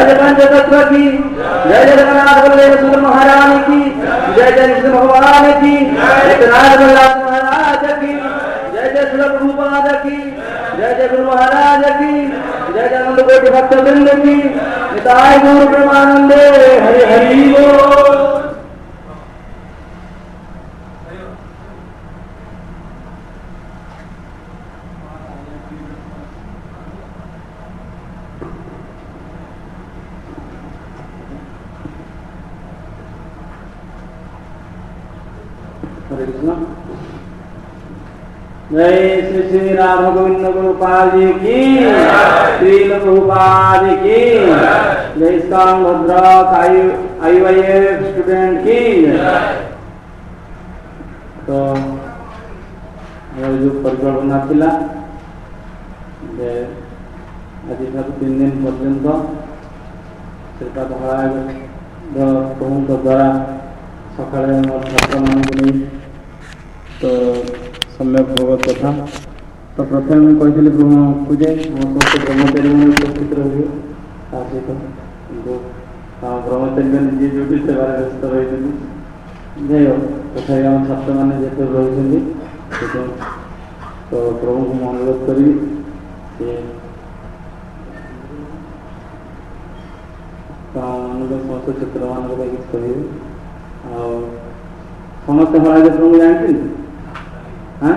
जय पंचतत्व की, जय जगन्नाथ बलदेव महारानी की, जय जय कृष्ण भगवान की, एकनाथ बलराज महाराज की, जय जय श्री प्रभुपाद की, जय जय गुरु महाराज की, जय जय नंद कोटि भक्त वृंद की, निताय गौर प्रेमानंदे, हरि हरि बोल। जय श्री श्री राधा गोविंद गोपाल जी की, श्री प्रभुपाद की, जय इस्कॉन भद्रक IYF स्टूडेंट की। तो जो परिकल्पना थिला जे आज 3 दिन पर्यंत सेटा प्रभुଙ୍କ द्वारा सकाଳେ छात्र मान तो सम्यक भगवत कथा। तो प्रथम मैं कही ब्रह्म पूजे समस्त ब्रह्मचारी मैंने उपस्थित रही सहित ब्रह्मचारी मैंने जी जो सेवार व्यस्त रही जाए तथा आम छात्र मैंने जिते रही तो प्रभु को अनुरोध करी समस्त क्षेत्र मान कहे समस्त हमारे प्रभु जानते हाँ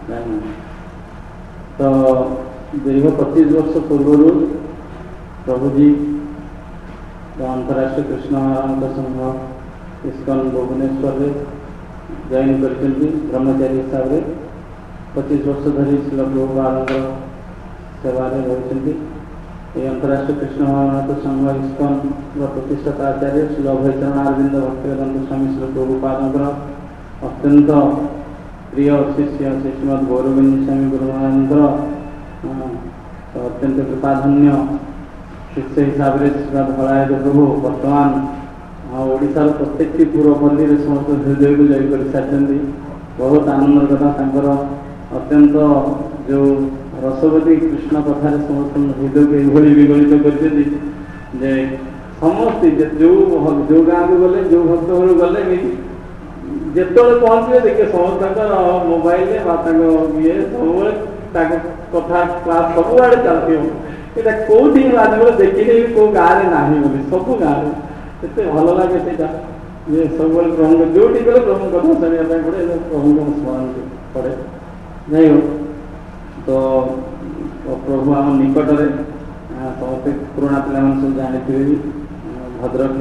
तो दीर्घ 25 वर्ष पूर्व प्रभु जी अंतर्राष्ट्रीय कृष्ण महाराज संघ इस्कॉन भुवनेश्वर जॉइन कर ब्रह्मचारी हिसाब से 25 वर्ष धरी श्री प्रभुपाद सेवा रही। अंतर्राष्ट्रीय कृष्ण महाराज संघ इस्कॉन प्रतिष्ठाता आचार्य श्री अभयचरण अरविंद भक्तिवेदांत स्वामी श्री प्रभुपाद अत्यंत प्रिय शिष्य श्रीमद गौरविंद स्वामी गुरुमहाराज अत्यंत कृपाधन्य शिष्य हिसाब से श्रीमद हलायद प्रभु वर्तमान ओडार प्रत्येक पूर्वपल्ली समस्त हृदय को जय कर सारी। बहुत आनंद कथा अत्यंत जो रसवती कृष्ण कथा समस्त हृदय को यही विगलित कर समस्ते जो गाँव को गले जो भक्त घर गले भी जिते पहुँचे देखिए समस्त मोबाइल ये सब कथा क्लास सब आड़े चलती यहाँ कौटी आज देखिए कौ गाँव में ना बोली सब गाँव में एत भल लगे से सब प्रभु जो गले प्रभु कथा शुणा पड़े प्रभु को स्मरण पड़े नहीं हो तो प्रभु आम निकट में समस्त पुराणा पिला सब जानी भद्रक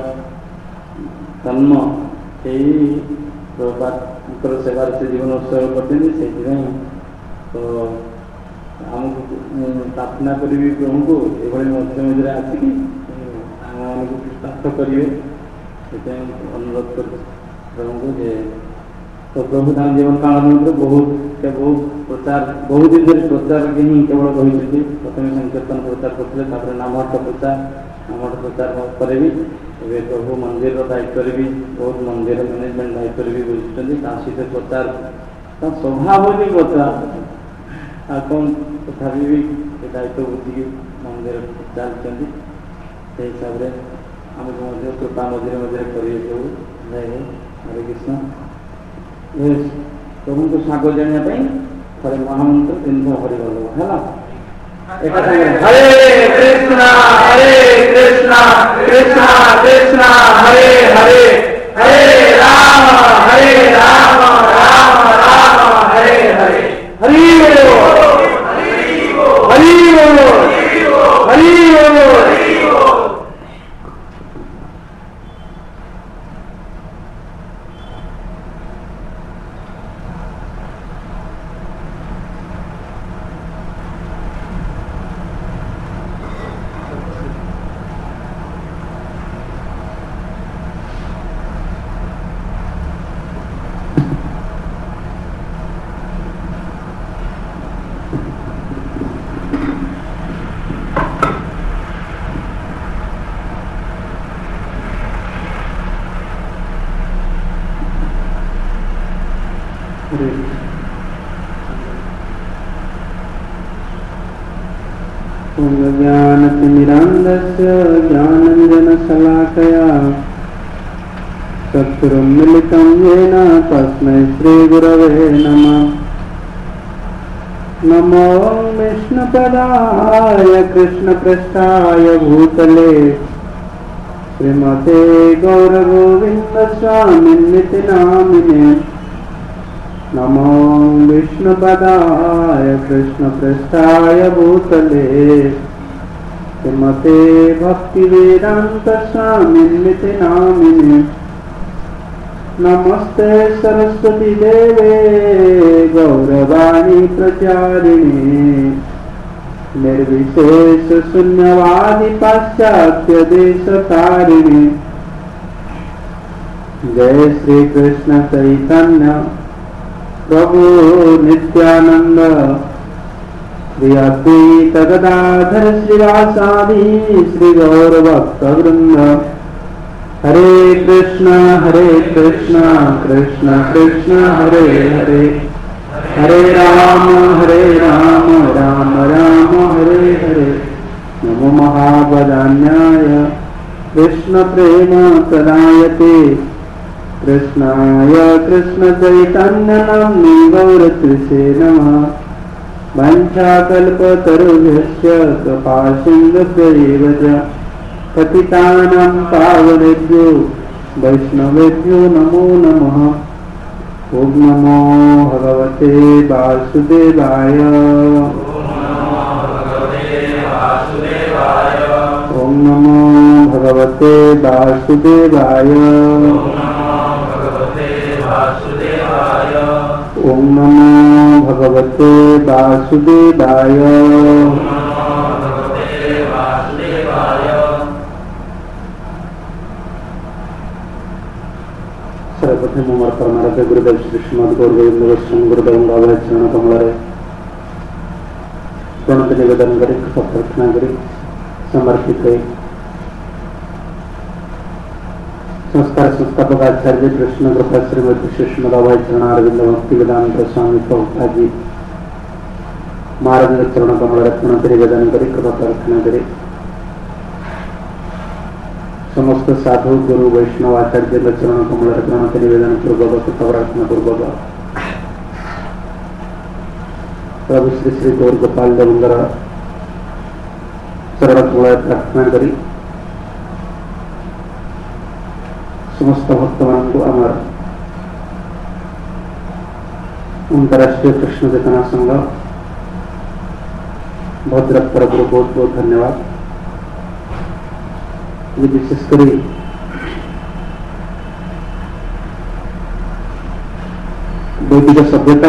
जन्म यही प्रभुपाद सेवार से जीवन उत्सर्ग करते तो आमको प्रार्थना करी प्रभु को ये मध्य मध्य आसिक आम प्राप्त करेंगे अनुरोध कर प्रभु को जे तो प्रभु धाम जीवन काल में बहुत प्रचार बहुत दिन धरी प्रचार के ही केवल रही प्रथम संकीर्तन प्रचार करते नामहट्ट प्रचार करें ए प्रभु मंदिर दायित्व भी बहुत मंदिर मैनेजमेंट दायित्व भी बुझुं सहित प्रचार स्वभाव भी प्रचार आ कौन तथा भी दायित्व बुझी मंदिर चलते हिसाब से आमको कृपा मझे मझे करेंगे सब जय हरे कृष्ण। प्रभु को स्वागत जानापी थे महामंत्र 3 हरिबल है हरे कृष्णा कृष्णा कृष्णा हरे हरे हरे राम राम राम हरे हरे हरि बोल हरि बोल हरि बोल। ज्ञान ज्ञानतिमिरान्धस्य ज्ञानाञ्जनशलाकया चक्षुरुन्मिलितं येन तस्मै श्रीगुरवे नमः। नमो विष्णुपदाय कृष्णपृष्ठाय भूतले श्रीमते गौरगोविन्दस्वामिन्निति नामिने। नमो विष्णुपदाय कृष्णपृष्ठाय भूतले श्रीमते भक्तिवेदान्तस्वामिन्निति नामिने। नमस्ते सरस्वती देवे गौरवाणी प्रचारिणे निर्विशेष शून्यवादी पाश्चात्य देश तारिणे। जय श्री कृष्ण चैतन्य प्रभु नित्यानंद श्री अद्वैत गदाधर श्रीवासादि श्री गौर भक्त वृंद। हरे कृष्ण कृष्ण कृष्ण हरे हरे हरे राम राम राम हरे हरे। नमो महावदान्याय कृष्ण प्रेम प्रदायते कृष्णाय कृष्ण चैतन्य नाम्नि गौरत्रिसे नमः। वाञ्छाकल्पतरुभ्यश्च कृपासिन्धुभ्यैव च पतितानां पावनेभ्यो वैष्णवेभ्यो नमो नमः। ॐ नमो भगवते वासुदेवाय ॐ नमो भगवते वासुदेवाय ॐ नमो भगवते वासुदेवाय। सर्वप्रथम मोर परमाराध्य गुरुदेव श्री श्रीमद गौर गोविंद गोस्वामी गुरुदेव बाबा चरण कमल प्रणत निवेदन कर प्रार्थना कर समर्पित संस्कार संस्थापक आचार्य कृष्ण कृपा श्रीमती श्रीमद बाबा चरण अरविंद भक्ति वेदांत स्वामी प्रभुपाद जी महाराज चरण कमल प्रणत निवेदन कर कृपा प्रार्थना कर समस्त साधु गुरु वैष्णव आचार्य चरण कमल प्रणत निवेदन पूर्वक प्रार्थना पूर्वक प्रभु श्री श्री गौर गोपाल देवंगर चरण कमल प्रार्थना करी समस्त भक्त मान को आमर अंतरराष्ट्रीय कृष्ण चेतना संघ भद्रक तरफ बहुत बहुत धन्यवाद। विशेषकर वैदिक सभ्यता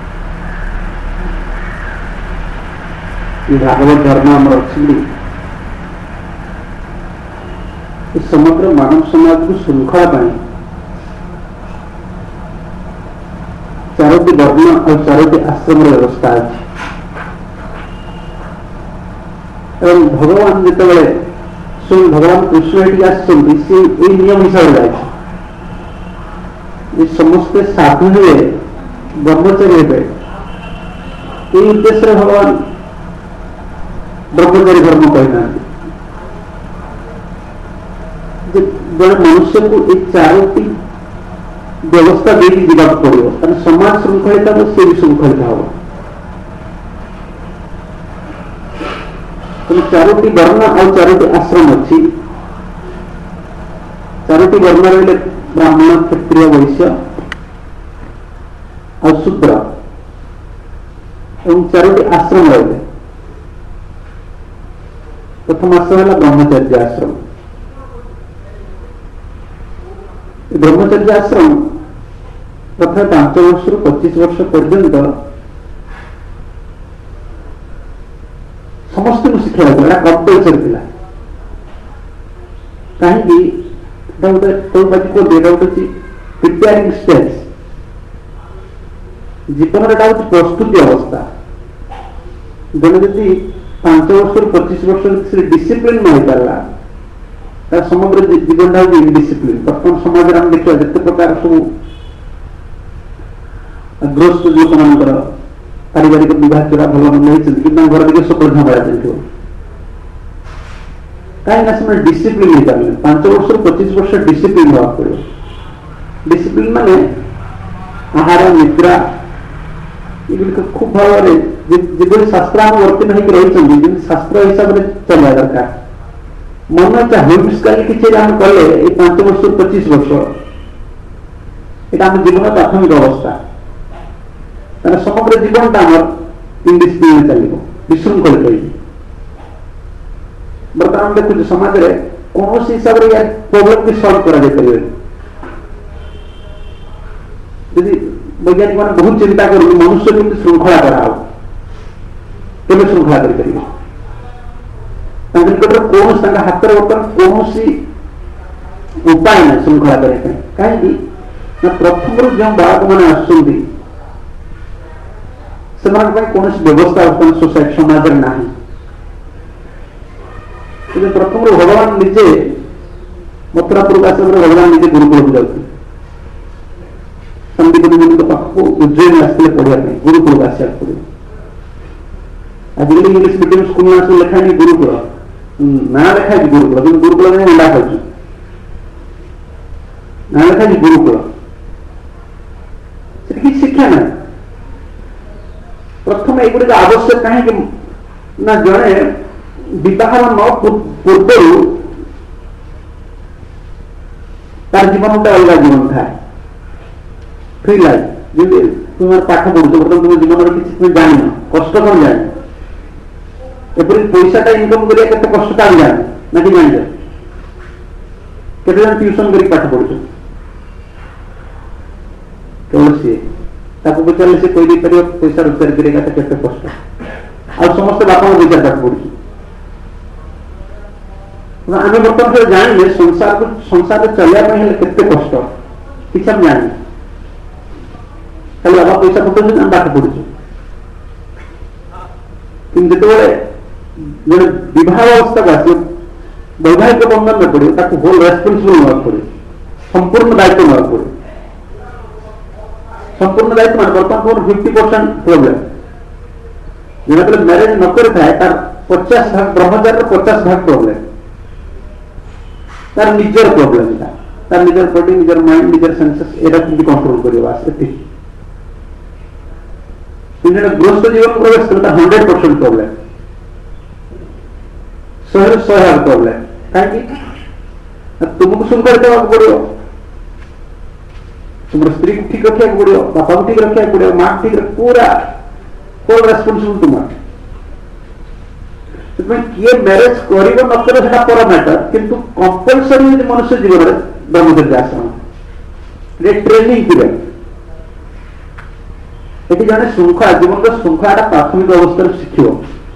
भागवत धर्म आम अच्छी समग्र मानव समाज को श्रृंखला चारोटी वर्ण और चारोटी आश्रम व्यवस्था अच्छी भगवान जिते स्वयं भगवान कृष्ण ये नियम हिसाब से समस्ते साधु हुए ब्रह्मचारी हे उद्देश्य भगवान ब्रह्मचारी धर्म कहना जड़े मनुष्य को एक चारोटी व्यवस्था देकी जीवाक पड़ो समाज श्रृंखलित हो से भी श्रृंखलित हम चारोटी वर्ण और चारोटी आश्रम अच्छी चारोटी वर्ण रही ब्राह्मण क्षत्रिय वैश्य और शूद्र और चारोटी आश्रम रही प्रथम आश्रम है ब्रह्मचर्य आश्रम। ब्रह्मचर्य आश्रम प्रथम 5 वर्ष 25 वर्ष पर्यंत समस्त को शिक्षा कंपलसरी थी कहीं प्रिपेयरिंग स्टेज जीवन प्रस्तुति अवस्था जब 5 वर्ष 25 वर्ष डिसिप्लिन न हो पारा समग्र जीवन इनडिसिप्लिन बर्तमान समाज में आम देखा जिते प्रकार सब गृहस्थ लोक मान पारिवारिक विवाह चोरा भल मंद होती कि घर दिखे सब झगड़ा चलती कहीं डिसिप्लिन नहीं पारे 5 वर्ष 25 वर्ष डिसिप्लिन होगा पड़े डिसिप्लिन माने आहार निद्रा ये खूब भाव जो शास्त्रानुवर्ती नहीं रही शास्त्र हिसाब से चलवा दरकार मन इच्छा होमस्काली किसी आम कले 5 वर्ष 25 वर्ष यहाँ जीवन प्राथमिक अवस्था समग्र जीवन टा इंडिसिप्लिन चलो विशृंखल चल बर्तमान देखुचे समाज में कौन हिसाब से प्रोब्लेम की सल्व कर वैज्ञानिक मैंने बहुत चिंता कर मनुष्य को श्रृंखला कराओ केवे श्रृंखला करें कौन हाथ में बर्तमान कौन उपाय ना श्रृंखला करने कहीं प्रथम जो बालक मैंने आसुँच कौन व्यवस्था बर्तमान सोसाइटी समाज में ना प्रथम भगवान निजे मथुरापुर भगवान निजे गुरुकुल को जाते संदीपनी मुनि पाखक उज्जैन आसते पढ़ाई गुरुकुल आसा पड़े आजिकल इंग्लीश मीडियम स्कूल में लिखा है गुरुकुल ना लिखा है गुरुकुल गुरुकुल में अंडा खाऊ ना लिखा है गुरुकुल से शिक्षा ना प्रथम युग आवश्यक कहीं ना जड़े विवाह न पूर्व तार जीवन गोटे अलग जीवन था फ्री लाइफ जमी तुम पाठ पढ़ुच बर्तमान तुम जीवन किसी जान कष्ट कौन जान एपरी पैसा इनकम करिया केते कष्ट जान ना कि जान केते जन ट्यूशन करी पाठ पढ़ुच केवल सी ताको पचारे से कोई पार पैसा रोजगार करेगा केते कष्ट आ समस्त बापा विचार पाठ पढ़ुच आम बर्तमान जाने संसार चलने केते कष्ट किसी आम जाने खाली बाबा पैसा पठाऊ आम पाठ पढ़ुचु कि जो विवाह अवस्था को आस वैवाहिक बंधन में पड़े होल रेस्पन्सिबल ना पड़े संपूर्ण दायित्व ना पड़े संपूर्ण दायित्व मान बर्तमान 50% प्रोब्लेम जो मैरेज न करे तार 50 भाग ब्रह्मचारी 50 भाग प्रोब्लेम तार निजर प्रोब्लेम तार निजर बॉडी निजर माइंड निजर सेंसेस एटा केमती कंट्रोल करबा एति गृहस्थ जीवन प्रवेश करता 100% प्रोब्लेम 100 प्रोब्लेम कहीं तुमको सुनकर देवा पड़ो तुम स्त्री को ठीक रखा पड़ो बापा को ठीक रखा पड़ो माँ ठीक पूरा होल रेस्पॉन्सिबल तुम किए मैरेज कर पर मैटर किंतु कंपलसरी मनुष्य जीवन में ब्रह्मचर्य आश्रम ट्रेनिंग पीरियड ये जन श्रृंखला जीवन श्रृंखला प्राथमिक अवस्था शिखिव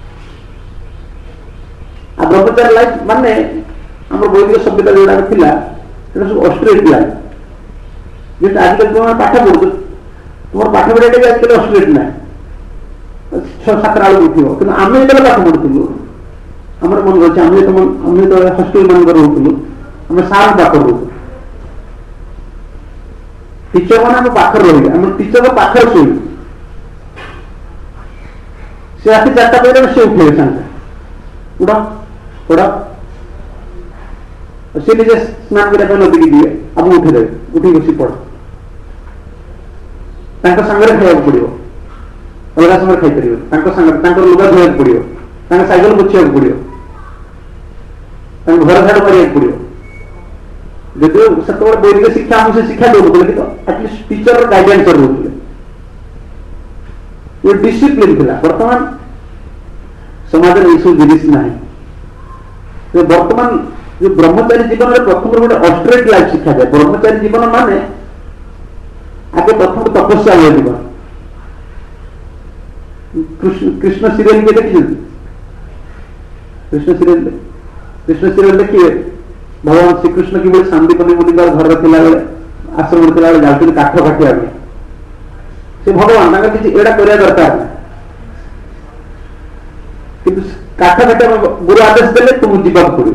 आ ब्रह्मचारी लाइफ माने आम वैदिक सभ्यता जोड़ा था सब ऑस्ट्रेट लाइफ जो आजिकल तुम पाठ पढ़ु तुम पाठ पढ़ाई भी आजिकल ऑस्ट्रेट ना 6-7 बेलू उठो कि आम जो पाठ पढ़ुलु आम मन अच्छे आम जो हस्टेल मान रोलु आम सार पाख रोलु टीचर मैंने पाखर रही आम टीचर पाखर शोलु सी रात 4टा बजे से उठे सागे उड़ा उड़ा सी निजे स्नान करने नदी की दिए आप उठेदे उठी बस पढ़ सागर खाया पड़ो अलग समय खाई लुगा धोया पड़ो सैकेल पोछा पड़ो घर झाड़ मारे पड़ो जदिव से वैदिक शिक्षा आमको शिक्षा दौले कि एटलिस्ट टीचर गाइडेंस रोते ये डिसिप्लिन थिला वर्तमान समाज में सब जिनिस ना वर्तमान जो ब्रह्मचारी जीवन में प्रथम गोटे ऑस्ट्रेट लाइफ शिक्षा जाए ब्रह्मचारी जीवन माने आगे प्रथम तपस्या हुए जीवन कृष्ण सीरियल के देखिए कृष्ण सीरियल देखिए भगवान श्रीकृष्ण की शांतिपनी मुनि घर थिला आश्रम थिला जाते काठ काटिया से भगवान किसी एड़ा करने दरकार कि काठ काटा गुरु आदेश देले तुम जीवा पड़ो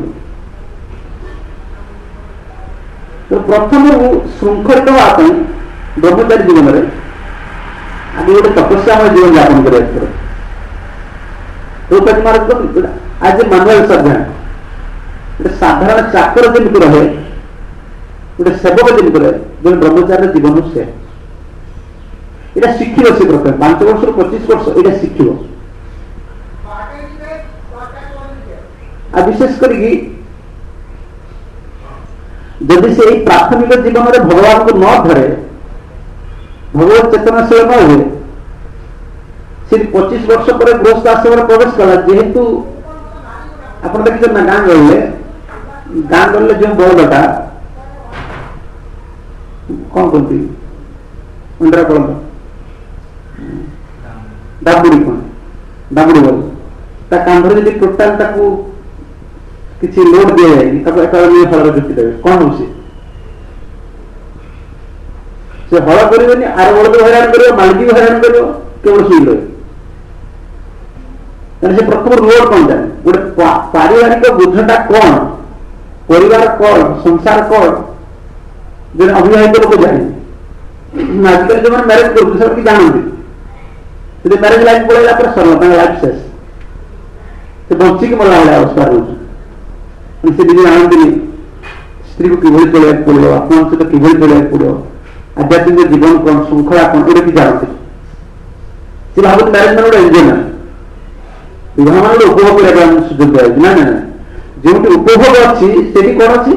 तो प्रथम श्रृंखलित हाँपाई ब्रह्मचारी जीवन में आगे गोटे तपस्या जीवन यापन कर आज मानुअल सर्जन गोटे साधारण चाकर जमी रहे गोटे सेवक जमी रहे जो ब्रह्मचारी जीवन से यहाँ शिखिब से प्रथम 5 वर्ष 25 वर्ष यहाँ शिखिब आ विशेष करी जदि से प्राथमिक जीवन में भगवान को न धरे भगवत चेतनाशील न हुए से 25 वर्ष पर गृहस्थ आश्रम प्रवेश कला जेहेतु आप देखिए ना गाँ गले जो बलटा कौन कहती अंडरा बल डाबुड़ी कौन डाबुड़ी बल कांधर जी टोटाल किसी लोड दि जाए हल जुटी देवे कौन हो हल करें आर बल को हैरान कर मालिक भी हैरान कर केवल शुई रहे से प्रथम लोड कौन जाए गोटे पारिवारिक बुझटा कौन परिवार कौन संसार कौन जो अविवाहित लोक जाने आजिकल जो मैरिज कर जानते मैरिज लाइफ पड़ेगा सरल लाइफ शेष से बचिक मरला भाई अवस्था रोज से निजे जानते स्त्री को किभली चलवाक पड़ो आपन सहित किभली चलवाक पड़ो आध्यात्मिक जीवन कौन श्रृंखला कौन ये कि जानते से भाव मैरिज मान गोटे एंजय ना विवाह मान उपभोग करने सुযোগ दिया ना ना जो उपभोग अच्छी से कौन अच्छी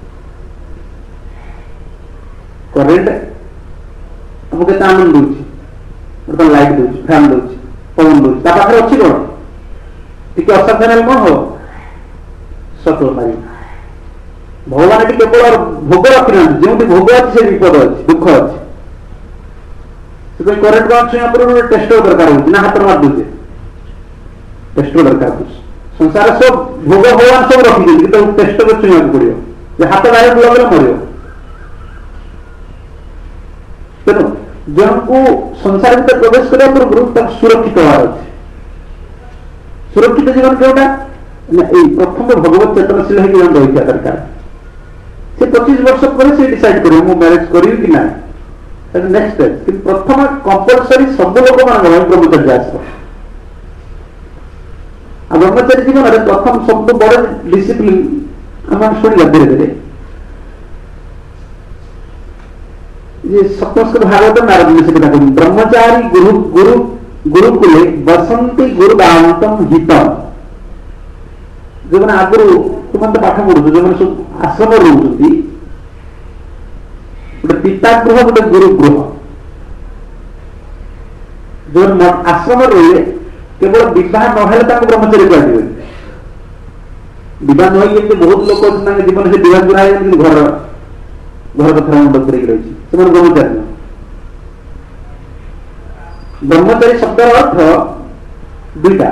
करेन्ट आमको केते आनंद दूची बर्तमान लाइट दूची फैन दूची पवन दूची पाखे अच्छी कौन टी असावधान कौन हो सफल पार भगवान ये केवल भोग रखी ना जो भोग अच्छी से विपद अच्छी दुख अच्छी करेन्ट कौन छुआ पर टेस्टर दरकार हो हाथ मार दूचे टेस्टर दरकार संसार सब भोग भगवान सब रखी टेस्टर छुआ पड़ो हाथ डायरेक्ट लगे मर तेणु जन को संसार भर प्रवेश करने पूर्व सुरक्षित हमार अच्छे सुरक्षित जीवन क्योंटा प्रथम भगवत चेतनशील है जन रही दरकार से 25 वर्ष पर से डिसाइड कर मैरिज करी कि ना नेक्स्ट स्टेप कि प्रथम कंपलसरी सब लोक मान ब्रह्मचर्य आस ब्रह्मचारी जीवन में प्रथम सब बड़ डिसिप्लिन आम शुणा धीरे धीरे सप्तस्क भागवत नारद ने कथा कहते ब्रह्मचारी गुरु गुरु गुरुकुले बसंती गुरुदानतम हितम जो मैंने आगुरी तुम तो पाठ पढ़ु जो मैंने सब आश्रम रोचे गोटे पिता गृह गोटे गुरु गृह जो आश्रम रही केवल विवाह ना ब्रह्मचारी कह विवाह न बहुत लोग जीवन से विवाह गुरा घर घर कथा मुंड कर रही ब्रह्मचारी ब्रह्मचारी शब्द अर्थ दुईटा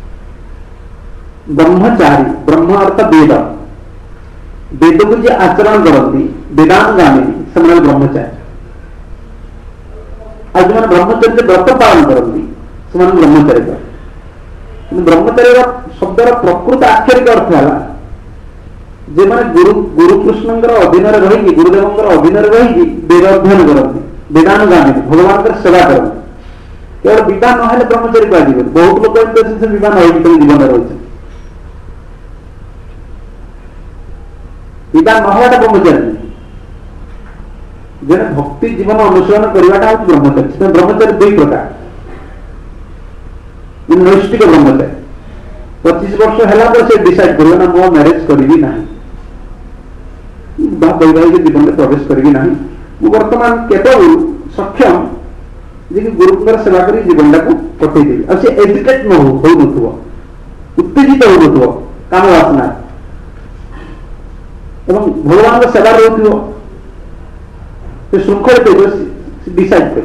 ब्रह्मचारी ब्रह्म अर्थ वेद वेद को जी आचरण करती वेदानुगामी से ब्रह्मचारी आज जो ब्रह्मचर्य व्रत पालन करती से ब्रह्मचारी ब्रह्मचारी शब्दर प्रकृत आक्षरिक अर्थ है जे माने गुरुकृष्ण अधीन रही गुरुदेव अधीन रही वेद अध्ययन करती वेदानुगामी भगवान सेवा करती केवल विवाह ना ब्रह्मचारी कह बहुत लोग विवाह न जीवन रही विवाह ना ब्रह्मचारी जन भक्ति जीवन अनुसरण करवाटा हूँ ब्रह्मचारी ब्रह्मचारी दुई प्रकार नैष्टिक ब्रह्मचारी 25 वर्ष है से डिसाइड कर मो मैरिज करी ना वैवाहिक जीवन में प्रवेश करी ना बर्तमान केवल सक्षम जी गुरु सेवा कर जीवन टाक कटेदेवी आ एजुकेट न हो उत्तेजित हो काम वासना भगवान सेवा रोक श्रृंखलित डिसाइड कर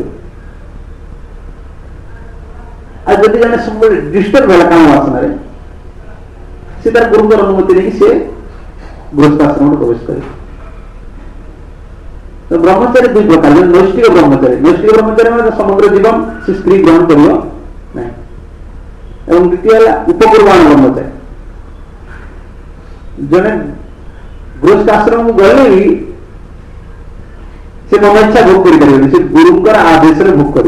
जब जन सब डिस्टर्ब है काम वासना से तार गुरु अनुमति नहीं सी गृहस्थाश्रम प्रवेश करे तो ब्रह्मचारी दुई प्रकार नैष्टिक ब्रह्मचारी मैं समग्र जीवन से स्त्री ग्रहण कर द्वितीय उपकुर्बाण ब्रह्मचारी जने गृहस्थाश्रम को गले भी से मन इच्छा भोग कर गुरुंकर आदेश भोग कर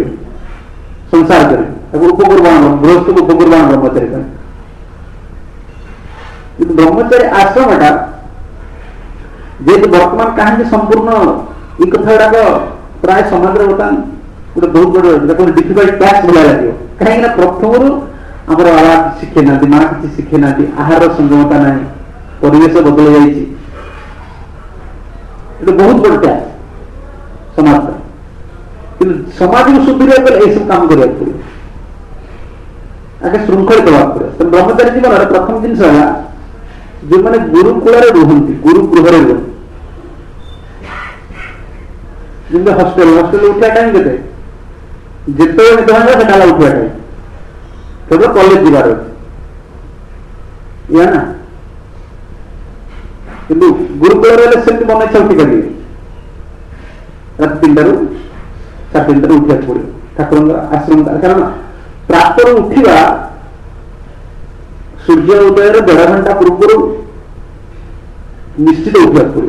संसार करे उपकुर्बाण गृहस्थ को उपकुर्बाण ब्रह्मचारी करे କିନ୍ତୁ ବ୍ରହ୍ମଚାରୀ ଆଶ୍ରମଟା ଯେହେତୁ ବର୍ତ୍ତମାନ କାହିଁକି ସମ୍ପୂର୍ଣ୍ଣ ଏଇ କଥା ଗୁଡାକ ପ୍ରାୟ ସମାଜରେ ବର୍ତ୍ତମାନ ଗୋଟେ ବହୁତ ବଡ ଡିଫିକଲ୍ଟ ଟାସ୍କ ଭଳିଆ ଲାଗିବ। କାହିଁକି ନା ପ୍ରଥମରୁ ଆମର ବାବା କିଛି ଶିଖେଇ ନାହାନ୍ତି, ମା କିଛି ଶିଖେଇ ନାହାନ୍ତି, ଆହାର ସଂଯମତା ନାହିଁ, ପରିବେଶ ବଦଳି ଯାଇଛି। এটা ବହୁତ ବଡ ଟ୍ୟାକ୍ସ ସମାଜ। କିନ୍ତୁ ସମାଜକୁ ସୁଧୁରିବାକୁ ଗଲେ ଏଇସବୁ କାମ କରିବାକୁ ପଡିବ, ଆଗେ ଶୃଙ୍ଖଳିତ ହେବାକୁ ପଡିବ। ତେଣୁ ବ୍ରହ୍ମଚାରୀ ଜୀବନରେ ପ୍ରଥମ ଜିନିଷ ହେଲା ଯେଉଁମାନେ ଗୁରୁକୁଳରେ ରୁହନ୍ତି, ଗୁରୁ ଗୃହରେ ରୁହନ୍ତି, ଯେମିତି ହଷ୍ଟେଲ ଉଠିବା ଟାଇମ୍ କେତେ, ଯେତେବେଳେ ନିଦ ଭାଙ୍ଗିବ ସେଟା ହେଲା ଉଠିବା ଟାଇମ୍, କେବଳ କଲେଜ ଯିବାର ଅଛି ଇଆ ନା। କିନ୍ତୁ ଗୁରୁକୁଳରେ ହେଲେ ସେମିତି ମନ ଇଚ୍ଛା ଉଠି ପାରିବେ, ରାତି 3ଟାରୁ 3:30 ଉଠିବାକୁ ପଡିବ ଠାକୁରଙ୍କର ଆଶ୍ରମ। କାରଣ ପ୍ରାତରୁ ଉଠିବା ସୂର୍ଯ୍ୟ ଉଦୟର 1.5 ଘଣ୍ଟା ପୂର୍ବରୁ ନିଶ୍ଚିତ ଉଠିବାକୁ ପଡିବ।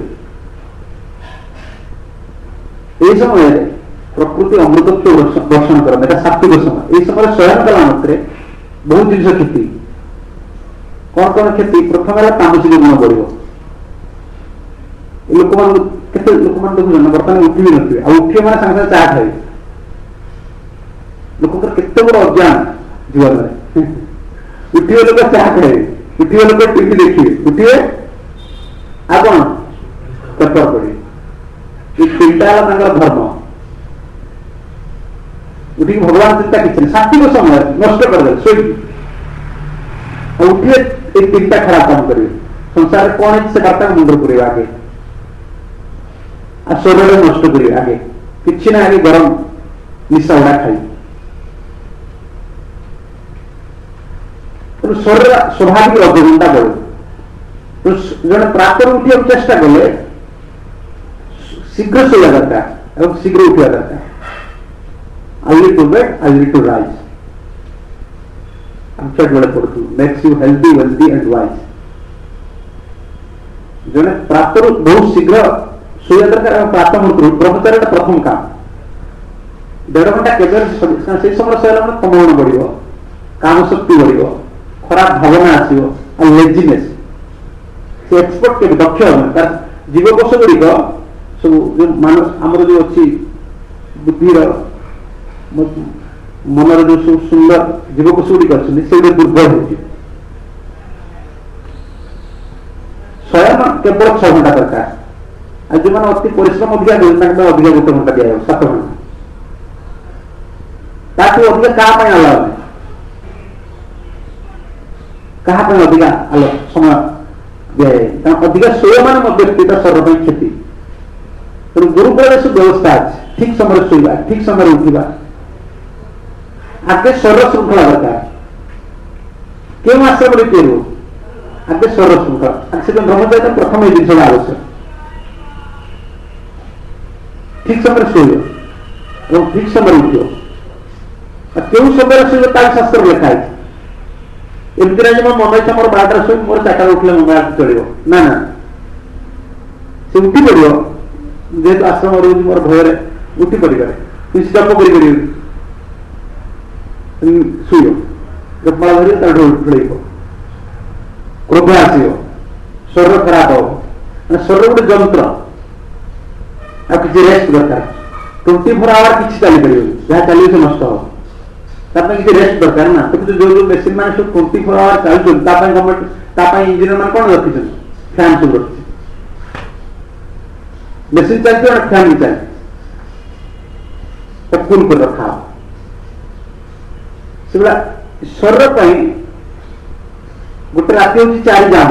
এই ସମୟରେ ପ୍ରକୃତି ଅମୃତତ୍ୱ ବର୍ଷଣ କରନ୍ତି, এটা ସାତ୍ବିକ ସମୟ। এই ସମୟରେ ଶୟନ କଲା ମାତ୍ରେ ବହୁତ ଜିନିଷ କ୍ଷତି। କଣ କଣ କ୍ଷତି? ପ୍ରଥମ ହେଲା ତାମସିକ ଗୁଣ ବଢିବ। ଲୋକମାନଙ୍କୁ କେତେ ଲୋକମାନେ ଦେଖୁଛନ୍ତି ବର୍ତ୍ତମାନ ଉଠି ବି ନଥିବେ, ଆଉ ଉଠିବେ ମାନେ ସାଙ୍ଗେ ସାଙ୍ଗେ ଚାହା ଖାଇବେ। ଲୋକଙ୍କର କେତେ ବଡ ଅଜ୍ଞାନ ଜୀବନରେ। ଉଠିବେ ଲୋକ ଚାହା ଖାଇବେ, ଉଠିବେ ଲୋକ ଟିଭି ଦେଖିବେ, ଉଠିବେ ଆଉ କଣ ପେପର ପଢିବେ। এই 3ଟା ହେଲା ତାଙ୍କର ଧର୍ମ। ଉଠିକି ଭଗବାନ ଚିନ୍ତା କିଛି ନାହିଁ, ସାତ୍ବିକ ସମୟ ନଷ୍ଟ କରିଦେବେ ଶୋଇ। ଆଉ ଉଠିବେ এই 3ଟା ଖରାପ କାମ କରିବେ। ସଂସାରରେ କଣ ହେଇଛି ସେ ବାର୍ତ୍ତାକୁ ମୁଣ୍ଡ ପୁରେଇବେ ଆଗେ, ଆଉ ଶରୀରରେ ନଷ୍ଟ କରିବେ ଆଗେ, କିଛି ନା ଆଗେ ଗରମ ନିଶା ଗୁଡା ଖାଇ। ତେଣୁ ଶରୀର ସ୍ୱାଭାବିକ ରଜଘଣ୍ଟା ବଢେ। ଜଣେ ପ୍ରାତରୁ ଉଠିବାକୁ ଚେଷ୍ଟା କଲେ ଶୀଘ୍ର ଶୋଇବା ଦରକାର ଏବଂ ଶୀଘ୍ର ଉଠିବା ଦରକାର। early to bed, early to rise। ଆମେ ଛୋଟବେଳେ ପଢୁଥିଲୁ makes you healthy, wealthy and wise। ଜଣେ ପ୍ରାତରୁ ବହୁତ ଶୀଘ୍ର ଶୋଇବା ଦରକାର ଏବଂ ପ୍ରାତ ମୁହୂର୍ତ୍ତରୁ ବ୍ରହ୍ମଚାରୀଟା ପ୍ରଥମ କାମ। 1.5 ଘଣ୍ଟା କେବେ ସେଇ ସମୟରେ ଶୋଇଲା ମାନେ ତମଗୁଣ ବଢିବ, କାମ ଶକ୍ତି ବଢିବ, ଖରାପ ଭାବନା ଆସିବ, ଆଉ ଲେଜିନେସ୍। ସେ ଏକ୍ସପର୍ଟ କେବେ ଦକ୍ଷ ହେବନି। ତାର ଜୀବକୋଷ ଗୁଡ଼ିକ ସବୁ ଯୋଉ ଆମର ଯୋଉ ଅଛି ବୁଦ୍ଧିର ମନର ଯୋଉ ସବୁ ସୁନ୍ଦର ଜୀବକୋଷ ଗୁଡ଼ିକ ଅଛନ୍ତି ସେଗୁଡିକ ଦୁର୍ବଳ ହେଉଛି। ଶୟନ କେବଳ 6 ଘଣ୍ଟା ଦରକାର। ଆଉ ଯୋଉମାନେ ଅତି ପରିଶ୍ରମ ଅଧିକା କରୁଛନ୍ତି ତାଙ୍କ ପାଇଁ ଅଧିକା 1 ଘଣ୍ଟା ଦିଆଯାଉ, 7 ଘଣ୍ଟା। ତାଠୁ ଅଧିକା କାହା ପାଇଁ ଆଲାଉ ନାହିଁ, କାହା ପାଇଁ ଅଧିକା ସମୟ ଦିଆଯାଏ। କାରଣ ଅଧିକା ଶୋଇବା ମାନେ ମଧ୍ୟ ବ୍ୟକ୍ତିଟା ଶରୀର ପାଇଁ କ୍ଷତି। ତେଣୁ ଗୁରୁକୁଳରେ ସବୁ ବ୍ୟବସ୍ଥା ଅଛି, ଠିକ ସମୟରେ ଶୋଇବା, ଠିକ ସମୟରେ ଉଠିବା। ଆଗେ ଶରୀର ଶୃଙ୍ଖଳା ଦରକାର। କେଉଁ ଆଶ୍ରମରେ କିଏ ଆଗେ ଶରୀର ଶୃଙ୍ଖଳା। ସେଥିପାଇଁ ବ୍ରହ୍ମଚାରୀ ପ୍ରଥମ ଏଇ ଜିନିଷଟା ଆବଶ୍ୟକ। ଠିକ ସମୟରେ ଶୋଇବ ଏବଂ ଠିକ ସମୟରେ ଉଠିବ। କେଉଁ ସମୟରେ ଶୋଇବ ତା ଶାସ୍ତ୍ର ଲେଖା ହେଇଛି। ଏମିତି ନାହିଁ ଯେ ମୋ ମନ ଇଚ୍ଛା ମୋର 12ଟାରେ ଶୋଇବ, ମୋର 4ଟାରେ ଉଠିଲେ ମଙ୍ଗଳ ଚଳିବ। ନା ନା, ସେ ଉଠି ପଡିବ। ଯେହେତୁ ଆଶ୍ରମ ରହୁଛି ମୋର ଭୟରେ ଉଠି ପଡିପାରେ, କିଛି ଜପ କରିପାରିବି, ଶୋଇବ, କପାଳ ଧରିବ, ତାଠୁ ଢଳେଇବ, କ୍ରୋଧ ଆସିବ, ଶରୀର ଖରାପ ହବ। ମାନେ ଶରୀର ଗୋଟେ ଯନ୍ତ୍ର, ଆଉ କିଛି ରେଷ୍ଟ ଦରକାର। 24 ଆୱାର କିଛି ଚାଲିପାରିବନି, ଯାହା ଚାଲିବ ସେ ନଷ୍ଟ ହବ। ତା ପାଇଁ କିଛି ରେଷ୍ଟ ଦରକାର ନା। କିନ୍ତୁ ଯୋଉ ମେସିନ ମାନେ ସବୁ 24 ଆୱାର ଚାଲୁଛନ୍ତି ତା ପାଇଁ ଗଭର୍ଣ୍ଣମେଣ୍ଟ, ତା ପାଇଁ ଇଞ୍ଜିନିୟର ମାନେ କଣ ରଖିଛନ୍ତି? ଫ୍ୟାନ୍ ସବୁ ରଖିଛନ୍ତି। ମେସିନ ଚାଲିଛି ଗୋଟେ ଫ୍ୟାନ୍ ବି ଚାଲିଛି, ତାକୁ କୁଲ କରି ରଖା ହବ। ସେଭଳିଆ ଶରୀର ପାଇଁ ଗୋଟେ ରାତି ହଉଛି 4 ଜାମ।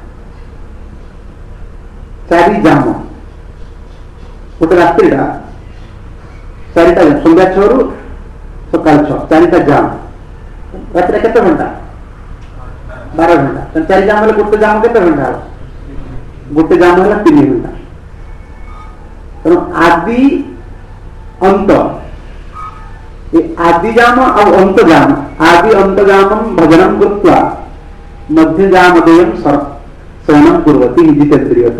4 ଜାମ ଗୋଟେ ରାତ୍ରିଟା 4ଟା, ସନ୍ଧ୍ୟା 6ରୁ ସକାଳ 6, 4ଟା ଜାମ। ରାତିରେ କେତେ ଘଣ୍ଟା? 12 ଘଣ୍ଟା। 4 ଜାମ ହେଲେ ଗୋଟେ ଜାମ କେତେ ଘଣ୍ଟା ହବ? ଗୋଟେ ଜାମ ହେଲା 3 ଘଣ୍ଟା। ତେଣୁ ଆଦି ଅନ୍ତ, ଏ ଆଦି ଜାମ ଆଉ ଅନ୍ତ ଜାମ, ଆଦି ଅନ୍ତ ଜାମಂ ଭଜନಂ କୃତ୍ୱା ମଧ୍ୟ ଜାମ ଦେୟଂ ଶୟନଂ କୁର୍ୱତି ଜିତେନ୍ଦ୍ରିୟତୁ।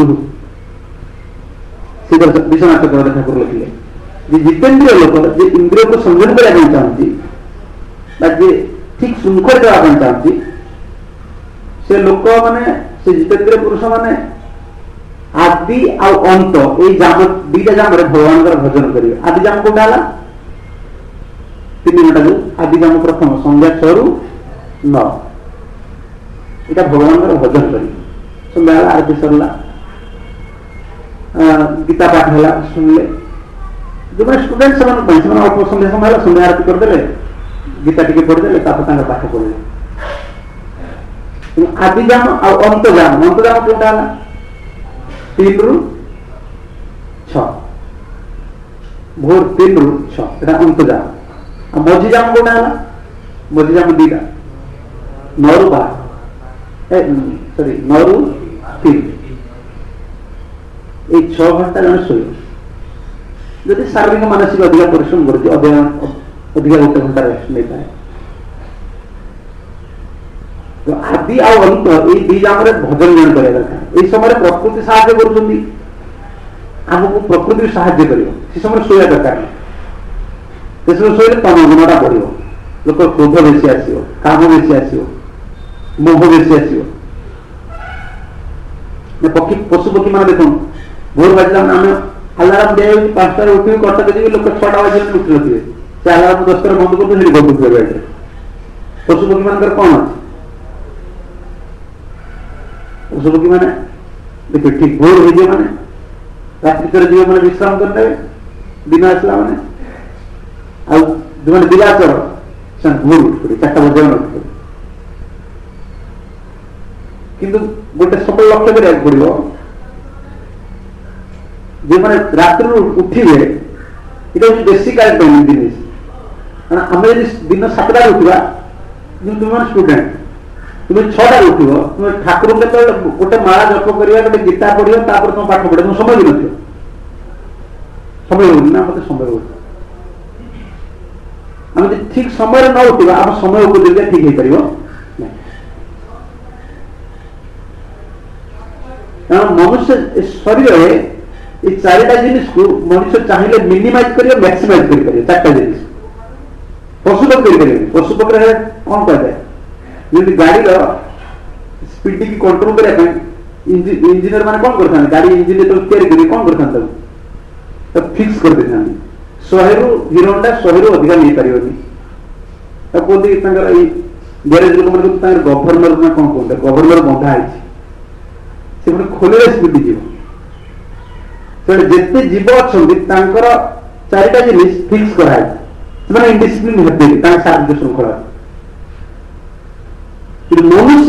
ବିଶ୍ୱନାଥ ଚକ୍ରବର୍ତ୍ତୀ ଠାକୁର ଲେଖିଲେ ଯେ ଜିତେନ୍ଦ୍ରିୟ ଲୋକ, ଯେ ଇନ୍ଦ୍ରିୟକୁ ସଂଯୋଗ କରିବା ପାଇଁ ଚାହୁଁଛି ବା ଯେ ଠିକ ଶୃଙ୍ଖଳ ଦେବା ପାଇଁ ଚାହୁଁଛି, से लोक माने से जितेंद्र पुरुष माने आदि आ अंत ए जाम दुईटा जाम रे भगवान भजन करिवे। आदि जाम कोटा हला 3 घंटा जो आदि जाम प्रथम संध्या 6 रु 9 इटा भगवान भजन करिवे। संध्या आरती सरला गीता पाठ हला सुनले जो मैंने स्टूडेंट से अल्प संध्या समय संध्या आरती करदे गीता टिके पढ़दे पाठ पढ़े। आदि जाम अंत जाम कोटा हला 3 रु 6 भोर 3 रु 6 एटा अंत जाम। मझी जाम कोटा हला मझी जाम 2टा 9 रु 12 सॉरी 9 रु 3 ये 6 घंटा जन शो जदि शारीरिक मानसिक अधिक परिश्रम कर अधिक 1 घंटा रेस्ट नहीं पाए तो आदि आ अंत ये 2 जाम भजन ज्ञान करा दरकार। ये समय प्रकृति साहाय्य करुँगी आमको प्रकृति साहाय्य कर समय शोया दरकार शोले तम गुणटा बढ़ लोक क्रोध बेसी आसो काम बेसी आसो मोह बेसी आसो पक्षी पशु पक्षी मैंने देख भोर बाजिला आम आलाराम दिया 5टा उठी कटक जी लोक 6टा बजे उठी थे से आलाराम 10 बंद कर पशु पक्षी मान कौन अच्छे पशु पक्षी मैंने देखिए ठीक भोर हो माने रात्रि कर जीव मैंने विश्राम करदे दिन आसला मैंने जो मैंने दिलाचर से भोर उठ पड़े 4टा बजे उठ पड़े किंतु गोटे सब लक्ष्य करा पड़ो जो मैंने रात्रि उठे ये हूँ बेसिक जिन आम दिन 7टा उठा तुम स्टूडेंट तुम 6टा उठ तुम ठाकुर के गोटे माला जप करा गोटे गीता पढ़ तुम पाठ पढ़ तुम समय भी नथियो समय होनी ना मत समय हो आम ठीक समय न उठा आम समय उपयोगी ठीक हो पार कारण मनुष्य शरीर में ये 4टा जिनिस को मनुष्य चाहिए मिनिमाइज कर मैक्सिमाइज कर 4टा जिनिस पशु पक्षी पशु पक्षी कौन कहते जमी गाड़ी स्पीड की कंट्रोल करने इंजीनियर मैंने कौन करते गाड़ी इंजिन जो तैयारी कौन करते फिक्स कर देते 100 रु हीरो होंडा 100 रु अधिक नहीं पार कहते गैरेज लोक मैंने गवर्नर में कौन कहते गवर्नर बंधा है से गोटे खोल स्पीड जीव जिते जीव अच्छा 4टा जिनिस फिक्स कराए इनडिसिप्लिन होते शारीरिक श्रृंखला मनुष्य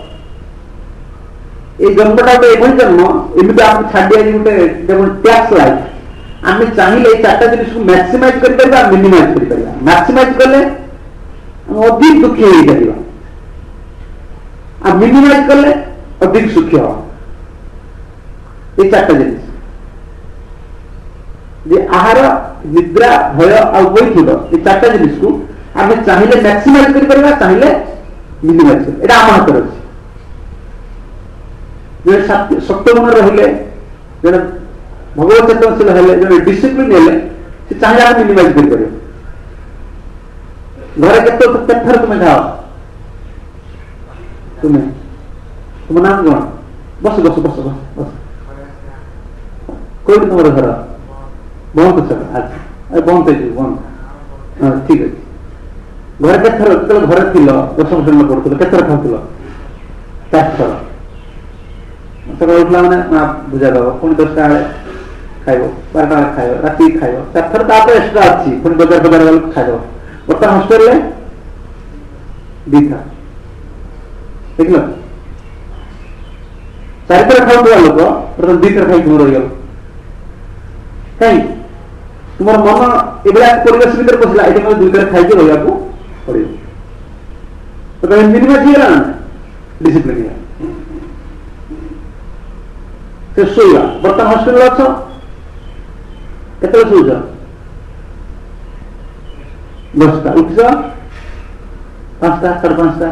ये जन्मटा गोटे जन्म एमती आम छाड़ी गोटे टैक्स लाइफ आम चाहिए 4टा जिनिस को मैक्सिमाइज कर मिनिमाइज कर मैक्सिमाइज कले अधिक दुखी हो मिनिमाइज कले अधिक सुखी हो ये 4टा जिनिस आहार निद्रा भय आईठ ये 4टा जिनिस को आम चाहिए मैक्सिमाइज कर चाहिए मिनिमाइज कर आम हाथ अच्छे सत्य मन रहिले जड़े भगवत चेतनशील है जो डिसिप्लिन है चाहिए आप मिनिमाइज कर घरे केतर तुम्हें खाओ तुम्हें तुम नाम कौन बस बस बस बस बस कोई तुम घर बहुत अच्छा अच्छा बंद बंद ठीक है घर के घर थी 10 वर्ष पढ़ुल के खाऊ 4 थर सकाल उठला मैंने बुझा दब पुणी 10टा बेले खाइब 12टा बेले खाइब राति खाइब 4 थर एक्सट्रा अच्छी पुणी बजार बजार गल खाइब बर्तमान हस्टेल 2 थर देख 4 थर खाऊा लोक प्रथम 2 थर खाई तुम रही कहीं तुम मन ये परिवेश भर पशिला ये 2 थर खाई रहा पड़ो तो मिनिमाइज हो डिसिप्लिन से शोवा बर्तमान हस्टेल अच्छ के शोच 10टा उठ 5टा 5:30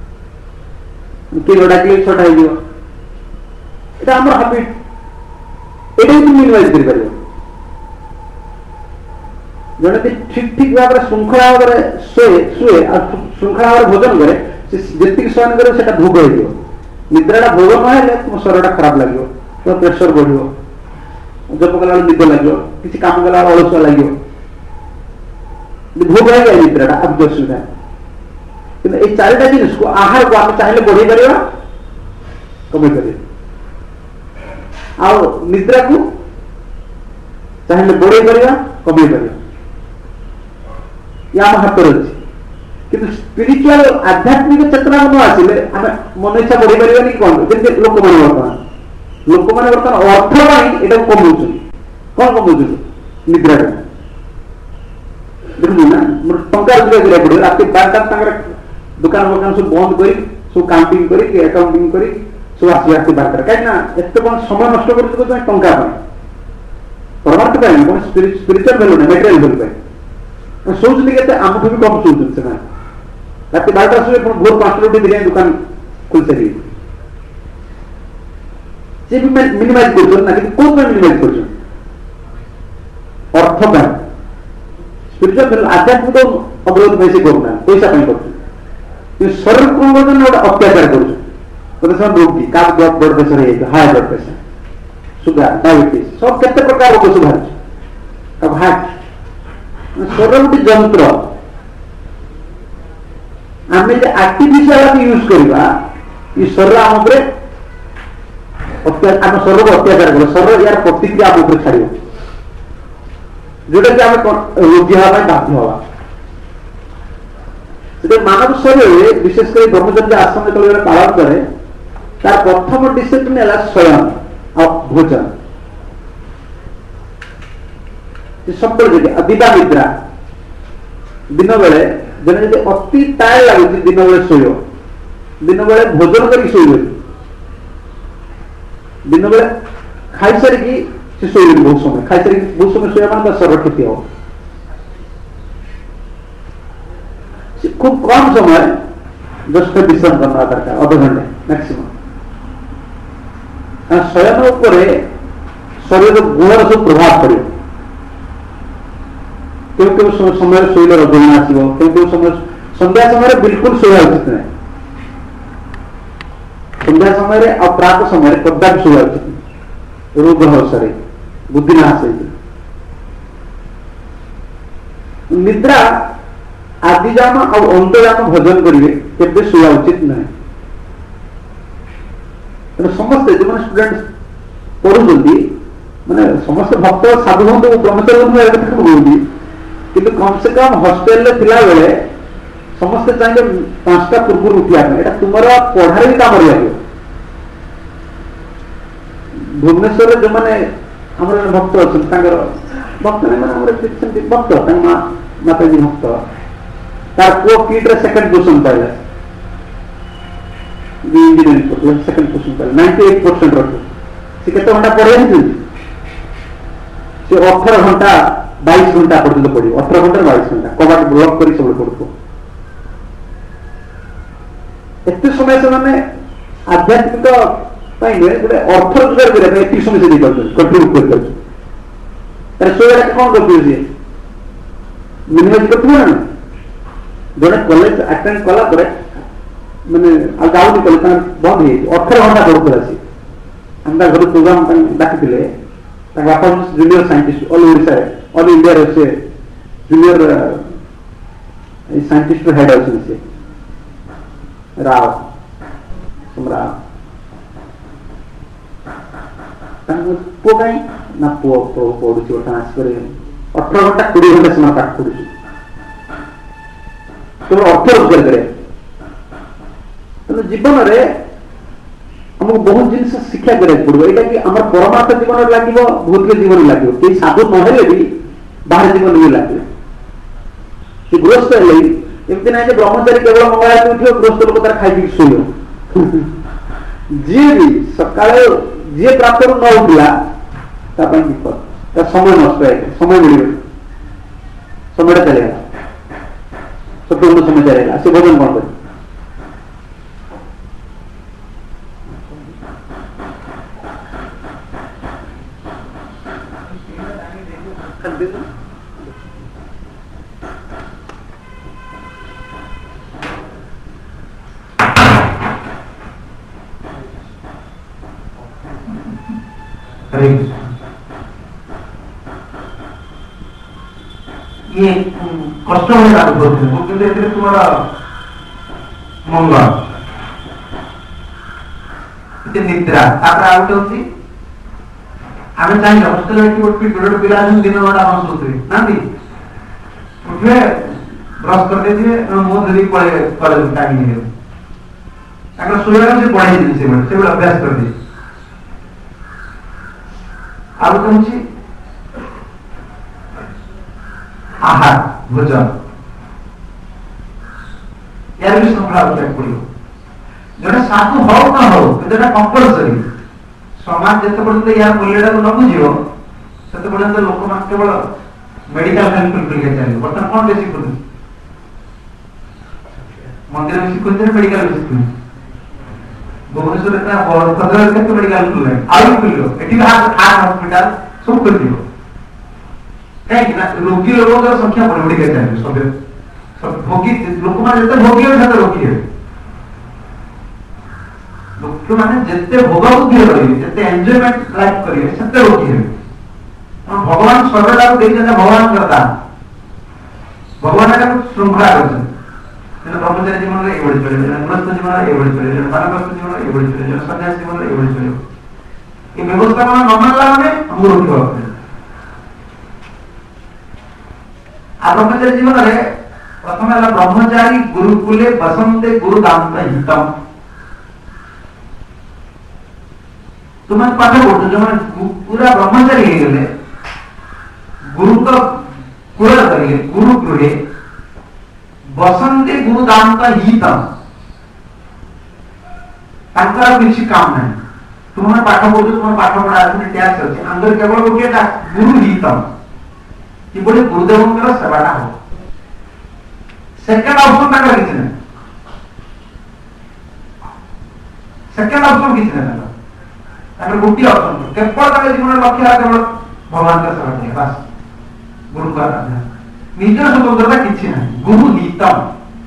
किए डाक 6टा हो आम हाबिट ये मिनिमाइज कर जड़े ठीक ठीक भाव में श्रृंखला भाव में शुए शुए श्रृंखला भाव भोजन करे जी शयन करे भोग हो निद्राटा भोग नहेले तुम शरीरटा खराब लगे, तुम प्रेसर बढ़, जप कला निद लगे, किसी काम कला अलसुआ लगे, भोग है निद्राटा अब असुविधा। कि ये चारिटा जिनिस को आहार को आम चाहिए बढ़े पार कमे पार, निद्रा को चाहिए बढ़े पार कमे पार, या आम हाथ अच्छे। किंतु स्पिरिचुअल आध्यात्मिक चेतना न आसिले आम मन इच्छा बढ़ी पारानी कौन जमी लोक मैंने बर्तमान अर्थ यहाँ कमाऊँ कौन कमाऊँ निद्रा देखु ना टंका रोजगार करा पड़े रात 12टा दुकान फकान सब बंद कर सब काउंटिंग कर अकाउंटिंग कर सब आस रात 12टा कहीं एत कौन समय नष्ट कर टंका परमार्थ कौन स्पिरिचुअल भैल्यू ना मेटेरियल भैल्यू शोचते के आम भी कम शोचुं से रात 12टा सुबह भोर 5टा उठी बिरियानी दुकान खोल सारी से भी मिनिमाइज कर कौन मिनिमाइज कर अर्थ का स्पिरिचुअल आध्यात्मिक अवरोध पैसे करूना पैसा कर शरीर को गोटे अत्याचार कर रोगी का ब्लड प्रेसर है high blood pressure sugar diabetes सब केते प्रकार रोग सब बाहर हार्ट शरीर गोटे जंत्र आम आर्टिफिशियल यूज करवा शरीर आम आम शरीर को अत्याचार कर शरीर यार प्रतिक्रिया आम छाड़ जोटा कि आम रोगी हाँ बाध्य हवा मानव शरीर विशेषकर ब्रह्मचर्य आश्रम जो पालन करे तार प्रथम डिसिप्लिन है शयन और भोजन सब जगह दिवा निद्रा दिन बेले जन जो अति टायर्ड लगुच दिन बेले शोय दिन बेले भोजन कर शोवे दिन बेले खाई सारिकी से शोवे बहुत समय खाई सारी बहुत समय शोया मान शरीर क्षति हो खूब कम समय 10 मिनट विश्राम करना दरकार अध घंटे मैक्सिमम शयन उपर शरीर गुणर सब प्रभाव पड़े क्यों समय शोले रजोगुण आसो क्यों समय संध्या समय बिल्कुल शोया उचित नहीं संध्या समय आ प्रात समय कदापि शोया उचित नहीं रोग अवसर बुद्धिनाश निद्रा आदिजाम और अंतजाम भोजन करेंगे केवे शोया उचित नहीं समस्ते जो मैंने स्टूडेंट पढ़ुंट माने समस्त भक्त साधु बंधु ब्रह्मचर्य कहते किंतु कम से कम हॉस्टेल थिला बेले समस्ते चाहिए 5टा पूर्व उठा तुम पढ़ार भी काम लगे भुवनेश्वर जो मैंने भक्त अच्छा भक्त नहीं भक्त माता जी भक्त तार पुओ किट सेकंड पोजिशन पाइला इंजीनियरिंग करते सेकंड पोजिशन पाइला 98% रखो से केते घंटा पढ़े से 18 घंटा 22 घंटा पर्यंत पढ़ी 18 घंटा 22 घंटा कबाट ब्लॉक कर सब पढ़ो एत समय से मैंने आध्यात्मिक गोटे अर्थ रोजगार करने एत समय से कंट्रीब्यूट कर सोया कौन करते मिनिमाइज करते ना जोड़े कॉलेज अटेंड कला मैंने गाँव कॉलेज बंद हो 18 घंटा पढ़ुला सी हम घर प्रोग्राम डाकी बापा junior scientist all Odisha all India से जूनियर साइंटिस्ट हेड अच्छे से राव सम्राव पुओ कहीं ना पुओ पढ़ुची ट्रांसफर 18 घंटा 20 घंटा समय पाठ पढ़ुची तो अर्थ रोजगार करे जीवन में हमको बहुत जिन शिक्षा करा पड़ो यहाँ कि आम परमार्थ जीवन लगे भौतिक जीवन लगे कई साधु नहेले भी बाहर जीवन भी लगे गृहस्थ एमती ना ब्रह्मचारी केवल मंगल उठ गृहस्थ लोक तार खाई शो जी भी सका जी प्राप्त न उठला विपद समय नष्ट है समय मिल समय चलेगा सत्य समय चलेगा से भोजन कौन कर हरे ये कष्ट में लागू करते हैं तुम्हारा मंगल निद्रा आउट होती आम चाहिए हॉस्टेल पिला दिन बड़ा हम सोते ना उठे ब्रश कर देते मुंह धरी पड़े कॉलेज टाइम शोया से पढ़ाई से अभ्यास कर दे आउ कौन आहार भोजन यार भी संभाल पड़ो जो साधु हो न हो कंपलसरी समाज जिते पर्यटन यार मूल्य को न बुझे से पर्यटन लोक मान केवल मेडिकल हेल्प चलिए बर्तमान कौन बेसिक मंदिर में शिखुचे मेडिकल शिखु भुवनेश्वर मेडिकल खुले आउ खुल हॉस्पिटल सब कर कहीं रोगी लोगों संख्या बढ़ बढ़ चलिए सब भोगी लोक मैंने भोगी हो रोगी है लोक मैंने जिते भोग बुद्धि रही एंजॉयमेंट लाइफ करेंगे से रोगी है भगवान स्वर्ग भगवान करता भगवान श्रृंखला कर ब्रह्मचारी जीवन में ये चले गृहस्थ जीवन में ये चले बानप्रस्थ जीवन में ये चले सन्यासी जीवन में ये चले ये व्यवस्था को न मानला माने हमको रोकवा पड़े आ ब्रह्मचारी जीवन में प्रथम है ब्रह्मचारी गुरुकुले बसंते गुरु दांत हितम तुम्हें पाठ पढ़ो जो मैंने पूरा ब्रह्मचारी हो गए गुरु का कुल करिए गुरु गृहे बसंते गुरु दांत हितम तांकर किसी काम नहीं तुम्हें पाठ पढ़ो तुम्हें पाठ पढ़ा टैक्स अच्छे अंदर केवल गोटे गुरु हितम कि बोले गुरुदेव सेवाटा हो सेकेंड ऑप्शन ताकर किसी नहीं सेकेंड ऑप्शन किसी नहीं ताकर गोटे ऑप्शन केवल ताकर जीवन लक्ष्य है केवल भगवान का सेवा किया बस गुरु का आराधना निजर स्वतंत्रता किसी नहीं गुरु हितम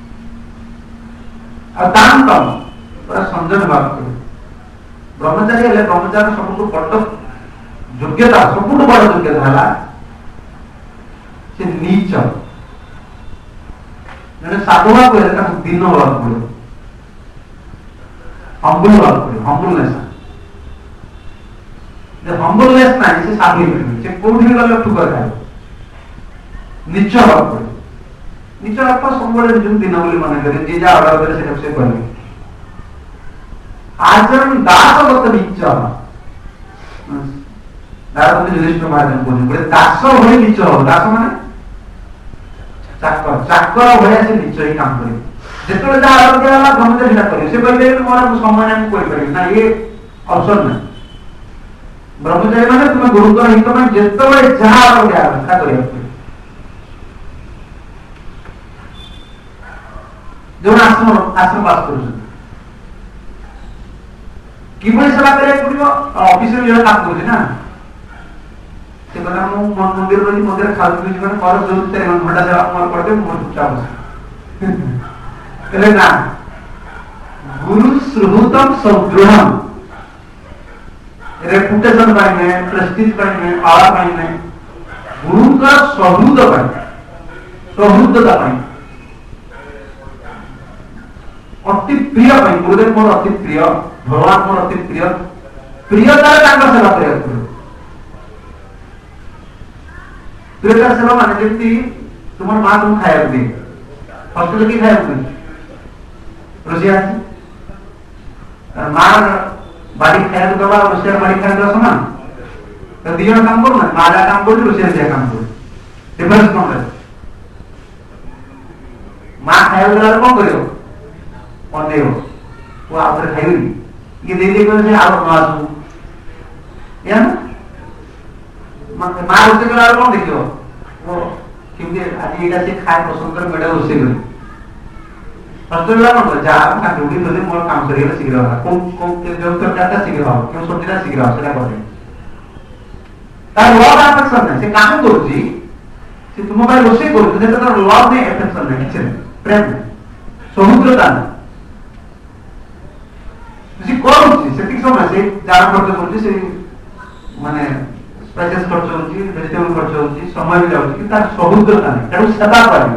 अदांतम पूरा संजन भाव करो ब्रह्मचारी है ब्रह्मचारी सबुठ बड़ योग्यता सबुठ बड़ योग्यता है से नीच जने साधुवा को है दिन हवा पड़े हम्बलनेस जब हम्बलनेस ना से साधु से कोठी गले ठुकर खाए नीच हवा पड़े नीच आप सब दिन बोली मन करे जे जा ऑर्डर करे से सबसे पहले आचरण दासवत नीच दासवत युधिष्ठिर महाराज बोले बोले दास भली नीच हो दास माने चाकर चाकर भया से नीच ही काम करे जेतले जा ऑर्डर देला ब्रह्मचारी ना करे से पहले मोर सम्मान हम कोई करे ना ये ऑप्शन ना ब्रह्मचारी माने तुम गुरु का हित में जेतले जा ऑर्डर देला का करे जो आश्रम बास कर किभଳି सेवा କରିବାକୁ ପଡିବ ଅଫିସରେ ଯୋଉ କାମ କରୁଛି ନା ସେ କହିଲା ମୁଁ ମନ୍ଦିର ରହି ମନ୍ଦିର ଖାଉଥିଲି ମାନେ ମୋର ଯୋଉ 4 ଘଣ୍ଟା ସେବା ମୋର କରିଦେ ମୁଁ ଚୁପଚାପ କହିଲେ ନା गुरु श्रुतम सदृढ़म रेपुटेशन पाइने प्रेस्टीज पाइने आला पाइने गुरु का सहृद पाइने सहृदता पाइने अति प्रिय पाई गुरुदेव मोर अति प्रिय भगवान मोर अति प्रिय प्रियता तांका सेवा करिया प्रियता सेवा माने जेति तुमर मां तुम खाया दे हॉस्पिटल की खाया दे रोजिया मां बाड़ी खाया दवा रोजिया बाड़ी खाया दवा समान तो दियो काम करो ना माला काम करो रोजिया दिया काम करो डिफरेंस कौन है मां खाया दवा कौन करियो अनेव वो आपरे खाइबी ये दे दे करे आरो मासु या मां रोसे कला कौन देखियो वो क्योंकि आज एटा से खाए पसंद कर मेडा रोसे कर हॉस्पिटल में जा का ड्यूटी तो मोर काम करिए शीघ्र को के डॉक्टर काटा शीघ्र हो क्यों सोचना शीघ्र हो सेटा करे तार लॉ अफेक्शन है से काम करूची से तुम भाई रोसे करू तो तो लॉ में अफेक्शन है किछ प्रेम समुद्रता किसी कौन सी सेटिंग समय से जान पड़ते कौन सी ମାନେ ସ୍ପାଇସେସ୍ ଖର୍ଚ୍ଚ ହେଉଛି, ଭେଜିଟେବୁଲ ଖର୍ଚ୍ଚ ହେଉଛି, ସମୟ ବି ଯାଉଛି, କିନ୍ତୁ ତାର ସହୃଦୟତା ନାହିଁ, ତାକୁ ସେବା କରିବ।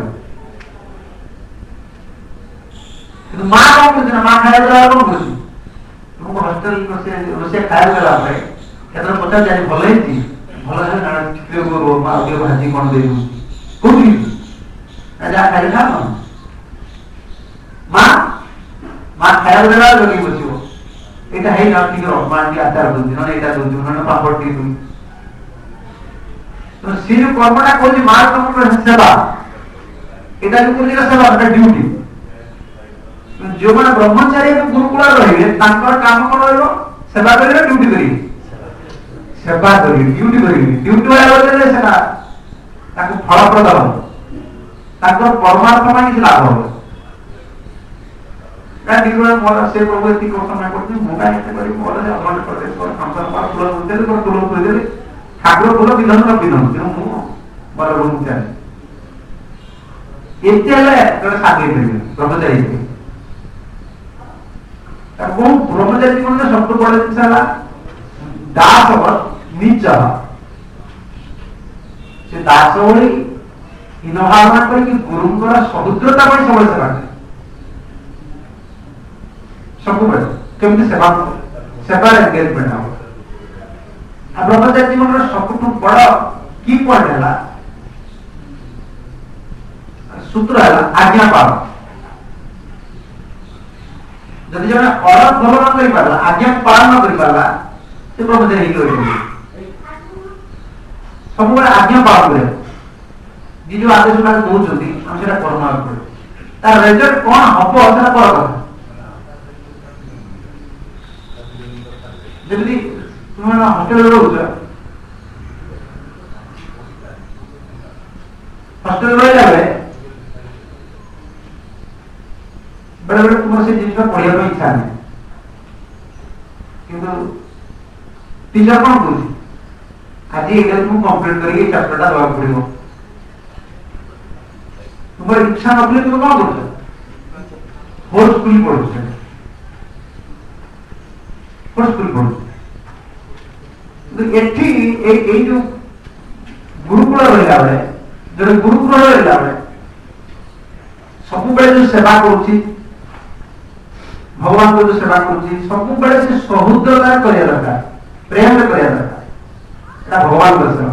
କିନ୍ତୁ ମା କଣ କରୁଛି ନା, ମା ଖାଇବା ଦେଲା କଣ କରୁଛି, ତୁମକୁ ହଷ୍ଟେଲ ରୋଷେଇ ଖାଇବା ଦେଲା ପରେ କେତେବେଳେ ପଚାରୁଛି ଆଜି ଭଲ ହେଇଛି, ଭଲ ହେଲେ ମା ଅଧିକ ଭାଜି କଣ ଦେଇଦଉଛି, କୋଉଠି ଯାହା ଖାଇଲେ ଖା ମା ଖାଇବା ଦେଲା ଜଗି ବସିବ, ଏଇଟା ହେଇନା ଟିକେ ମା ଟିକେ ଆଚାର ଦଉଛି, ନହେଲେ ଏଇଟା ଦଉଛି, ନହେଲେ ପାମ୍ପଡ଼ ଟିକେ ଦଉଛି। ସେ ଯୋଉ କର୍ମଟା କରୁଛି ମା ସେବା, ଏଇଟା ଯୋଉ କରୁଛି ସେବା, ଏଟା ଡ୍ୟୁଟି। ଯୋଉମାନେ ବ୍ରହ୍ମଚାରୀ ଗୁରୁକୁଳରେ ରହିବେ ତାଙ୍କର କାମ କଣ ରହିବ, ସେବା କରିବେ, ଡ୍ୟୁଟି କରିବେ, ସେବା କରିବେ, ଡ୍ୟୁଟି କରିବେ। ଡ୍ୟୁଟି ଭଳିଆ କରିଦେଲେ ସେଟା ତାକୁ ଫଳପ୍ରଦ ହବ, ତାଙ୍କର ପରମାର୍ଥ ପାଇଁ କିଛି ଲାଭ ହବ। ମୋର ସେ ପ୍ରଭୁ ଏତିକି ସମୟ କରୁଛି, ମୁଁ କାହିଁ ଏତେ କରିବି, ମୋର ଅଧଘଣ୍ଟେ କରିଦେବି, ଫୁଲ ଥୋଇଦେଲି, ଠାକୁର ଫୁଲ ପିନ୍ଧନ୍ତୁ ନ ପିନ୍ଧନ୍ତୁ, କିନ୍ତୁ ମୁଁ ଭଲ ରୁମ୍ ଚାଲେ। ଏତେ ହେଲେ ଜଣେ ସାଧି ପାରିବେ, ବ୍ରହ୍ମଚାରୀ ହେଇଥିବେ। ବ୍ରହ୍ମଚାରୀ ଜୀବନରେ ସବୁଠୁ ବଡ ଜିନିଷ ହେଲା ଦାସ ନିଜ, ସେ ଦାସ ଭଳି ହୀନଭାବନା କରିକି ଗୁରୁଙ୍କର ସହୃଦ୍ରତା ପାଇଁ ସବୁବେଳେ ସେବା କରେ, ସବୁବେଳେ କେମିତି ସେବାରେ ଏନଗେଜମେଣ୍ଟ ହବ। ଆଉ ବ୍ରହ୍ମଚାରୀ ଜୀବନର ସବୁଠୁ ବଡ କି ପଏଣ୍ଟ ହେଲା, ସୂତ୍ର ହେଲା ଆଜ୍ଞା ପାଳନ। ଯଦି ଜଣେ ଅର୍ଡର ଫଲୋ ନ କରିପାରିଲା, ଆଜ୍ଞା ପାଳନ ନ କରିପାରିଲା, ସେ ବ୍ରହ୍ମଚାରୀ ହେଇକି ରହିପାରିବ। ସବୁବେଳେ ଆଜ୍ଞା ପାଳନ କରିବା, ଯିଏ ଯୋଉ ଆଦେଶ ଗୁଡାକ ଦଉଛନ୍ତି ଆମେ ସେଟା କର୍ମ କରିବୁ, ତାର ରେଜଲ୍ଟ କଣ ହବ ସେଟା ବଡ କଥା। ଯେମିତି ତୁମେ ହଷ୍ଟେଲରେ ରହୁଛ, ହଷ୍ଟେଲ ରହିଲା ବେଳେ ବେଳେ ବେଳେ ତୁମର ସେ ଜିନିଷ ପଢିବା ପାଇଁ ଇଚ୍ଛା ନାହିଁ, କିନ୍ତୁ ଟିଚର କଣ କହୁଛି, ଆଜି ଏଇଟା ତୁମକୁ କମ୍ପ୍ଲିଟ କରିକି ଏଇ ଚାପ୍ଟରଟା ଦେବାକୁ ପଡିବ। ତୁମର ଇଚ୍ଛା ନଥିଲେ ତୁମେ କଣ କରୁଛ, ଫୋର୍ସଫୁଲି ପଢୁଛ, ଫୋର୍ସଫୁଲି ପଢୁଛ। ଏଠି ଏଇ ଯୋଉ ଗୁରୁକୁଳ ରହିଲା ବେଳେ, ଜଣେ ଗୁରୁକୁଳ ରହିଲା ବେଳେ ସବୁବେଳେ ଯୋଉ ସେବା କରୁଛି, ଭଗବାନଙ୍କ ଯୋଉ ସେବା କରୁଛି, ସବୁବେଳେ ସେ ସହୃଦୟତାରେ କରିବା ଦରକାର, ପ୍ରେମରେ କରିବା ଦରକାର, ଏଟା ଭଗବାନଙ୍କ ସେବା।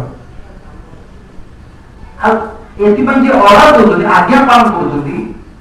ଆଉ ଏଥିପାଇଁ ଯେ ଅର୍ଡର ଦଉଛନ୍ତି, ଆଜ୍ଞା ପାଳନ କରୁଛନ୍ତି,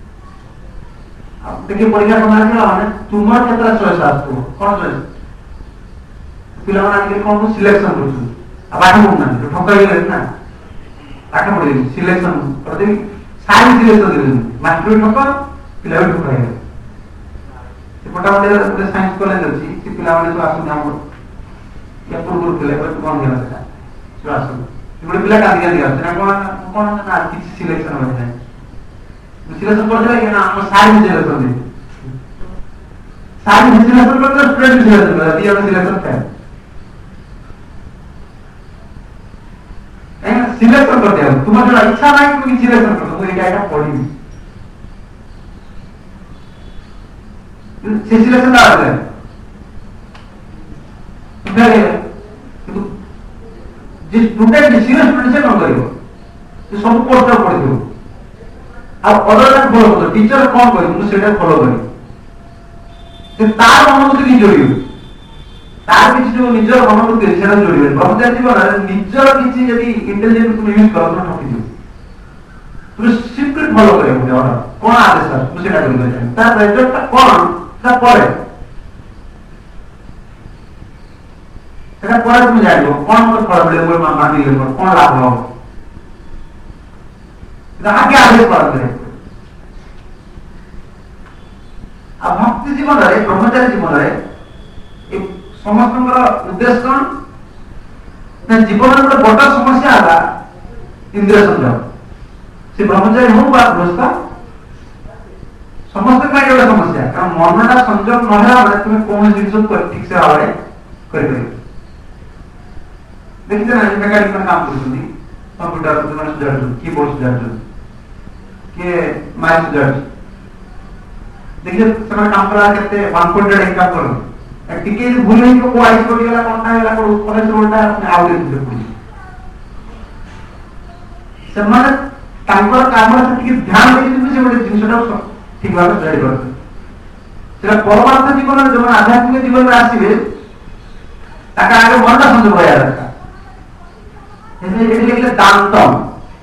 ଟିକେ ପରୀକ୍ଷା ସମୟ ଆସିଲା ମାନେ ତୁମର କେତେଟା ଚଏସ୍ ଆସୁଥିବ, କଣ ଚଏସ୍, ପିଲାମାନେ ଆଜିକାଲି କଣ ସିଲେକ୍ସନ କରୁଛନ୍ତି, ଆଉ ପାଠ ପଢୁନାହାନ୍ତି, ଠକ ହେଇଗଲେଣି ନା, ପାଠ ପଢିବେନି, ସିଲେକ୍ସନ କରିଦେବି, ସାରି ସିଲେକ୍ସନ ଦେଉଛନ୍ତି, ମାଷ୍ଟର ଠକ, ପିଲା ବି ଠକ ହେଇଗଲେ। ପଟାପଟିରେ ଗୋଟେ ସାଇନ୍ସ କଲେଜ ଅଛି, ସେ ପିଲାମାନେ ସବୁ ଆସନ୍ତି, ଆମର ପୂର୍ବରୁ ଥିଲେ କଣ ହେଲା ସେଟା, ସବୁ ଆସନ୍ତି, ଗୋଟେ ପିଲା କାନ୍ଦି କାନ୍ଦି ଆସୁଛି ନା, କଣ ନା କିଛି ସିଲେକ୍ସନ ହୋଇଥାଏ, ସିଲେକ୍ସନ କରିଦେଲା କି ନା ଆମ ସାଇନ୍ସ ସିଲେକ୍ସନ ଦେଇଛି, ସାଇନ୍ସ ସିଲେକ୍ସନ କରିଦେଲା, ଷ୍ଟୁଡେଣ୍ଟ ସିଲେକ୍ସନ କଲା, ଦି ଜଣ ସିଲେକ୍ସନ ଥାଏ, କାହିଁକି ସିଲେକ୍ସନ କରିଦିଅ, ତୁମର ଯୋଉଟା ଇଚ୍ଛା ନାହିଁ তুমি ସିଲେକ୍ସନ କର, ମୁଁ ଏଇଟା ପଢିବି, ସେ ସିଲେକ୍ସନ ଆସେ। କିନ୍ତୁ ଯେ ଷ୍ଟୁଡେଣ୍ଟ ସିରିୟସ୍ ଷ୍ଟୁଡେଣ୍ଟ ସେ କଣ କରିବ, ସେ ସବୁ କୋର୍ସଟା ପଢିଥିବ, ଆଉ ଅଦରଟା ଫଲୋ କରିବ, ଟିଚର କଣ କରିବ ମୁଁ ସେଇଟା ଫଲୋ କରିବି, ସେ ତାର ଅନୁଭୂତି କି ଯୋଡ଼ିବ, ତାର କିଛି ଯୋଉ ନିଜର ଅନୁଭୂତି ସେଟା ଯୋଡ଼ିବେ। ବ୍ରହ୍ମଚାରୀ ଜୀବନରେ ନିଜର କିଛି ଯଦି ଇଣ୍ଟେଲିଜେନ୍ସ ତୁମେ ୟୁଜ କର, ତୁମେ ଠକିଯିବ, ତୁମେ ସିମ୍ପଲି ଫଲୋ କରିବାକୁ ପଡିବ, ଅର୍ଡର କଣ ଆଦେଶ ମୁଁ ସେଇଟା କରିପାରିବି, ତାର ରେଜଲ୍ଟଟା କଣ ପରେ ସେଟା ପରେ তুমি জানিব কোন মত ফল মিলে কোন মানিলে কোন লাভ হবে, আগে আদেশ করা যায়। আর ভক্তি জীবନରେ, ব্রহ্মচারী জীবନରେ ସମସ୍ତଙ୍କର ଉଦ୍ଦେଶ୍ୟ କଣ ନା, ଜୀବନର ଗୋଟେ ବଡ ସମସ୍ୟା ହେଲା ଇନ୍ଦ୍ରିୟ ସଂଯୋଗ। ସେ ବ୍ରହ୍ମଚାରୀ ହଉ ବା ଗୃହସ୍ଥ, ସମସ୍ତଙ୍କ ପାଇଁ ଗୋଟେ ସମସ୍ୟା, କାରଣ ମନଟା ସଂଯୋଗ ନହେଲା ବେଳେ ତୁମେ କୌଣସି ଜିନିଷକୁ ଠିକ ସେ ଭାବରେ କରିପାରିବ। ଦେଖିଛ ନା, ମେକାନିକ ମାନେ କାମ କରୁଛନ୍ତି, କମ୍ପ୍ୟୁଟର ସେମାନେ ସୁଧାରୁଛନ୍ତି, କିବୋର୍ଡ ସୁଧାରୁଛନ୍ତି, କିଏ ମାଇକ୍ ସୁଧାରୁଛି, ଦେଖିଛ ସେମାନେ କାମ କଲା କେତେ 1.8 କାମ କରନ୍ତି, टिके भूल नहीं को आइस पड़ी गला कोनटा हैला को कोलेस्ट्रॉल टा आउट दे पड़ी से माने तांकर काम से टिके ध्यान दे से बड़े जिंसटा ठीक भाबे रेडी कर सेटा परमार्थ जीवन जो आध्यात्मिक जीवन में आसीबे ताका आगे मनटा संजोग होया दरकार एने एले दांतम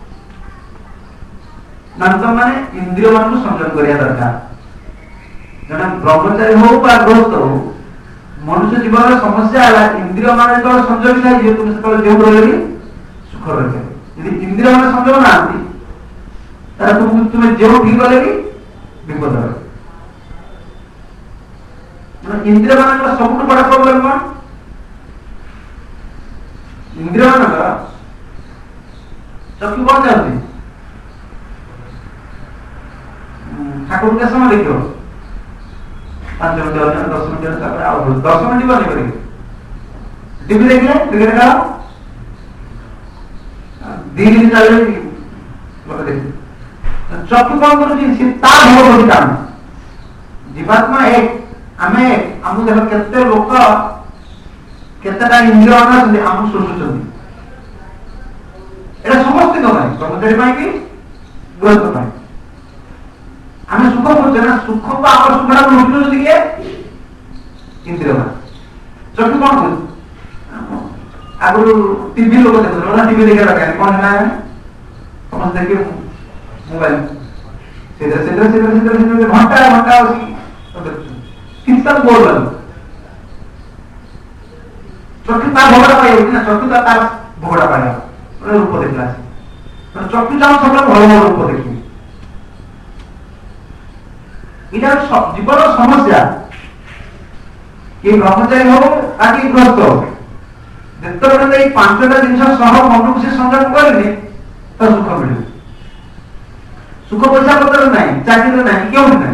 दांतम माने इंद्रिय मन को संयम करिया दरकार जने ब्रह्मचारी हो बा गृहस्थ हो मनुष्य जीवन में समस्या है इंद्रिय मान तो संयम नहीं है तुम से जो रहे सुख रहे यदि इंद्रिय मान संयम ना आती तार तुम जो ठीक गले भी विपद है मतलब इंद्रिय मान का सबसे बड़ा प्रॉब्लम कौन इंद्रिय मान का चक्षु कौन जाती ठाकुर के समय देखो 5 मिनट 10 मिनट तक आओ 10 मिनट बने करेंगे टीवी देख ले क्रिकेट का दिन चल रही बोल देख चक्षु कौन करूची सीता भगवती काम जीवात्मा एक हमें हम देखो केते लोक केतेटा इंद्रिय अन हम सोचुचंदी एटा समस्त को भाई ब्रह्मचारी भाई की गृहस्थ भाई हमें सुख खोजे ना सुख को आवर सुखरा को लुटलो जदी के इंद्रिय मान चक्षु कौन को आगु टीवी लोग देखो ना टीवी देखे रखा है कौन है समझ देखे मोबाइल सीधे घंटा उसी कितना बोल रहा चक्षु ता भोगड़ा पाए ना चक्षु ता भोगड़ा पाए रूप देखला तो चक्षु जाओ सब भल रूप देखी इधर जीवन समस्या कि ब्रह्मचारी हो आदि ग्रस्त हो जिते ये 5टा जिन मन को से संयम करेंगे तो सुख मिले सुख पैसा पत्र नहीं चाकरी नहीं क्यों नहीं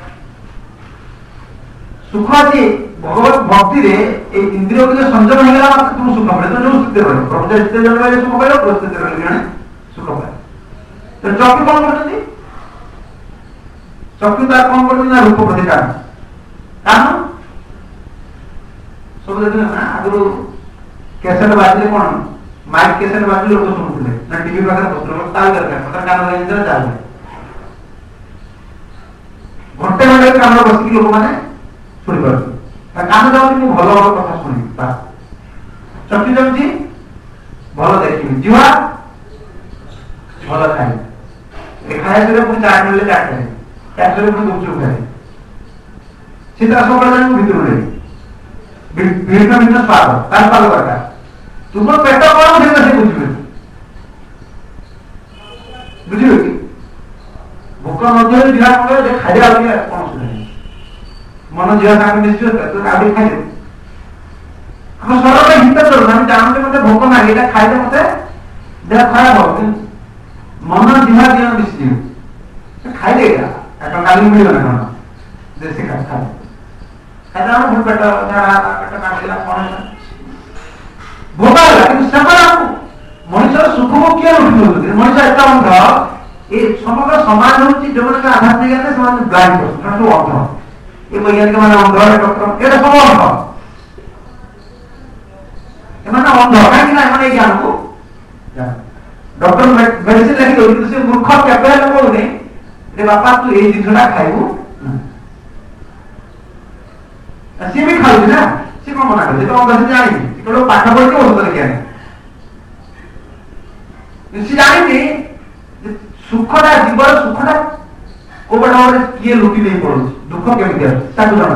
सुख अच्छी भगवत भक्ति रे इंद्रिय को संयम हो गला तुम सुख मिले तो जो स्थिति रहे ब्रह्मचारी स्थिति जन सुख पाइल स्थिति रहे सुख पाए तो चक्षु कौन करते चक्षुदार कौन करते ना रूप प्रतिकार कारण सब देखिए ना आगु कैसेट बाजले कौन माइक कैसेट बाजले लोग सुनुଥିଲେ ना टीवी पाखर बसलो ताल दरकार पता कान रेंजर चाले घंटे घंटे कान बसिकी लोक माने सुनि पारछी कान जाउनी मु भलो भलो कथा सुनि बा चक्षु जमजी भलो देखिबी जीवा भलो खाई ए खाए से पुनी चाट मिले चाट खाए कैसे में गुपचुप है सीधा सोकर जाने भीतर ले भीड़ का बिना स्वाद तार पालो करता तुम पेट कौन से कैसे बुझिबे बुझिबे कि भूख मध्य जिला को जे खाइया वाली कौन सुने मन जिया सामने निश्चय तो आबे खाइ हम सरल हित कर हम जानते मते भूख ना एटा खाइले मते देह खराब हो मन जिहा जिया निश्चय खाइ लेगा आता काली मिल ना जैसे का खा खाना हम पेट झाड़ा पेट काटला कौन भोगा लेकिन सफल मनुष्य सुख को किए उठो मनुष्य एता अंध ए समग्र समाज होची जो मन का आध्यात्मिक है समाज ब्लाइंड पर्सन तो अंध ये वैज्ञानिक माने अंध है डॉक्टर एटा सब अंध ए माने अंध काहे ना माने ज्ञान को डॉक्टर मेडिसिन लेके दो से मूर्ख केबे लोग ने रे बापा तू ए जिनटा खाइबू सी भी खाऊ ना सी को मना करे तो हम जानी तो पाठ पढ़ के ओसत लेके आने सी जानी सुखटा जीवन सुखटा को बड़ा और किए लुटी नहीं पड़ो दुख केमिति है ताकू जाना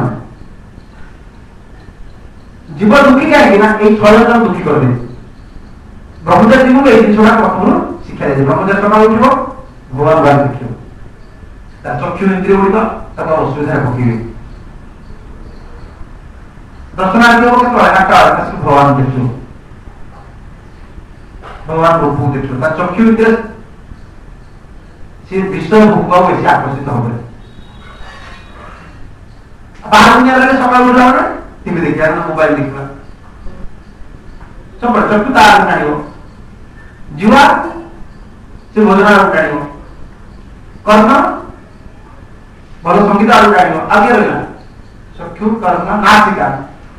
जीवन दुखी क्या है ना एक छयटा दुखी कर दे ब्रह्मचारी जीवन ए जिनटा कठोर शिक्षा दे ब्रह्मचारी सकाळ उठिबो भगवान बात देखियो ता चक्षु इंद्रिय उड़िबो ता असुविधा भोगिबे दर्शनार्थी हो के आकाश में भगवान देखो भगवान रूप देखो ता चक्षु इंद्रिय से विषय भोग बेसी आकर्षित होबे बाहर दुनिया रे सकाळ उठा ना टीवी देखिया ना मोबाइल देखिया सब चक्षु तार काढियो जीवा से भोजना काढियो कर्म भलो संगीत आलू काढियो आगे रहला चक्षु कर्म नासिका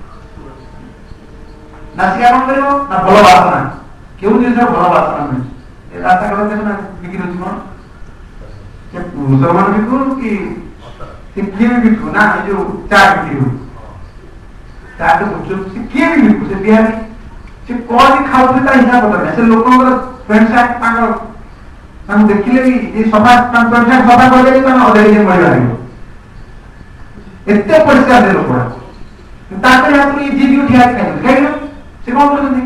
नासिका कौन करिवो ना भलो वासना केउ जिनिस भलो वासना मिलुछि ए रास्ता कला देखना बिक्री होछि कोन से मुसलमान बिकु कि किए भी बिकु ना ए जो चा बिक्री हो चा तो कुछ से किए भी बिकु से बिहार से कोन खाउ ता हिसाब पता नै से लोकन फ्रेंड साथ तांग हम देखिले भी ये समाज तांग फ्रेंड साथ सफा कर देली त अधे जे मरि लागियो एते परिष्कार दे लोक तापर हाथ में जीव उठिया खाइ से कौन करते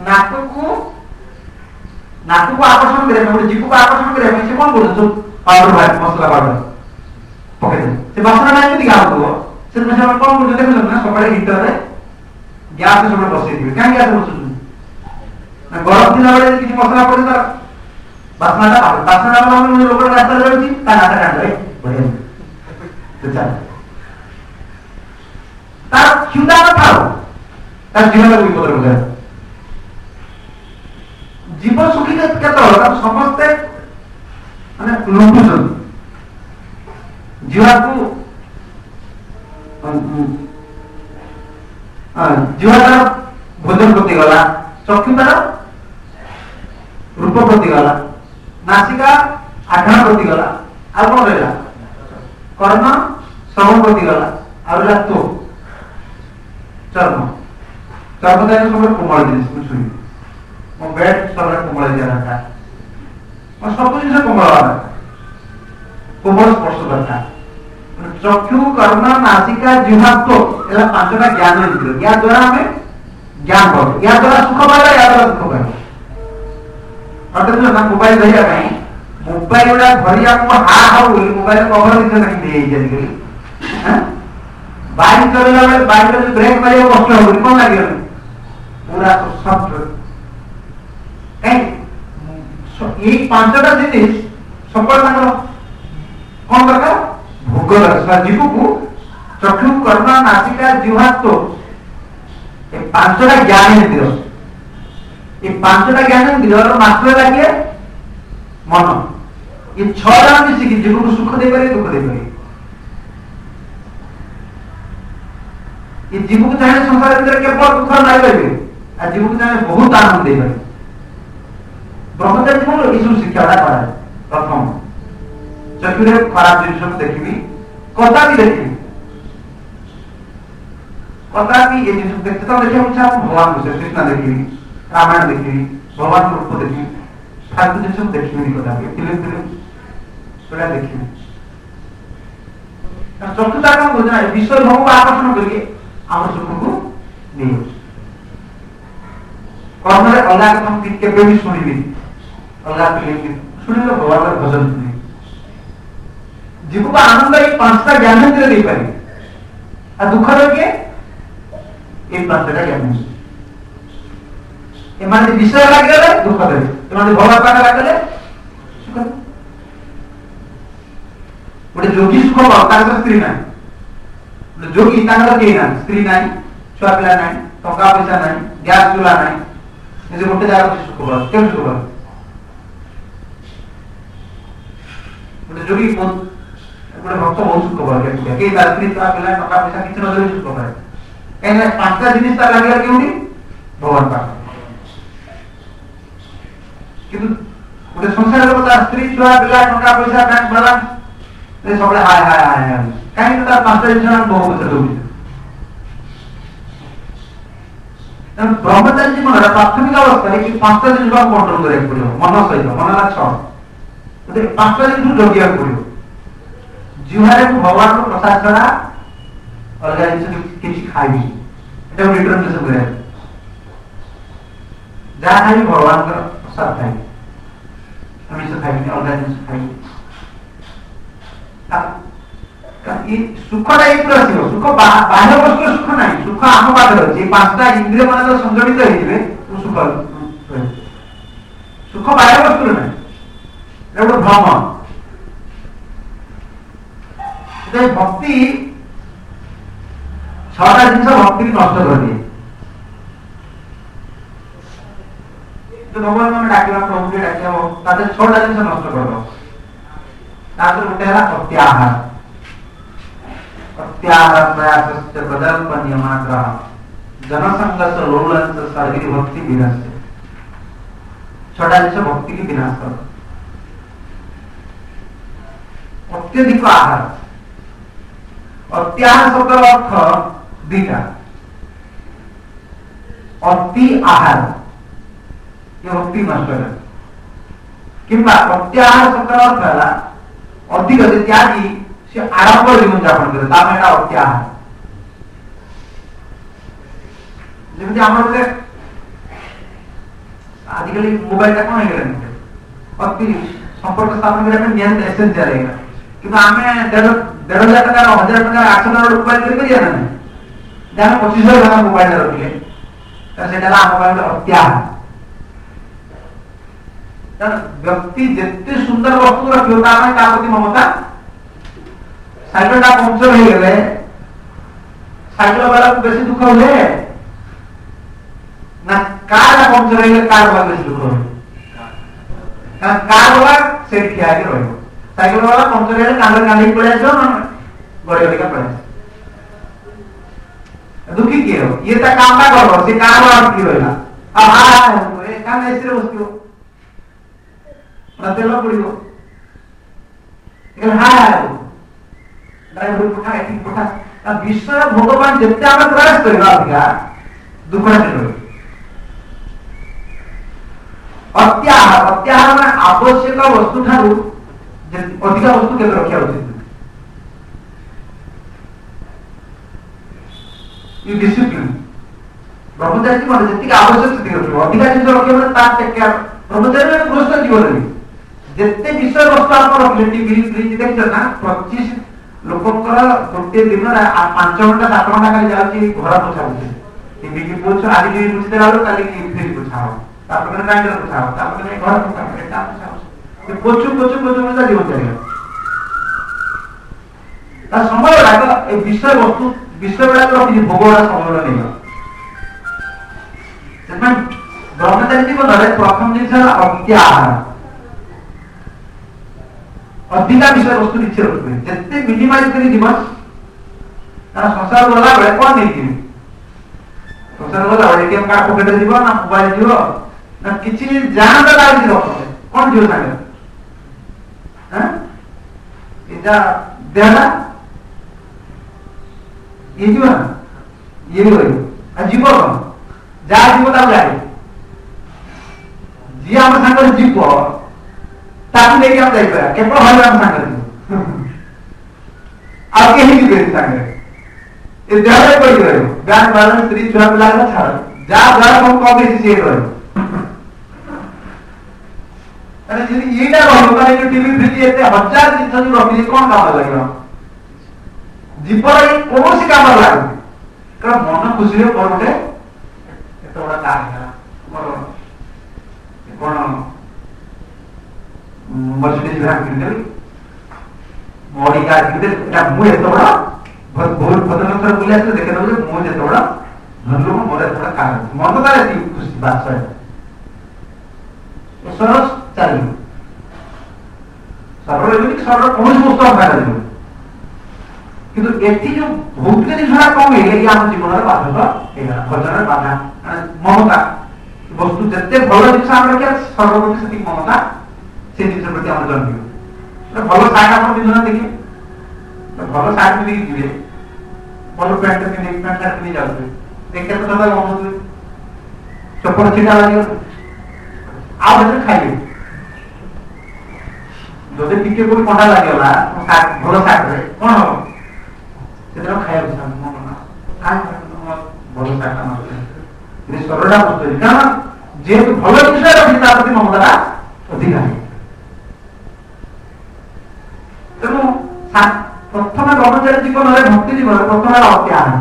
नाक को आकर्षण करे ना जीव को आकर्षण करे से कौन करते पाउडर भाई मसला पाउडर पके से बासना नहीं दिखा हो से में हम कौन करते देखो ना सकाळे हीटर रे गैस से सब बसई दिबे काहे गैस बसउ ना गरम दिन बेले किछि मसला पड़े त बासना हम लोग रास्ता जाउछि ता नाटा काट रे बढ़िया तो चल तार क्षुदा न थाओ तार जीवन को विपद हो जीवन सुखी के तो समस्ते माने लुटुछन जीवन को जीवन भोजन प्रति गला चक्षु तार रूप प्रति गला नासिका आघाण प्रति गला आ कोन रहला कर्म श्रवण प्रति गला आ रहला तो चर्म चर्म का सब कोमल जिनिस में छुई मो बेड सब कोमल दिया रखा और सब कुछ से कोमल वाला कोमल स्पर्श करता चक्षु कर्म नासिका जिह्वा तो एला पांचटा ज्ञान निकले या द्वारा हमें ज्ञान हो या द्वारा सुख पाइला या द्वारा दुख पाइला और तो ना मोबाइल धरिया कहीं मोबाइल वाला भरिया को हा हा मोबाइल कवर दिसे नहीं दे जल्दी हैं बाइक चलेला बेले बाइक रे ब्रेक मारियो कष्ट हो कोन लागियो पूरा सॉफ्ट ए ये पांचटा जिनिस सफल ताकर कोन दरकार भोग दरकार जीव को चक्षु कर्म नासिका जिह्वा तो ये पांचटा ज्ञान इंद्रिय ये पांचटा ज्ञान इंद्रिय रो मात्र लागे मन ये छटा मिसी कि जीव को सुख दे पारे दुख दे पारे ये जीव को चाहे संसार भीतर केवल दुख नहीं पाइबे आ जीव को चाहे बहुत आनंद दे पारे ब्रह्मचर्य जीवन ईश्वर शिक्षाटा करा प्रथम चक्षुरे खराब जिनिस देखिबी कथा भी देखिबी कथा भी ये जिनिस देखते तो देखिए मुझे भगवान को कृष्ण देखिबी रामायण देखिबी भगवान के रूप देखिबी फालतू जिनिस देखिबी कथा भी फिल्म सोला देखिबी चक्षुता का बुझना है विश्व भोग को आकर्षण करके आम सुख को नहीं कर्म रे अलग हम केबे भी सुनिबी अलग फिल्म सुनिले भगवान का भजन सुनिबी जीव को आनंद ये पांचटा ज्ञान इंद्रिय दे पारे आ दुख रे के ये पांचटा ज्ञान इंद्रिय ए माने विषय लागले दुख दे ए माने भगवान पाना लागले सुख दे गोटे जोगी सुख तांकर स्त्री ना जोगी तांकर के ना स्त्री ना छुआ पिला ना टका पैसा ना गैस चूल्हा ना जे गोटे जागा सुख बा केम सुख बा गोटे जोगी गोटे भक्त बहुत सुख बा के तार स्त्री छुआ पिला टका पैसा किछ न सुख बा एने पांचटा जिनिस तार लागला केउनी भगवान पा किंतु गोटे संसार रो तार स्त्री छुआ पिला टका पैसा बैंक बैलेंस ये सब हाय हाय हाय हाय कहीं तो पांचटा जिनिस बहुत कुछ दउछि तब ब्रह्मचर्य जीवन रा प्राथमिक अवस्था है कि पांचटा जिनिस को कंट्रोल करे पड़ियो मन सहित मन ला छ तो पांचटा जिनिस जगिया पड़ियो जीवहारे को भगवान को प्रसाद करा और जिनिस किछि खाइबी एटा रिटर्न से करे जा खाइ भगवान का प्रसाद खाइ हम इसे खाइ और जिनिस खाइ ये सुखटा एक प्रकार सुख बाह्य वस्तु सुख नहीं सुख आम पाखरे अछि पांचटा इंद्रिय मान संजमित होइबे तो सुख सुख बाह्य वस्तु नहीं एवढ भ्रम ते भक्ति छटा जिनिस भक्ति नष्ट कर दिए तो भगवान में डाकिबा प्रभु के डाकिबा ताते छटा जिनिस नष्ट कर दो ताते गोटे हला प्रत्याहार प्रयासस्य प्रदल्प नियमाग्रह जनसंघर्ष लोलंच सर्गिरी भक्ति विनाश। छठा जिनिष भक्ति की विनाश कर। अत्यधिक आहार, अत्याहार शब्द अर्थ दीटा, अति आहार ये भक्ति नष्ट है किंबा अत्याहार शब्द अर्थ है अधिक त्यागी से आडंबर जीवन यापन करे अत्याहार। जमी आम आजिकल मोबाइल टा कौन अति संपर्क स्थापन करने नियंत्रण एसेंशियल है कि आम 1,500 टका 1,000 टका 800 टका मोबाइल कर 25,000 टका मोबाइल रखिले अत्याहार। व्यक्ति जिते सुंदर वस्तु रखियो प्रति ममता। साइकेल पंक्चर हो गले साइकेल वाला को बेसी दुख हुए ना कार पंक्चर हो कार वाला बेसी दुख हुए। कार वाला से ठिया के रहियो, साइकेल वाला पंक्चर हो कांदर कांदी पड़े आछो गड़े गड़े पड़े दुखी के हो ये ता काम का करो से कार वाला की रहला अब हां ए काम ऐसे बसयो तेल पड़ो हां ड्राइवर पठा एठी पठा विश्व भगवान जिते आम प्रयास करवा अधिका दुख अत्याहार। अत्याहार में आवश्यक वस्तु ठारू अधिक वस्तु के रखा उचित ये डिसिप्लिन। ब्रह्मचारी जीवन जी आवश्यक से रखियो अधिक जिन रखियो टेक केयर। ब्रह्मचारी में पुरुष जीवन जिते विषय वस्तु आप रखले टीवी फ्रिज देख ना 25 लोकंकर गोटे दिन 5 घंटा 7 घंटा खाली जाउची घर पोछा होचे टीवी की पोछ आज टीवी पोछ देला काली की फ्रिज पोछा हो तापर ग्राइंडर पोछा हो तापर घर पोछा एटा पोछा हो ये पोछ में जीवन चलेगा ता समय लाग ए विषय वस्तु विषय वाला रखि भोग वाला समय नहीं सेमन ब्रह्मचारी जीवन रे प्रथम जिनिस अत्याहार। अधिका विषय वस्तु किसी रखिए जिते मिनिमाइज कर जीवन संसार गला बेले कौन नहीं संसार गला एटीएम कार्ड पॉकेट जीव ना मोबाइल जीव ना किसी जान लाग कौन जीव सागे एटा देहला ये जीव ना ये भी रही जीव कौन जा जीव ता जाए जी आम सागर जीव ताकि लेके आप जाइए केवल हजाम सांगे आपके ही जीवे सांगे ये जारे कोई रहे गान वाला स्त्री छुआ मिला के छाड़ जा जा हम कौन से चीज रहे अरे यदि ये ना रहो माने कि टीवी फ्रिज एते 1000 चीज जो रखी कौन काम लागो जीवन कौन सी काम लागो कारण मन खुशी हो परटे एत बड़ा कार है मोर कोन मर्सिडीज वैन किनले मॉडी कार किनले एटा मु एत बड़ा बहुत पदनंतर बुले आसे देखे दो मु एत बड़ा धनलो मोर एत बड़ा कार मन तो तारे खुशी बात है तो सरस चली सरल एमिति सरल कौन वस्तु खाना दियो किंतु एठी जो भौतिक जिनिसरा कम हेले कि हम जीवन रे बाधा हेला भजन रे बाधा ममता वस्तु जते भल जिनिस हम रखिया सर्वप्रति सती ममता से जिनिस प्रति हम जन्मियो तो भल साइड हम दिन देखि तो भल साइड में देखि जीवे भल पैंट में एक पैंट शर्ट में जाउते देखे तो दादा हम चप्पल छिटा लागियो आ बजे खाइए जदि टिके कोई पंडा लागेला साथ भल साथ रे कोन हो सेटा खाया बसा मन आ भल साथ ना ये सरला वस्तु कारण जे भल जिनिस रखि ता प्रति ममता अधिक है तेणु प्रथम ब्रह्मचारी जीवन में भक्ति जीवन प्रथम अत्याहार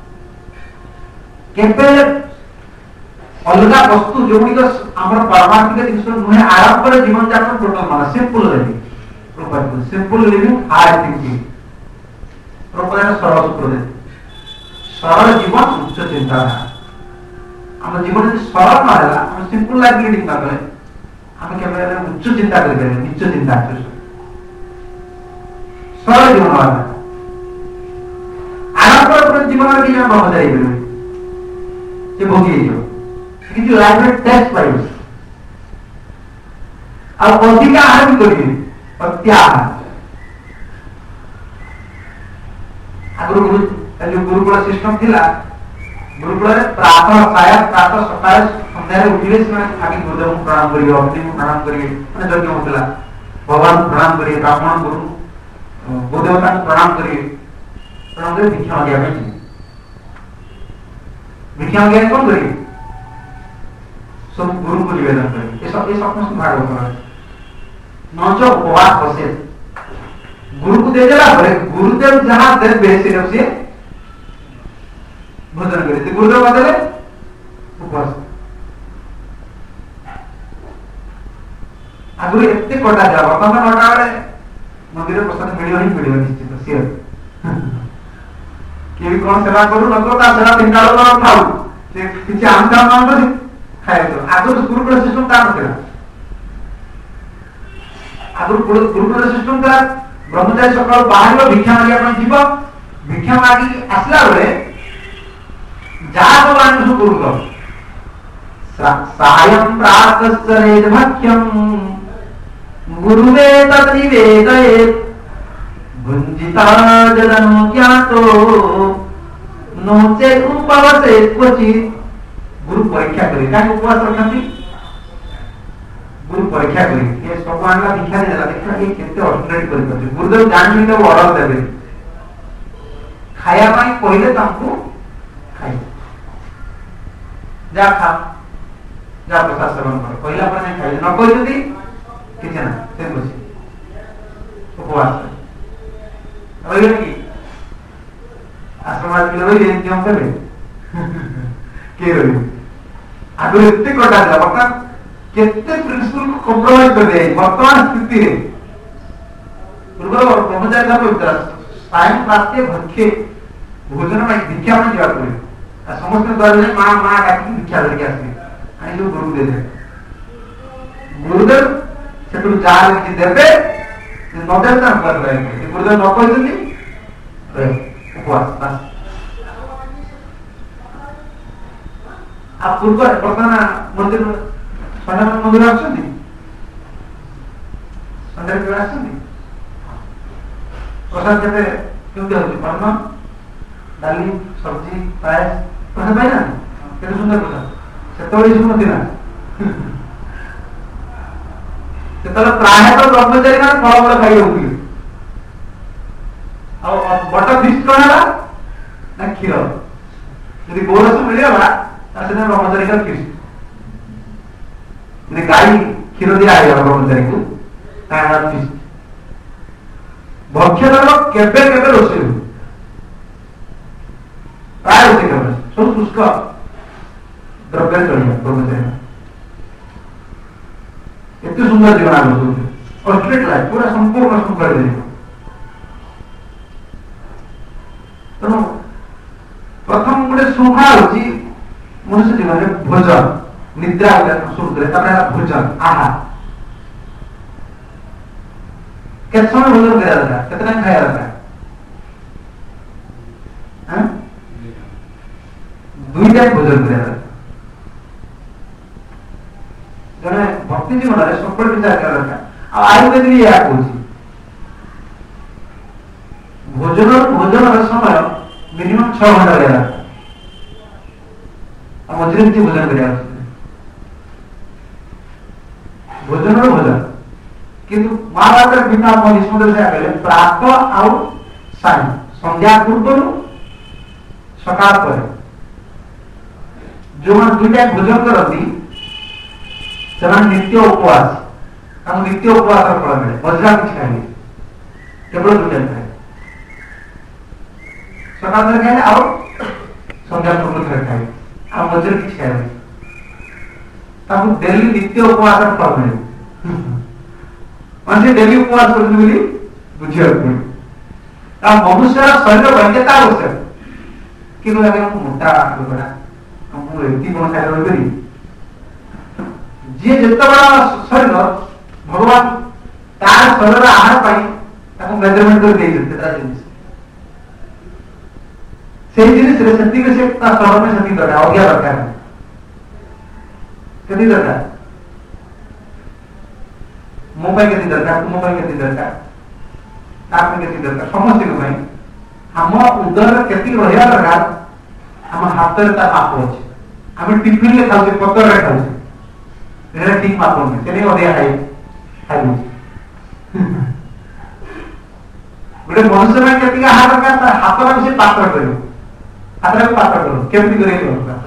केबे अलग वस्तु जो आम पारमार्थिक जिन नुहे आरंभ जीवन जापन टोटल माना simple living simple living hard thinking सरल सूत्र सरल जीवन उच्च चिंताधारा आम जीवन सरल ना सिंपल लाइफ लीडिंग ना कले आम केवल उच्च चिंता करें नीच चिंता सरल जीवन आरंभ जीवन में ब्रह्मचारी से भोगी कि लाइफ में टेस्ट पाइब और अधिक आहार भी करेंगे अत्याहार आगु जो गुरुकुल सिस्टम थिला गुरुकुल प्रातः सकाळ सन्ध्या उठिले से आगे गुरुदेव को प्रणाम करिए अग्नि को प्रणाम करिए माने यज्ञ होतला भगवान को प्रणाम करिए ब्राह्मण गुरुदेवता को प्रणाम करिए भिक्षा मांगिया भिक्षा मांगिया कौन करिए सब गुरु को निवेदन करिए ये समस्त भागवत न जो उपवास बसे गुरु को दे देला गुरुदेव जहां देवे से भोजन करे गुरुदेव बदले उपवास आगुरी एते कटा जा वर्तमान नटा बेले मंदिर प्रसाद मिलियो निश्चित सियर केवी कोन सेवा करू नको ता सेवा पिंडालो न खाऊ से किछि आमका मान खाए तो आगुरी गुरुकुल सिस्टम काम करा आगुरी गुरुकुल सिस्टम का ब्रह्मचारी सकाळ बाहर भिक्षा मागिया पण जीव भिक्षा मागी आसला बेले जागो मानु गुरु को सायं प्रातश्चरेद भक्ष्यं गुरुवे तद्निवेदयेत् भुञ्जिता जदनु ज्ञातो नो चेत् उपवसेत् क्वचित् गुरु परीक्षा करे काहे उपवास रखती गुरु परीक्षा करे ये भगवान का भिक्षा देला देखा ये केते ऑर्डिनरी करि करते गुरुदेव जानबी तो ऑर्डर देबे खाया पाई पहिले तांको खाई जा खा जा प्रसाद सेवन कर पहिला पर नहीं खाई न कोई जदी किछ ना से बुझी उपवास रही कि आश्रम के लोग ये क्यों करे के रही आगु एते कोटा जा बता केते प्रिंसिपल को कॉम्प्रोमाइज कर दे वर्तमान स्थिति रे पूर्व और ब्रह्मचारी का उत्तर सायं प्राप्ते भक्खे भोजन में भिक्षा में दिया करे समस्त द्वारा मां डाकी भिक्षा लेके आसे आणि जो गुरु दे गुरुदेव सेटू जाल की देबे नदेव का कर रहे हैं गुरुदेव न कोई नहीं उपवास बस आप पूर्व वर्तमान मंदिर सनातन मंदिर आछन अंदर के आछन प्रसाद केते केते होची परमा दाली सब्जी पायस प्रसाद पाइना केते सुंदर प्रसाद सेतोळी सुनती ना सेतोळ प्राय तो ब्रह्मचारी ना फल फल खाई होती आ बटर फिस्ट कोनाला ना क्षीर यदि गोरस मिलेला तासे ना ब्रह्मचारी का फिस्ट यदि गाय क्षीर दिया आया ब्रह्मचारी को ताना फिस्ट भक्ष्य धर्म केबे केबे रोसे प्राय होती केबे सब उसका द्रव्य चलिए ब्रह्मचारी इतने सुंदर जीवन आगे और स्ट्रेट लाइफ पूरा संपूर्ण सुंदर जीवन तेणु प्रथम गोटे सुखा होची मनुष्य जीवन में भोजन निद्रा शुरू करे भोजन आहार केते समय भोजन करा दरकार केते टाइम खाया दरकार हां 2 टाइम भोजन करा दरकार जने भक्ति जीवन रे सब विचार करा दरकार आ आयुर्वेद भी या कहूची भोजन समय मिनिमम 6 घंटा लेला आ मझे भोजन करिया भोजन किंतु महाभारत बिना निष्पत्ति से आगे प्रातः आउ साय संध्या पूर्व सकाळ पर जो मन दुटा भोजन करती ସେମାନେ ନିତ୍ୟ ଉପବାସ ତାଙ୍କୁ ନିତ୍ୟ ଉପବାସର ଫଳ ମିଳେ ବଜ୍ରା କିଛି ଖାଇବେ କେବଳ ଦୁଇଟା ଖାଏ ସକାଳ ଥରେ ଖାଇଲେ ଆଉ ସନ୍ଧ୍ୟା ପୂର୍ବ ଥରେ ଖାଇବେ ଆଉ ମଝିରେ କିଛି ଖାଇବେ ତାଙ୍କୁ ଡେଲି ନିତ୍ୟ ଉପବାସର ଫଳ ମିଳେ ମାନେ ଡେଲି ଉପବାସ କରୁଛନ୍ତି ବୋଲି ବୁଝିବାକୁ ପଡେ ତା ମନୁଷ୍ୟର ଶରୀର ବୈଜ୍ଞତା ଆବଶ୍ୟକ କିନ୍ତୁ ଆଜ୍ଞା ମୁଁ ମୋଟା ଲୋକଟା ମୁଁ ଏମିତି କଣ ଖାଇବା ରହିପାରିବି जे जितना बड़ा शरीर भगवान तार शरीर आहार पाई ताको मेजरमेंट कर दे देते ता जिनिस से जिनिस रे सेति के से ता शहर में सेति दरकार अधिका दरकार केति दरकार मोबाइल केति दरकार मोबाइल केति दरकार ताप केति दरकार समस्त के भाई हम उदर केति रहया दरकार हम हाथ रे ता माप अछि हम टिफिन ले खाउ पत्तर रे खाउ एरा ठीक माप नै तेने अधिका खाइ गोटे मनुष्य में केति आहार दरकार हाथ रे से पात्र करियो हाथ रे पात्र करो केति करे करो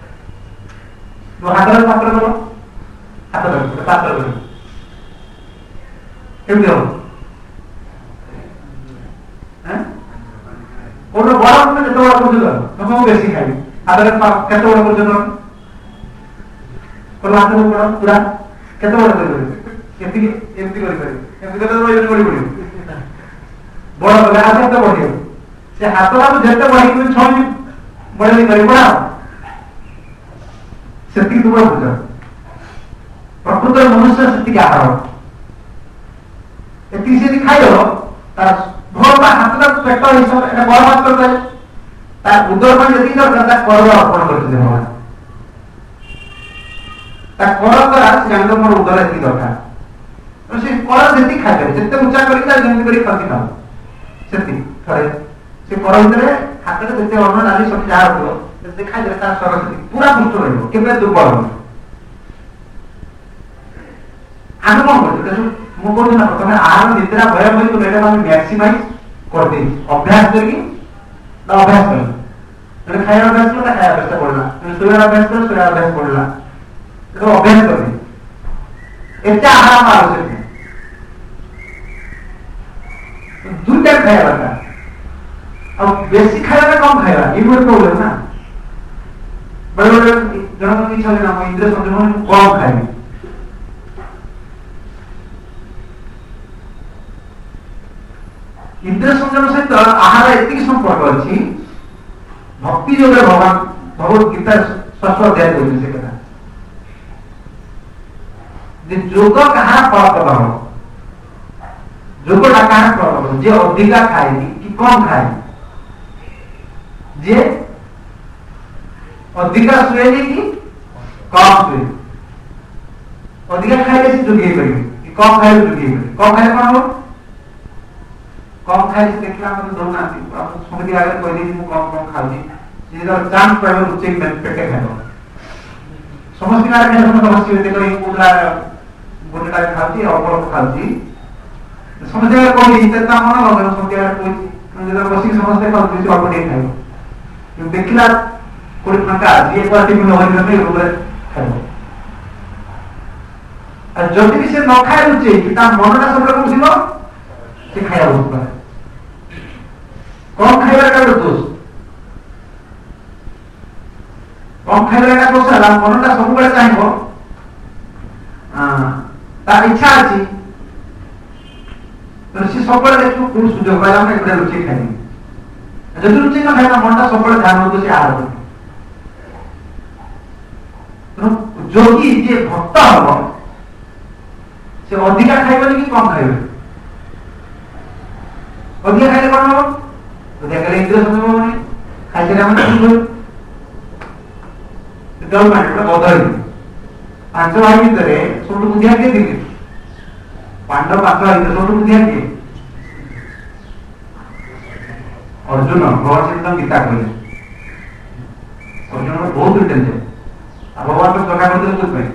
तो हाथ रे पात्र करो हाथ रे पात्र करो केति हो हैं ओनो बड़ा में केते बड़ा कर तो बेसी खाइ हाथ रे केते बड़ा कर दो कोला हाथ रे बड़ा पूरा केते बड़ा कर केति एमती करि करि एमती तो रोइ पड़ी पड़ी बड़ा बड़ा हाथ तो बढ़ियो से हाथला तो जेते बढ़ी कि छोड़ बड़े करी बड़ा सेति तो बुझ प्रकृत मनुष्य सेति का आहार एति से खाइलो तार भोर बा हाथला पेट हिसाब एटा बड़ बात कर दे तार उदर में जति दरकार ता करवा अर्पण कर दे भगवान ता कर द्वारा से अंग मोर उदर एति दरकार तो से कर जति खाइ करे जते ऊंचा करी ता जंग करी खाती खाओ सेति थरे से कर भीतर हाथ रे जते अन्न डाली सब जा हो जते खाइ दे ता सरस्वती पूरा पुष्ट रहइबो केबे दुर्बल हो आनो कोन करते मो कोन ना प्रथमे आहार निद्रा भय भय तो एटा हम मैक्सिमाइज कर दे अभ्यास करके ना अभ्यास कर तो खाया अभ्यास करता खाया अभ्यास पड़ला सोया अभ्यास कर सोया अभ्यास पड़ला तो अभ्यास कर दे एटा आहार मारो से दू टाइम खाया दरकार अब बेसी खाया कम खाया ये भी प्रॉब्लम ना बड़े बड़े जनों की इच्छा ना इंद्र संयम कम खाए इंद्र संयम सहित आहार एतिक संपर्क अछि भक्ति जो भगवान भगवत गीता षष्ठ अध्याय कहते से कथा जे जोग कहाँ फल प्रदान जोग कहाँ फल प्रदान जे अधिका खाएगी कि कम खाए जे अधिका सुएगी कि कम सुए अधिका खाइले से जोगी करेगी कि कम खाइले जोगी करेगी कम खाइले कौन हो कम खाइले से देखला हम दो ना समिति आगे कोई दिन कम कम खाउजी जे चांस पावे रुचि में पेटे खाइलो समस्त का खाइले हम समस्या होते कोई पूरा गोटेटा खाउजी और बड़ खाउजी समस्त का कोई इतना मन लगे समस्त कोई जब बसी समस्त का कुछ और बड़े खाइलो कि देखला कोई फंका जे एक बार टिफिन होई न पे ऊपर खाइलो और जब भी से न खाए रुचि कि ता मनटा सब लोग बुझिलो से खाया होता कम खाइबा का दोष कम खाइबा का दोष है मनटा सब बेले चाहिबो ता इच्छा अछि तो से सब बेले देखो कोन सुजोग पाइला हम एकटा रुचि खाइ जदि रुचि न खाइबा मनटा सब बेले ध्यान होतो से आहार तो जोगी जे भक्त हबो से अधिका खाइबो कि कम खाइबो अधिका खाइले कौन हो अधिका खाइले इंद्र संयम होने खाइले हम नहीं दल माने बदल पांच भाई भीतर सब बुद्धिया के दिले पांडव पांच भाई सब बुद्धिया के अर्जुन भगवान चिंतन गीता कहले अर्जुन बहुत इंटेलिजेंट अब भगवान को सका करते कुछ नहीं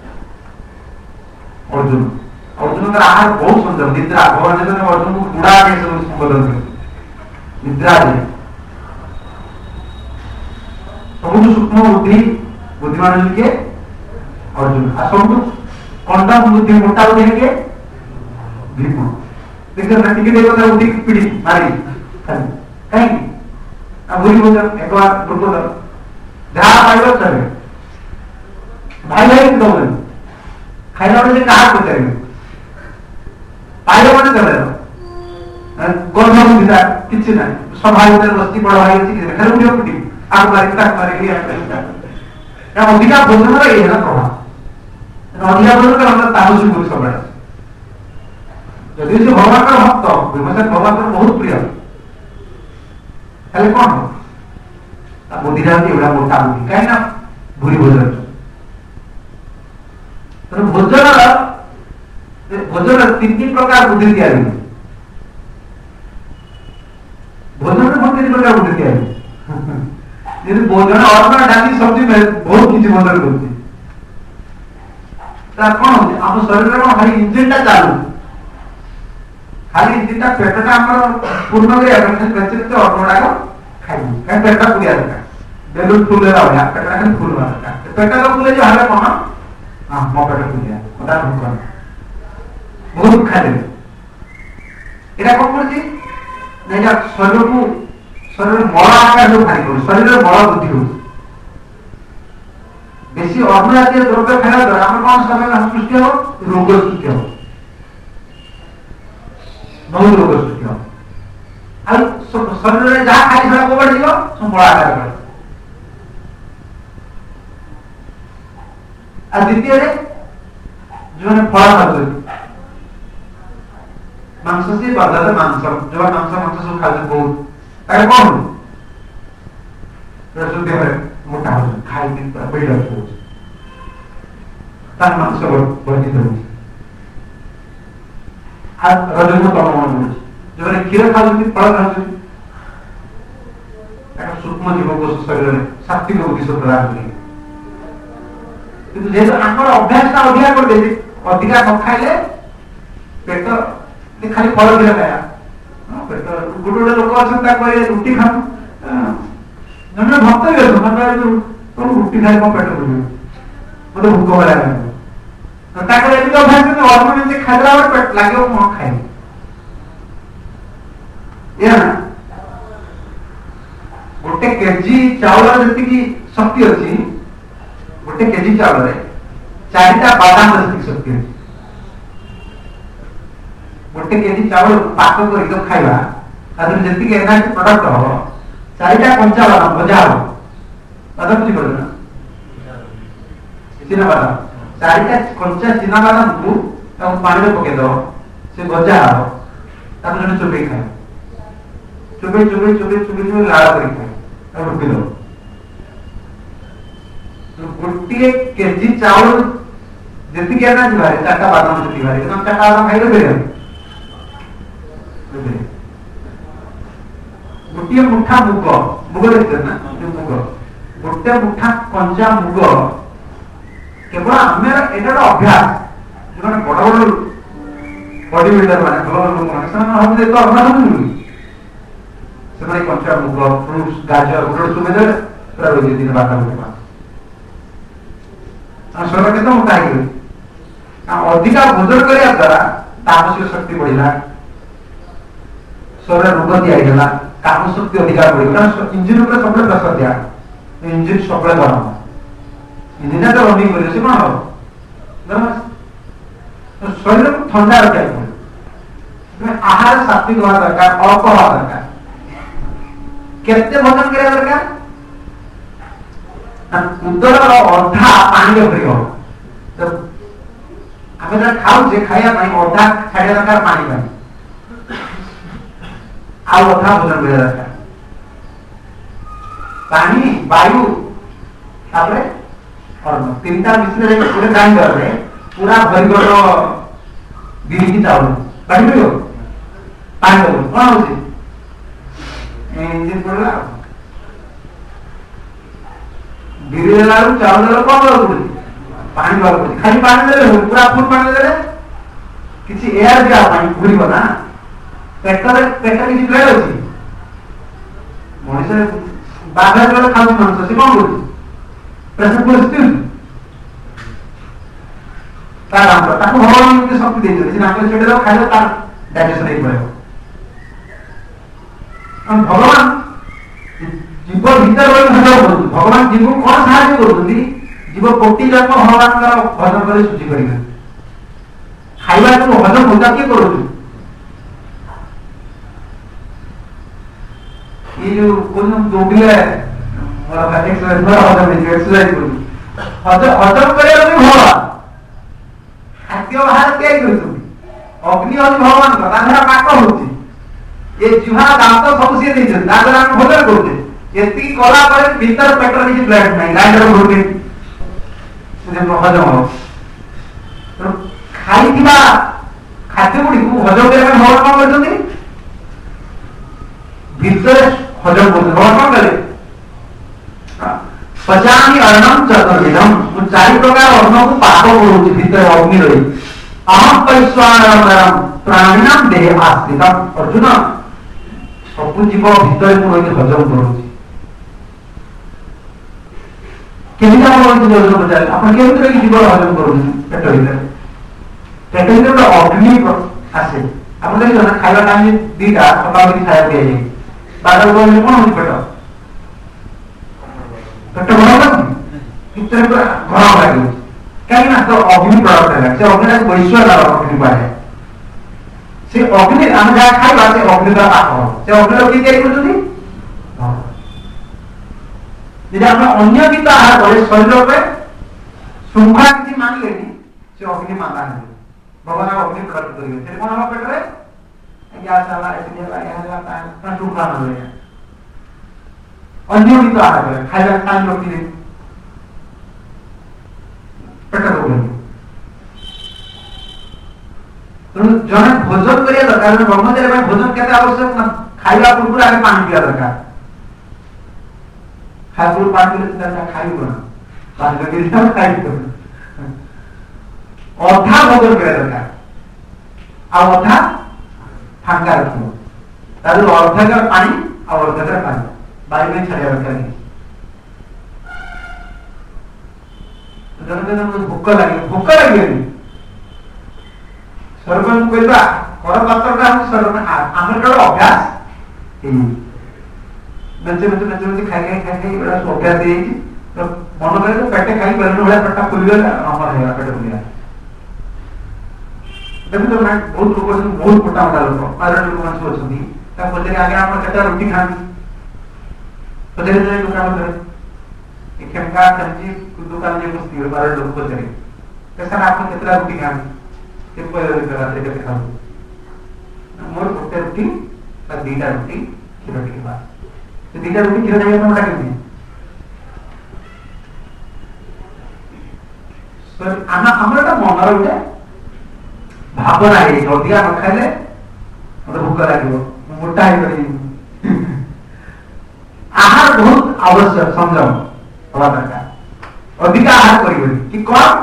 अर्जुन का आहार बहुत सुंदर निद्रा भगवान ने अर्जुन को बुढ़ा के संबोधन कर निद्रा है सब सूक्ष्म बुद्धि बुद्धिमान के अर्जुन आ सब कंडा बुद्धि मोटा बुद्धि के भीम देखो ना टिके देखो ना बुद्धि पीड़ी मारी कहीं अब बुरी हो जाए एक बार रुको तो जहां पाइलो चले भाई भाई दो खाइला वाले कहा को करेंगे पाइलो माने चले गोल गोल दिता किछ ना सभा भीतर बस्ती बड़ भाई अछि खाली उठियो पिटी आग मारी या अधिका भोजन रे ये ना प्रभाव अधिका भोजन का मतलब तामसिक गुण सब है यदि से भगवान का भक्त विमर्शन भगवान का बहुत प्रिय खाली कौन बुद्धिटा होती एवढा मोठा बुद्धी कहीं ना भूरी भोजन भोजन तीन प्रकार बुद्धि तैयारी भोजन तीन प्रकार बुद्धि तैयारी यदि भोजन अन्न डाली सब्जी में बहुत किसी भोजन करते कौन होती आम शरीर में खाली इंजिन टा चालू खाली इंजिन टा पेटटा पूर्ण अन्न खाई पेटा पूरा दरकार बेलून फुल पेटा खाली फुल दरकार पेटा तो फुले जो हमें कौन हाँ मो पेट फुलिया बहुत खाली এটা কোন করছি না এটা শরীরের মল আকার जो খালি করে শরীরের মল বুদ্ধি হচ্ছে বেশি অন্ন জাতীয় দ্রব্য খাওয়া দ্বারা আমার কোন সময় সৃষ্টি হবে রোগ সৃষ্টি হবে बहुत रोग सृष्टि हो আর শরীরে যা খাই সেটা কোবড় দিব সম্পূর্ণ আকার করে আর দ্বিতীয়রে জীবনে ফল খাচ্ছে মাংস से बदला मांस जो मांस सब खाते बहुत তাই কোন রসুন দেহ মোটা হচ্ছে খাই কিন্তু বেড়ে হচ্ছে তার মাংস বর্ধিত হচ্ছে আর রজন্য তমমন হচ্ছে যখন ক্ষীর খাচ্ছেন ফল খাচ্ছেন একটা সূক্ষ্ম জীবকোষ শরীরে সাত্বিক বুদ্ধি প্রদান করে কিন্তু যেহেতু আমার অভ্যাসটা অধিকা করে দিয়েছে অধিকা ন খাইলে পেট খালি ফল দিলে খায়া পেট গোটে গোটে লোক অছেন তা কয়ে রুটি খান জনে ভক্ত হয়ে গেছে তোর রুটি খাই কম পেট পুরবে মতো ভোক লাগে তাকে এমনি অভ্যাস কিন্তু অল্প নিজে খাইলে আবার পেট লাগেও মন খাই गोटे केजी चाउल जी शक्ति अच्छी गोटे केजी चाउल 4टा बादाम शक्ति अच्छी गोटे केजी चाउल पाक कर खाइबा जी एनर्जी प्रोडक्ट हम 4टा कंचा बादाम भजा हम बादाम बुझी पड़े ना चीना बादाम 4टा कंचा चीना बादाम को पानी में पके दो से भजा हम जन चुपे खाए चुपे चुपे चुपे चुपे चुपे लाड़ कर खाए रुपी दो गोटे केजी चाउल जी एनर्जी बाहर 4टा बादाम जी बाहर 4टा बादाम खाई बेरे गोटे मुठा मुग मुग देखते ना मुग गोटे मुठा कंचा मुग केवल आम एटा अभ्यास जो बड़ बड़ बॉडी बिल्डर माने भल लोक माने से तो अभ्यास नहीं कंचा मुग फ्रूट्स गाजर गोटे सुबह पूरा रोज दिन 12टा शरीर के मोटा अधिका भोजन करने द्वारा तामसिक शक्ति बढ़ला शरीर रोग दिया काम शक्ति अधिकार बढ़ कारण इंजिन सब प्रेसर दिया इंजिन सब गरम इंजिन तो रनिंग कर कौन हम शरीर को ठंडा रखा पड़े आहार सात्विक हवा दरकार अल्प हवा दरकार केते भोजन करा दरकार उदर अधा पानी भरी हो आम खाऊ खाया अधा छाड़ा दरकार पानी आउ अधा भोजन करा दरकार पानी वायु तापरे अन्न 3टा मिश्रण पूरे ग्राइंडर रे पूरा भरी गलो बिरी की चावल काटी दियो पानी दो कोन होची इंजिन पड़ला बिरी लारू चावल लो कोन दो पानी दो खाली पानी दे पूरा फुल पानी दे किछि एयर दिया पानी पूरी बना पेटरे पेट किछि ब्लेड अछि मनुष्य बाघर गलो खाउ मांस से कोन होची प्रेशर परिस्थिति तार ताको भगवान के शक्ति दे दे ना कोई छेड़े खाइलो तार डाइजेशन नहीं पड़े हम भगवान जीव भीतर रही भगवान जीव को कौन साहाय्य करछथि जीव कोटि जन्म भगवान का भजन करे सुचि करिवे खाइबा को भजन होता के करू ये जो कोन दोबिले मोर एक्सरसाइज मोर एक्सरसाइज करू हजम करे भगवान खाद्य आहार क्या अग्नि हूँ भगवान का पाक होती ये जुहा दांत सब सी दांत भोजन करते एति कला पर भीतर पेटर किसी ब्लड नहीं लाइटर घुरके से हजम हो तो खाई दिबा खाद्य गुडी को हजम करे में हजम करजोती भीतर हजम करते हजम करे पचामी अर्णम चतुर्विधम मु चारि प्रकार अन्न को पाक करूची भीतर अग्नि रही अहम वैश्वानरम प्राणिनाम देह आश्रितम अर्जुन सब जीव भीतर को रही हजम करूची केमिति हम हजम पचारे आपण केमिति रही जीव हजम करूची पेट भीतर अग्नि आसे आपण देखियो ना खाइबा टाइम दीटा सकाळ की खाया दिए बारह बजे कोन होती पेट पेट गरम भीतर पूरा गरम लागे कहीं ना तो अग्नि प्रॉडक्ट है से अग्नि का वैश्व लाभ अग्नि पाए से अग्नि हम जा खाइबा से अग्नि का पाक से अग्नि लोग की करछथि यदि हम अन्य भी तो आहार करे शरीर पे सुंखा किसी मान लेनी से अग्नि माता है भगवान अग्नि प्रकट करिए फिर कोन हम पेट रे क्या चला ऐसे लगा जाता है ना सुंखा मान ले अन्य भी तो आहार करे खाइबा खान लोग की पेट को तो जने भोजन करिया दरकार ब्रह्मचर्य में भोजन केते आवश्यक ना खाइबा पूर्व आगे पानी पिया दरकार खाइबा पानी पिले दरकार खाइबो ना पानी लगे खाइबो अधा भोजन करिया दरकार आ अधा फांका रखिबो तारो अर्धा का पानी और अर्धा का पानी बारी में छाड़िया दरकार नहीं जने भूख लगे सर्वन कहबा कर पात्रटा हम सर्वन हमर करो अभ्यास नचे खाई बड़ा अभ्यास दे तो मन करे तो पेटे खाई बरन बड़ा पेटा फुल गया हमर है पेट फुल गया देखो तो मैं बहुत लोग से बहुत मोटा मोटा लोग आर लोग मन सोचती ता पछे आगे हम केटा रोटी खान पछे जे लोग काम करे एक खेमका सब्जी दुकान जे कुछ तीर बार लोग पछे कैसा आप कितना रोटी खान के पहले करा के खाओ मोर गोटे रोटी ता दीटा रोटी खीर के बाद तो दीटा रोटी खीर खाइबा मोटा केनी सर आना हमरा मन रोटे भावना है अधिका न खाइले मतलब भूख लगे मोटा है आहार बहुत आवश्यक समझाओ हवा दरकार अधिका आहार करिबो कि कौन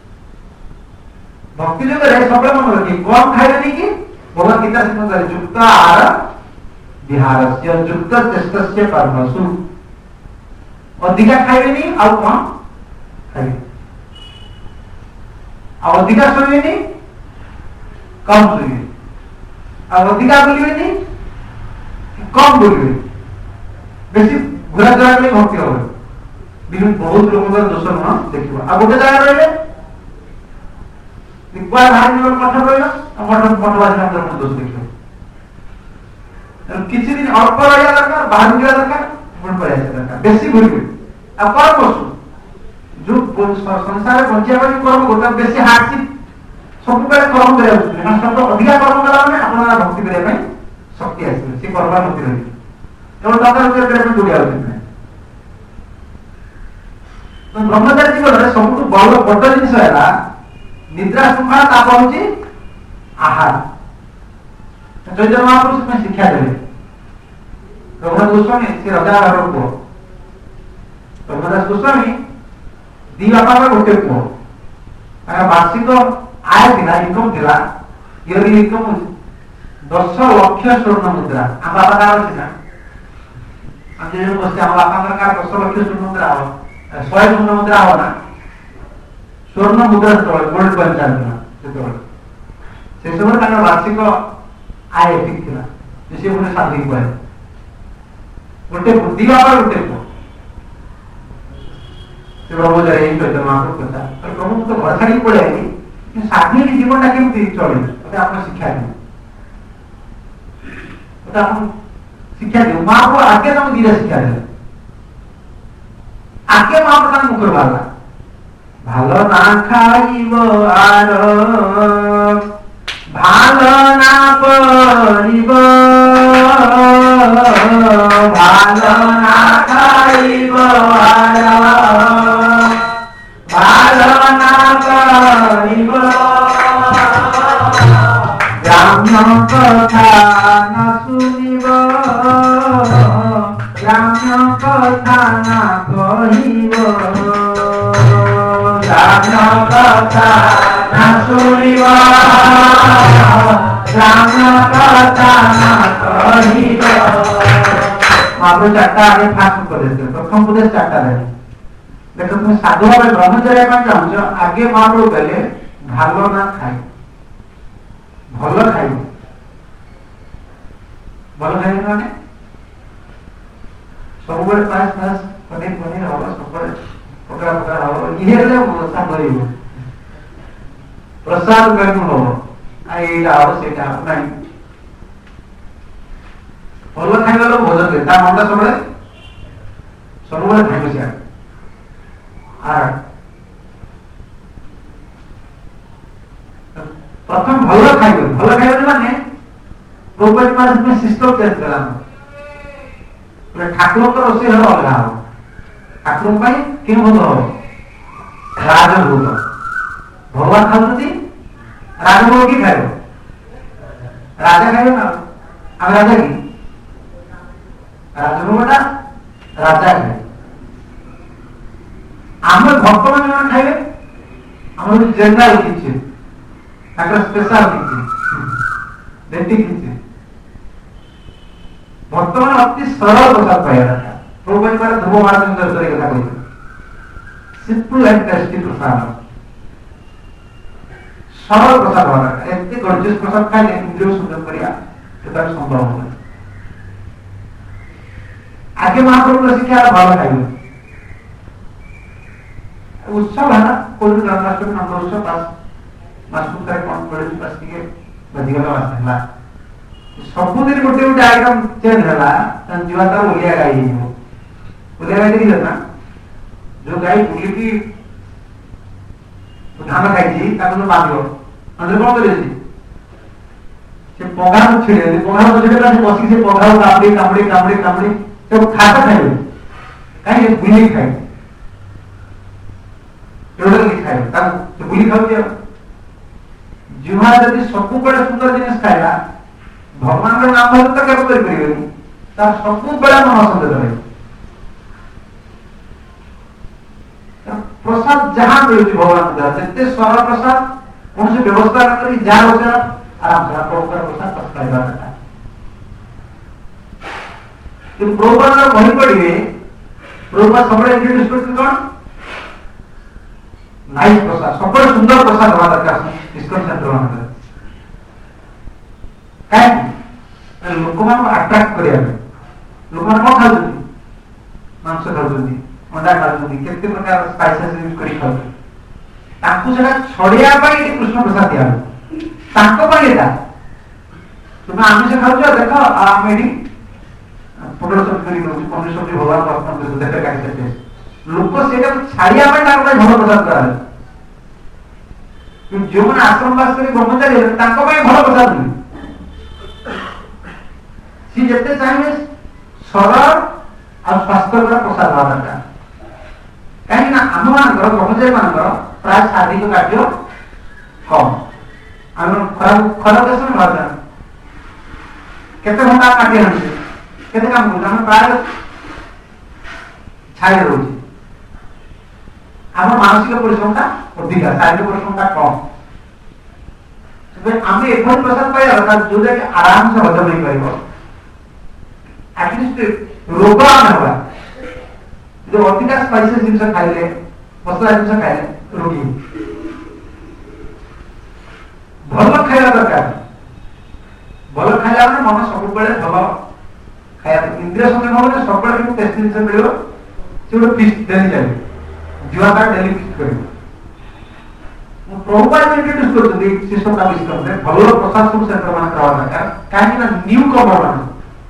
भक्ति जो करे सब मन रखी कौन खाइले नहीं कि भगवान गीता से करे युक्त आहार विहारस्य युक्त चेष्टस्य कर्मसु अधिका खाइले नहीं और कौन खाइले और अधिका सोइले नहीं कम सोइए और अधिका बोलिए नहीं कम बोलिए बेसी घुरा जगह में भक्ति हो बिनु बहुत लोगों का दोष न देखिबा आ गोटे जगह रहले निकवा भाई लोग मठ रहला मठवासी अंदर में दोष देखियो किसी दिन अल्प रहया दरकार बाहर गया दरकार मन पर ऐसे दरकार बेसी घुरबे आ कर बसु जो संसार बंचिया वाली कर्म गोटा बेसी हार्डशिप सब बेले कर्म करे उठले ना सब अधिका कर्म करा माने आपन भक्ति करे ପାଇଁ शक्ति आसे से करबा नथि रही तो दरकार करे पे जोड़िया होते तो ब्रह्मचारी जीवन रे सबटु बड़ बड़ जिंस हैला निद्रा सुखा ताप होची आहार चैतन्य महापुरुष में शिक्षा देले रघुनाथ गोस्वामी से राजा घर को रघुनाथ गोस्वामी दी बापा का गोटे को वार्षिक आय थिला इनकम थिला इयरली इनकम 10 लाख स्वर्ण मुद्रा आ बाबा का अछि ना हम जे बस हम बापा का 10 लाख स्वर्ण मुद्रा हो 100 स्वर्ण मुद्रा हो ना स्वर्ण मुद्रा तो गोल्ड कॉइन चालना से सब का वार्षिक आय ठीक थिला जैसे उन्हें शादी हुआ है गोटे बुद्धि बाबा गोटे को से प्रभु जरे इन तो मां को पता पर प्रभु तो घर छाड़ी पड़ेगी कि साथी के जीवनटा केमती चले तो आपन शिक्षा दे तो आपन शिक्षा दे मां को आगे हम धीरे शिक्षा दे आगे मां प्रधान मुखर वाला ভালো না খাইব আর ভালো না পড়িব ভালো না ବାଲନା କରିବ ଗ୍ରାମ୍ୟ କଥା ନ ଶୁଣିବ ଗ୍ରାମ୍ୟ କଥା ନ କହିବ ଗ୍ରାମ୍ୟ କଥା ନ ଶୁଣିବ ଗ୍ରାମ୍ୟ କଥା ନ କହିବ। महाप्रभु चार्टा आगे फास्ट उपदेश दे प्रथम उपदेश चार्टा दे देखो तुम साधु भाव ब्रह्मचर्य चाहूच आगे महाप्रभु कहले भालो ना खाई भल खाई भल खाई माने सब पास पास पनीर पनीर हम सब पकड़ा पकड़ा हम ये साधु प्रसाद करनु हो आईटा हो सेटा नहीं भल खाइबा लोक भोजन दे ता मनटा सबले खाइबो से आर प्रथम भल खाइबो माने प्रोपर पास में सिस्टम चेंज करा बोले ठाकुर को रोसे हर अलगा हो ठाकुर पई कि भोग हो राज भोग भगवान खाउती राज भोग की खाइबो राजा खाइबो ना हम राजा की राजभोगटा राजा खाए आम भक्त मान खाइबे आम जेनराल किछि स्पेशल किछि डेटी किछि भक्त मान अति सरल प्रसाद पाइबा प्रभु पर धूप मार सुंदर तरीके कथा कहै सिंपल एंड टेस्टी प्रसाद सरल प्रसाद होना एते गॉर्जियस प्रसाद खाइले इंद्रिय सुंदर करिया सेटा संभव हो आगे महाप्रभु शिक्षा भल खाइबे उत्सव है ना कोई जन्माष्टमी नंबर उत्सव पास मासुक तारे कोन पड़े पास के बदिगला वासला सब दिन गोटे गोटे आइटम चेंज हला जीवाता ओलिया गाई हो ओलिया गाई देखि ना जो गाई बुली की धान खाई जी ताको बांधियो अंदर कोन करे जी से पगा छेड़े से बसी से पगा कामड़ी कामड़ी कामड़ी कामड़ी तो खाता खाइबे काहे बुली खाइ टोटल खाइ ता तो बुली खाउ दिया जीवा यदि सब बड़े सुंदर जिनिस खाइला भगवान के नाम धर तो कर परिबेनी ता सब बड़ा मन संदेश रहे प्रसाद जहां मिलु भगवान का जते सरल प्रसाद कौन से व्यवस्था करी जा होता आराम से प्रभु प्रसाद खाइबा था कि प्रोपर ना वही पड़िए प्रोपर सबले इंट्रोड्यूस करते कौन नाइस प्रसाद सबले सुंदर प्रसाद हवा दरकार इसको सेंटर होना काहे लोक मान अट्रैक्ट करिया लोक मान को खाउती मांस खाउती अंडा खाउती केते प्रकार स्पाइसेस यूज करी खाउती ताकू सेटा छड़िया पाई कृष्ण प्रसाद दिया ताको पाई एटा तुम आमिष खाउछ देखो आमेडी पटल सब्जी करी पनीर सब्जी भगवान को अर्पण कर देते काटी देते लोक सेटा छाड़िया पे ताको भल प्रसाद करा कि जो मन आश्रम वास करी ब्रह्मचारी ताको पे भल प्रसाद नहीं सी जते चाहिए सरल और स्वास्थ्यकर प्रसाद हवा दरकार कहीं ना आम मान ब्रह्मचारी मान प्राय शारीरिक कार्य कम आम खरा देश में भाषा केते घंटा काटी आनसे केते काम करु हम प्राय छाई रहउछि हम मानसिक परिश्रमता अधिक शारीरिक परिश्रमता कम से आमे एभन प्रसाद पाइबा जो जे आराम से हजम नहीं परिबो एटलीस्ट रोग न होगा जो अधिक स्पाइसेस जिंस खाइले मसला जिंस खाइले रोगी भल खाइला दरकार भल खाइला माने मन सब बेले भल खाया इंद्रिय संगे भाव सब बेले टेस्ट जिंस मिलियो से ଗୋଟେ ଫିଷ୍ଟ ଡେଲି ଚାଲିବ जीवाता डेली फिक्स करियो प्रभुपाद इंट्रोड्यूस करते सिस्टम का सिस्टम में भलो प्रसाद सब सेंटर मान करवा दरकार काहे ना न्यू कमर मान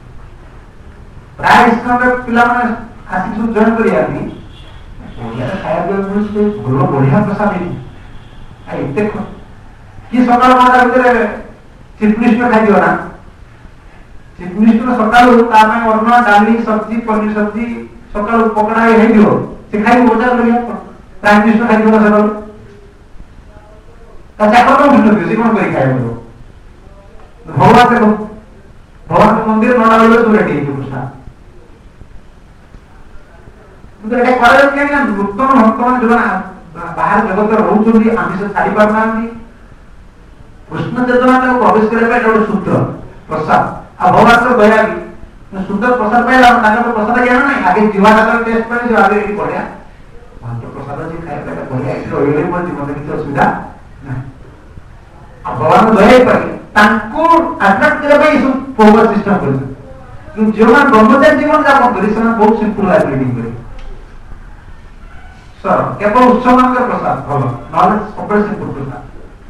प्राय सिस्टम में पिला माने आसी सब जॉइन करिया भी ओडिया खाया के मुझे भलो बढ़िया प्रसाद है आई देखो कि सकाळ माता भीतर चीफ मिनिस्टर खाइ दियो ना चीफ मिनिस्टर सकाळ ता में अन्न डाली सब्जी पनीर सब्जी ସକାଳୁ ପକଡ଼ା ହେଇଯିବ ସେ ଖାଇବ ବଜାର ଲଗିଆ ପ୍ରାଇମ ମିନିଷ୍ଟର ଖାଇଯିବ ନା ସକାଳୁ ତା ଚାକର କଣ ବୁଝୁଛନ୍ତି ସେ କଣ କରି ଖାଇବ ଭଗବାନ ମନ୍ଦିର 9ଟା ବେଳେ ସବୁ ରେଡି ହେଇଯିବ ପ୍ରସାଦ କିନ୍ତୁ ଏଇଟା କରାଯାଉଛି କାହିଁକି ନା ନୂତନ ଭକ୍ତମାନେ ଯୋଉମାନେ ବାହାର ଜଗତରେ ରହୁଛନ୍ତି ଆମିଷ ଛାଡି ପାରୁନାହାନ୍ତି କୃଷ୍ଣ ଚେତନା ତାକୁ ପ୍ରବେଶ କରିବା ପାଇଁ ଏଟା ଗୋଟେ ସୂତ୍ର ପ୍ରସାଦ ଆଉ ଭଗବାନଙ୍କର ଦୟା ବି ସୁନ୍ଦର ପ୍ରସାଦ ପାଇଲା ତାଙ୍କର ପ୍ରସାଦ ଜ୍ଞାନ ନାହିଁ ଆଗେ ଜିବା ତାଙ୍କର ଟେଷ୍ଟ ପାଇଁ ଆଗେ ଏଠି ବଢିଆ ଭାତ ପ୍ରସାଦ ଅଛି ଖାଇବା ବଢିଆ ଏଠି ରହିଲେ ବି ମୋର ଜୀବନରେ କିଛି ଅସୁବିଧା ନାହିଁ ଆଉ ଭଗବାନ ଦୟା ପାଇ ତାଙ୍କୁ ଆଟ୍ରାକ୍ଟ କରିବା ପାଇଁ ଏସବୁ ପ୍ରୋଗ୍ରାମ ସିଷ୍ଟମ କରିଛନ୍ତି କିନ୍ତୁ ଯେଉଁମାନେ ବ୍ରହ୍ମଚାରୀ ଜୀବନ ଯାପନ କରି ସେମାନେ ବହୁତ ସିମ୍ପଲ ଲାଇଫ ଲିଡିଂ କରିବେ ସର କେବଳ ଉତ୍ସବମାନଙ୍କର ପ୍ରସାଦ ଭଲ ନହେଲେ ସବୁବେଳେ ସିମ୍ପଲ ପ୍ରସାଦ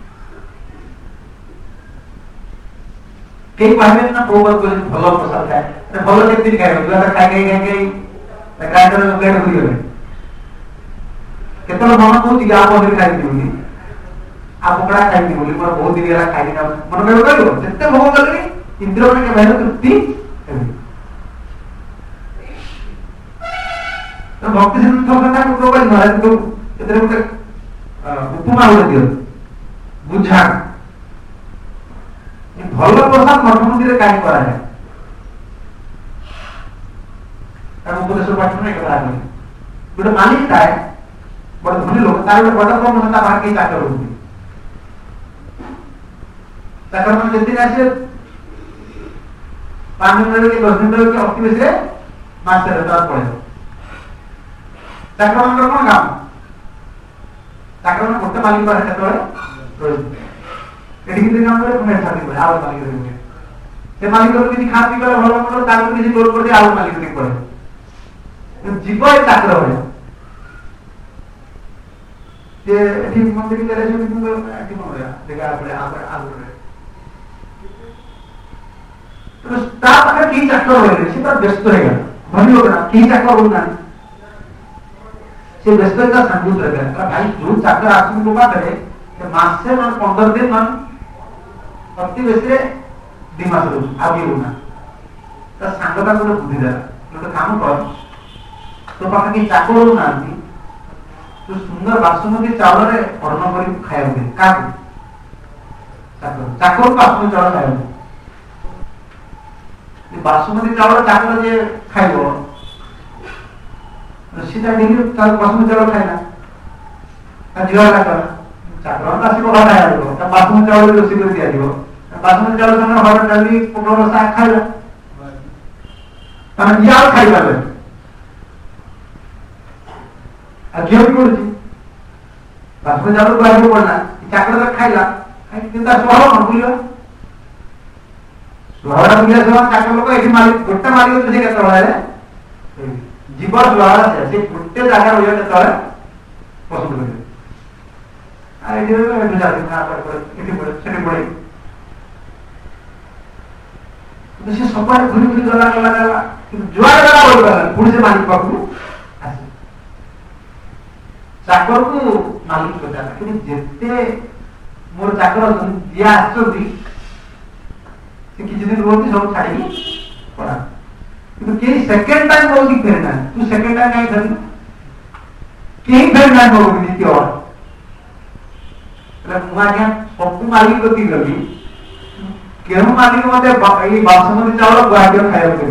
କେହି କହିବେନି ନା ପ୍ରୋଗ୍ରାମ କରି ଭଲ ପ୍ରସାଦ ଖାଏ ଭଲ କେମିତି ଖାଇବେ ଦୁଆଟା ଖାଇ ଗ୍ରାଇଣ୍ଡର ପ୍ଲେଟ କରିଗଲେ କେତେବେଳେ ମନ କହୁଛି କି ଆଉ ପନିର ଖାଇବି ବୋଲି ଆଉ ପକଡ଼ା ଖାଇବି ବୋଲି ମୋର ବହୁତ ଦିନ ହେଲା ଖାଇନି ମନ କହିବ କହିବ ଯେତେ ଭୋଗ କଲେଣି ଇନ୍ଦ୍ର ମାନେ କେବେ ତୃପ୍ତି ହେବେ ଭକ୍ତି ସିଦ୍ଧ ଏଥିରେ ଗୋଟେ ଉପମା ଗୋଟେ ଦିଅନ୍ତୁ ବୁଝା ଭଲ ପ୍ରସାଦ ମଠ ମନ୍ଦିରରେ କାହିଁ କରାଯାଏ ତାର ଉପଦେଶ ପାଠ ନାହିଁ କଥା ଆଗରେ ଗୋଟେ ମାଲିକ ଥାଏ ଗୋଟେ ଧନୀ ଲୋକ ତାର ଗୋଟେ ବଡ କମ ତା ବାହାର କେହି ଚାକର ରହୁଛନ୍ତି ଚାକର ମାନେ ଯେତିକି ଆସିବେ 5 ଦିନ କି 10 ଦିନ କି ଅତି ବେଶୀରେ ମାସରେ ତାର ପଳେଇବ ଚାକର ମାନଙ୍କର କଣ କାମ ଚାକର ମାନେ ଗୋଟେ ମାଲିକ ପାଖରେ କେତେବେଳେ ରହିବେ ଏଠି କିଛି କାମ କରେ ପୁଣି ଛାଡ଼ି ପଡ଼େ ଆଉ ମାଲିକ ରହିବେ ସେ ମାଲିକରୁ କିଛି ଖାଆ ପିଇ କଲେ ଭଲ ମନ୍ଦ ତାକୁ କିଛି ଲୋଡ କରିଦିଏ ଆଉ ମାଲିକ ଦେଇ ପଳେଇବ जीव एक चाकर भଳିଆ ଯେ ଏଠି ମନ୍ଦିର ଗଲେ ଏଠି କଣ ଭଳିଆ ଦେଖା ପଡେ ଆଗରେ ତ ତା ପାଖରେ କି ଚାକର ରହିଲେ ସେ ତ ବ୍ୟସ୍ତ ହେଇଗଲା ଧନୀ ଲୋକ ନା କି ଚାକର ହଉନାହାନ୍ତି ସେ ବ୍ୟସ୍ତ ହେଇଗଲା ସାଙ୍ଗୁ ରହିଗଲା ଭାଇ ଯୋଉ ଚାକର ଆସୁଛନ୍ତି ମୋ ପାଖରେ ସେ ମାସେ ମାନେ 15 ଦିନ ମାନେ ଅତି ବେଶୀରେ 2 ମାସ ରହୁଛି ଆଉ କିଏ ହଉନା ତା ସାଙ୍ଗ ତାକୁ ଗୋଟେ ବୁଦ୍ଧି ଦେଲା ଗୋଟେ କାମ କର तो पाखा की चाकर होनांती तो सुंदर बासमती चावल रे अन्न करी खाया दे का चाकर बासमती चावल खाया दे बासमती चावल चाकर जे खाइबो सीधा डेली बासमती चावल खाइना ता जीवा का चाकर ना सी बगा खाया दो ता बासमती चावल रोसी कर दिया दियो बासमती चावल संगे हरड़ डाली पोटल साग खाइला ता यार खाइबा घिओ भी पड़ुची बासमती चावल को पड़ना चाकर खाइला किंतु स्वभाव कौन बुझियो स्वभाव बुझिया सब चाकर लोक एठी मालिक गोटे मालिक तुझे केते बळे जीव स्वभाव से गोटे जगह रहियो केते बळे पसंद करे आ एठी एठी जाति ना पड़े एठी पड़े सेठी पड़े तो से सपार घुरी घुरी गला जुआर गला बोल पुणी से मालिक पाखु चाकर को मालिक कहता कि जेते मोर चाकर दिया आछोती से किछि दिन रोती सब छाडी पड़ा কিন্তু के सेकंड टाइम बोल की फेरना तू सेकंड टाइम नहीं धरी के फेरना बोल की नीति और मतलब मुआ क्या सब मालिक को दी गली केहू मालिक मते ये बासमती चावल गुआके खाया करी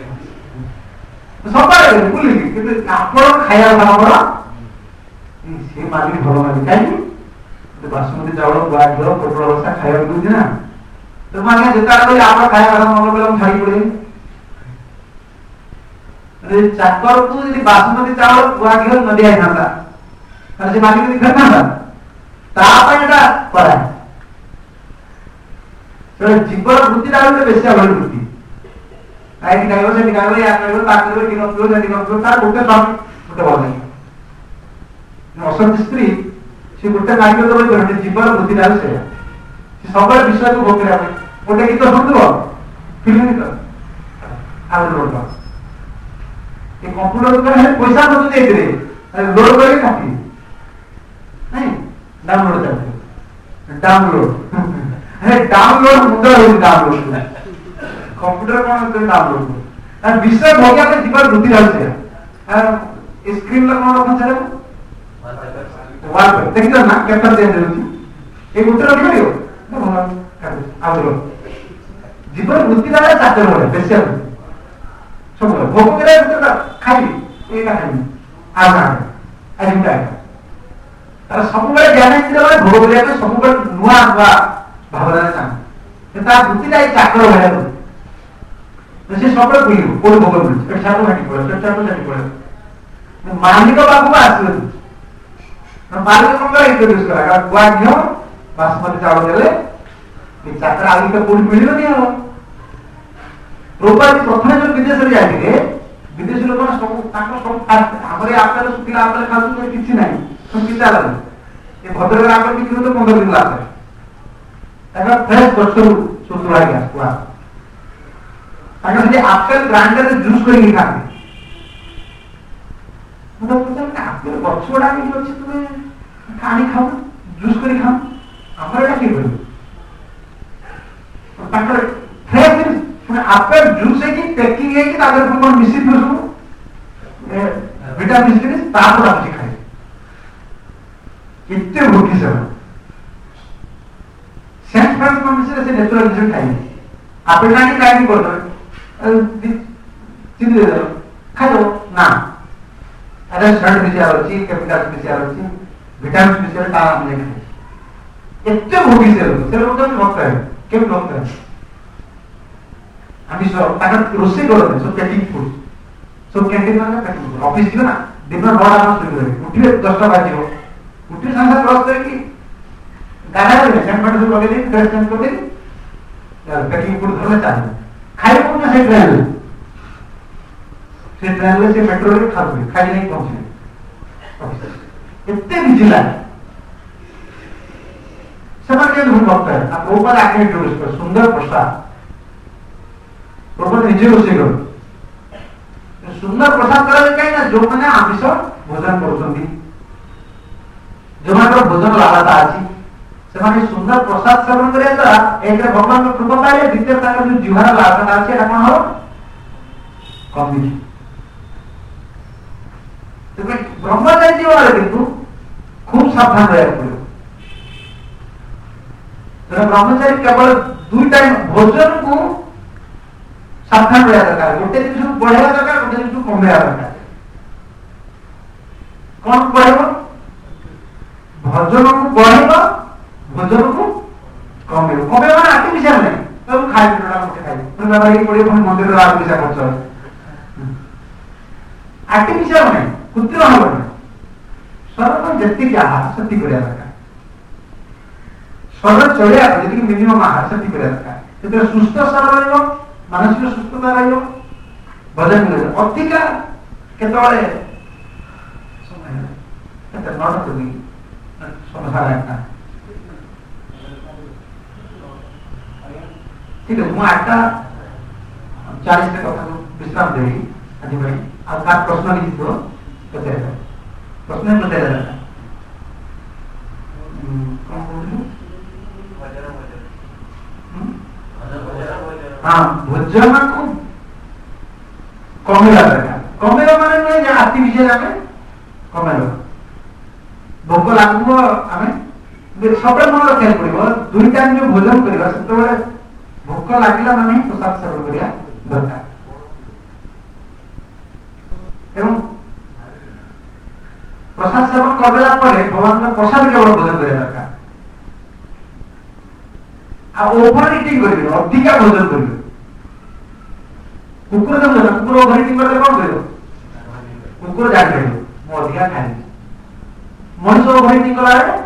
सब पारे बोली कि आपण खाया भाबरा से मालिक भलो मालिक काई तो बासमती चावल गुआके पोटल रसा खाया दूदी ना तो माने जेता कोई आप खाया वाला मन बेलम छाड़ी पड़े अरे चाकर को यदि बासमती चावल गुआके न दिया थांता तार से मालिक नि खाता था ता पयटा परा तो जीवन वृत्ति डालते बेसी आवड वृत्ति आई खाइबो से खाइबो या खाइबो ता खाइबो कि न खाइबो तार गोटे काम गोटे बोल असत स्त्री से गोटे नारी तो बोल जीवन वृत्ति डाल से सबले विषय को भोग करिया गोटे गीत सुनदो फिल्म गीत आउ लोड ये कंप्यूटर दुकान है पैसा तो दे दे लोड करे काफी नहीं डाउनलोड करते डाउनलोड अरे डाउनलोड मुद्दा हो डाउनलोड कंप्यूटर कौन करते डाउनलोड और विषय भोग्या पे जीवन वृत्ति डाल से स्क्रीन ला कौन रखन छले वाल पर देखियो ना कैप्चर चेंज होची ए गुटे रखि दियो आउरो जीवन वृत्ति ला चाकर होले बेसे सब भोग करे तो खाई एटा खाई आ ना आजिटा तार सब बेले ज्ञान दिले भोग करे सब बेले नुआ नुआ भावना चाह ता वृत्ति ला चाकर होले तो से सब बेले बुलियो कोन भोग बुलियो एटा छातो घाटी पड़े एटा छातो घाटी पड़े मालिक बाबू आसले मालिक को इंट्रोड्यूस करा गुआ घियो बासमती चावल देले ये चाकर आगे तो कोन मिलियो नहीं हो प्रोपाली प्रथम जो विदेश रे जाइले विदेश लोक सब ताको सब हमरे आपले सुखिला आपले खासु किछि नाही सब किता लागल ये भद्रक आपले किछि तो 15 दिन लागल ताका फ्रेश बच्चो सुतुला गया गुआ ताका जे एप्पल ग्राइंडर से जूस करी खाते मतलब कुछ आपले बच्चोडा भी अछि तुमे खानी खाओ जूस करी खाओ हमरा का की करू ताका फ्रेश एप्पल जूस है कि पैकिंग है कि तागर कोन मिसी दसु विटामिन के तापर आप खाए कितने भूखी सब सेंट फ्रांस में मिसे से नेचुरल डिश खाई एप्पल ना की काई कर दो चिंदी दे दो खा दो ना अरे शर्ट मिसे आरोची केमिकल मिसे आरोची विटामिन मिसे ता हमने खाई कितने भूखी से लोग तो भक्त है केम भक्त है आमी सब ताकर रोसे करते सब पैकिंग फूड सब कैंटीन में पैकिंग फूड ऑफिस जीव ना दिन में 9 आराम से उठिए 10टा बाजियो उठी संसा क्रॉस करके गाना में सेंटर से लगे दे फ्रेश चेंज कर दे यार पैकिंग फूड घर में चालू खाई को ना से ट्रेन में से मेट्रो रे खा दे खाई नहीं पहुंचे ऑफिस इतने बिजला समझ के हम वक्त है आप ऊपर आके टूरिस्ट पर सुंदर प्रसाद प्रभु निजे रोसे करो सुंदर प्रसाद करा कहीं ना जो मैंने आमिष भोजन करुछंती जो मात्र भोजन लालसा अछि से माने सुंदर प्रसाद सेवन करे द्वारा एक रे भगवान को कृपा पाइले द्वितीय ताकर जो जीवन लालसा अछि एटा कोन हो कमी तो ब्रह्मचारी जीवन किंतु खूब सावधान रहया पड़ो तो ब्रह्मचारी केवल 2 टाइम भोजन को सावधान रहया दरकार गोटे दिन सब बढ़ेया दरकार गोटे दिन सब कमेया दरकार कौन बढ़ेबो भोजन को बढ़ेबो भोजन को कमेबो कमेबो ना आर्टिफिशियल नहीं तब खाइ पिडा मते खाइ तो बाबा ये पड़े अपन मंदिर रो आर्टिफिशियल करछ आर्टिफिशियल नहीं कुत्र हो नहीं सर्व जति के आहार सती करया दरकार सर्व चढ़िया जति मिनिमम आहार सती करया दरकार तो सुस्थ सरल रहबो मानसिक सुस्थता रहियो भजन करे अधिका केतळे समय केते नॉट टू बी संसार एकटा ठीक है मैं आता 40 तक कथा विश्राम देई आज भाई अब का प्रश्न भी तो कते प्रश्न कते रहता कौन बोलू हाँ भोजन को कमेला दरकार माने नहीं जे आर्टिफिशियल आमे कमेला भोक लागबो आमे सबरे मन रखे पड़िबो 2 टाइम जो भोजन करिबा सेतो बेले भोक लागिला माने प्रसाद सेवन करिया दरकार एवं प्रसाद सेवन करला परे भगवान का प्रसाद केवल भोजन करिया दरकार आ ओवर ईटिंग करियो अधिका भोजन करियो कुकुर जब ना कुकुर ओवर ईटिंग करले कोन करियो कुकुर जान करियो मो अधिका खाइ मनुष्य ओवर ईटिंग कला रे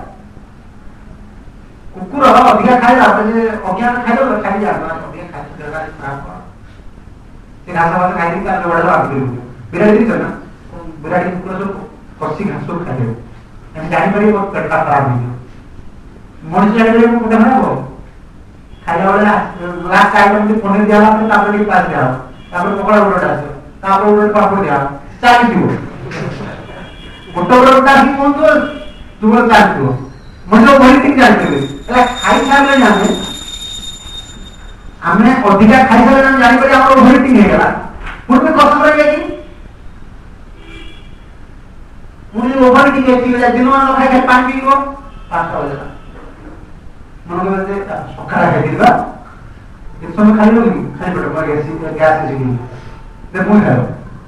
कुकुर अधिका खाइ रात जे अज्ञान खाइलो खाइ जा अधिका खाइ जगह खराब कर से घास भात खाइ दिन का बड़ा बात करियो बिराड़ी करना बिराड़ी कुकुर सब कसी घास सब खाइयो हम जानि परि बहुत कटका खराब हो मनुष्य जानि परि को देखा खाइला वाला लास्ट आइटम के पनीर दियाला तो तापर के पास दिया तापर पकड़ा उड़टा আছে तापर उड़ट पापड़ दिया चाली दियो गोटो उड़टा की कोन तो तुम चाली दियो मजो बड़ी ठीक जान देबे एला खाइ खाले जाने हमें अधिका खाइ खाले जान जानि परि हमर ओवरईटिंग हे गेला पुर में कष्ट रह गई पुणी ओभर टिके दिन मान खाई खाई पानी पीब 5टा बजे मन के सकाळ खाई समय खाई खाली पेट गैस मुझे खाए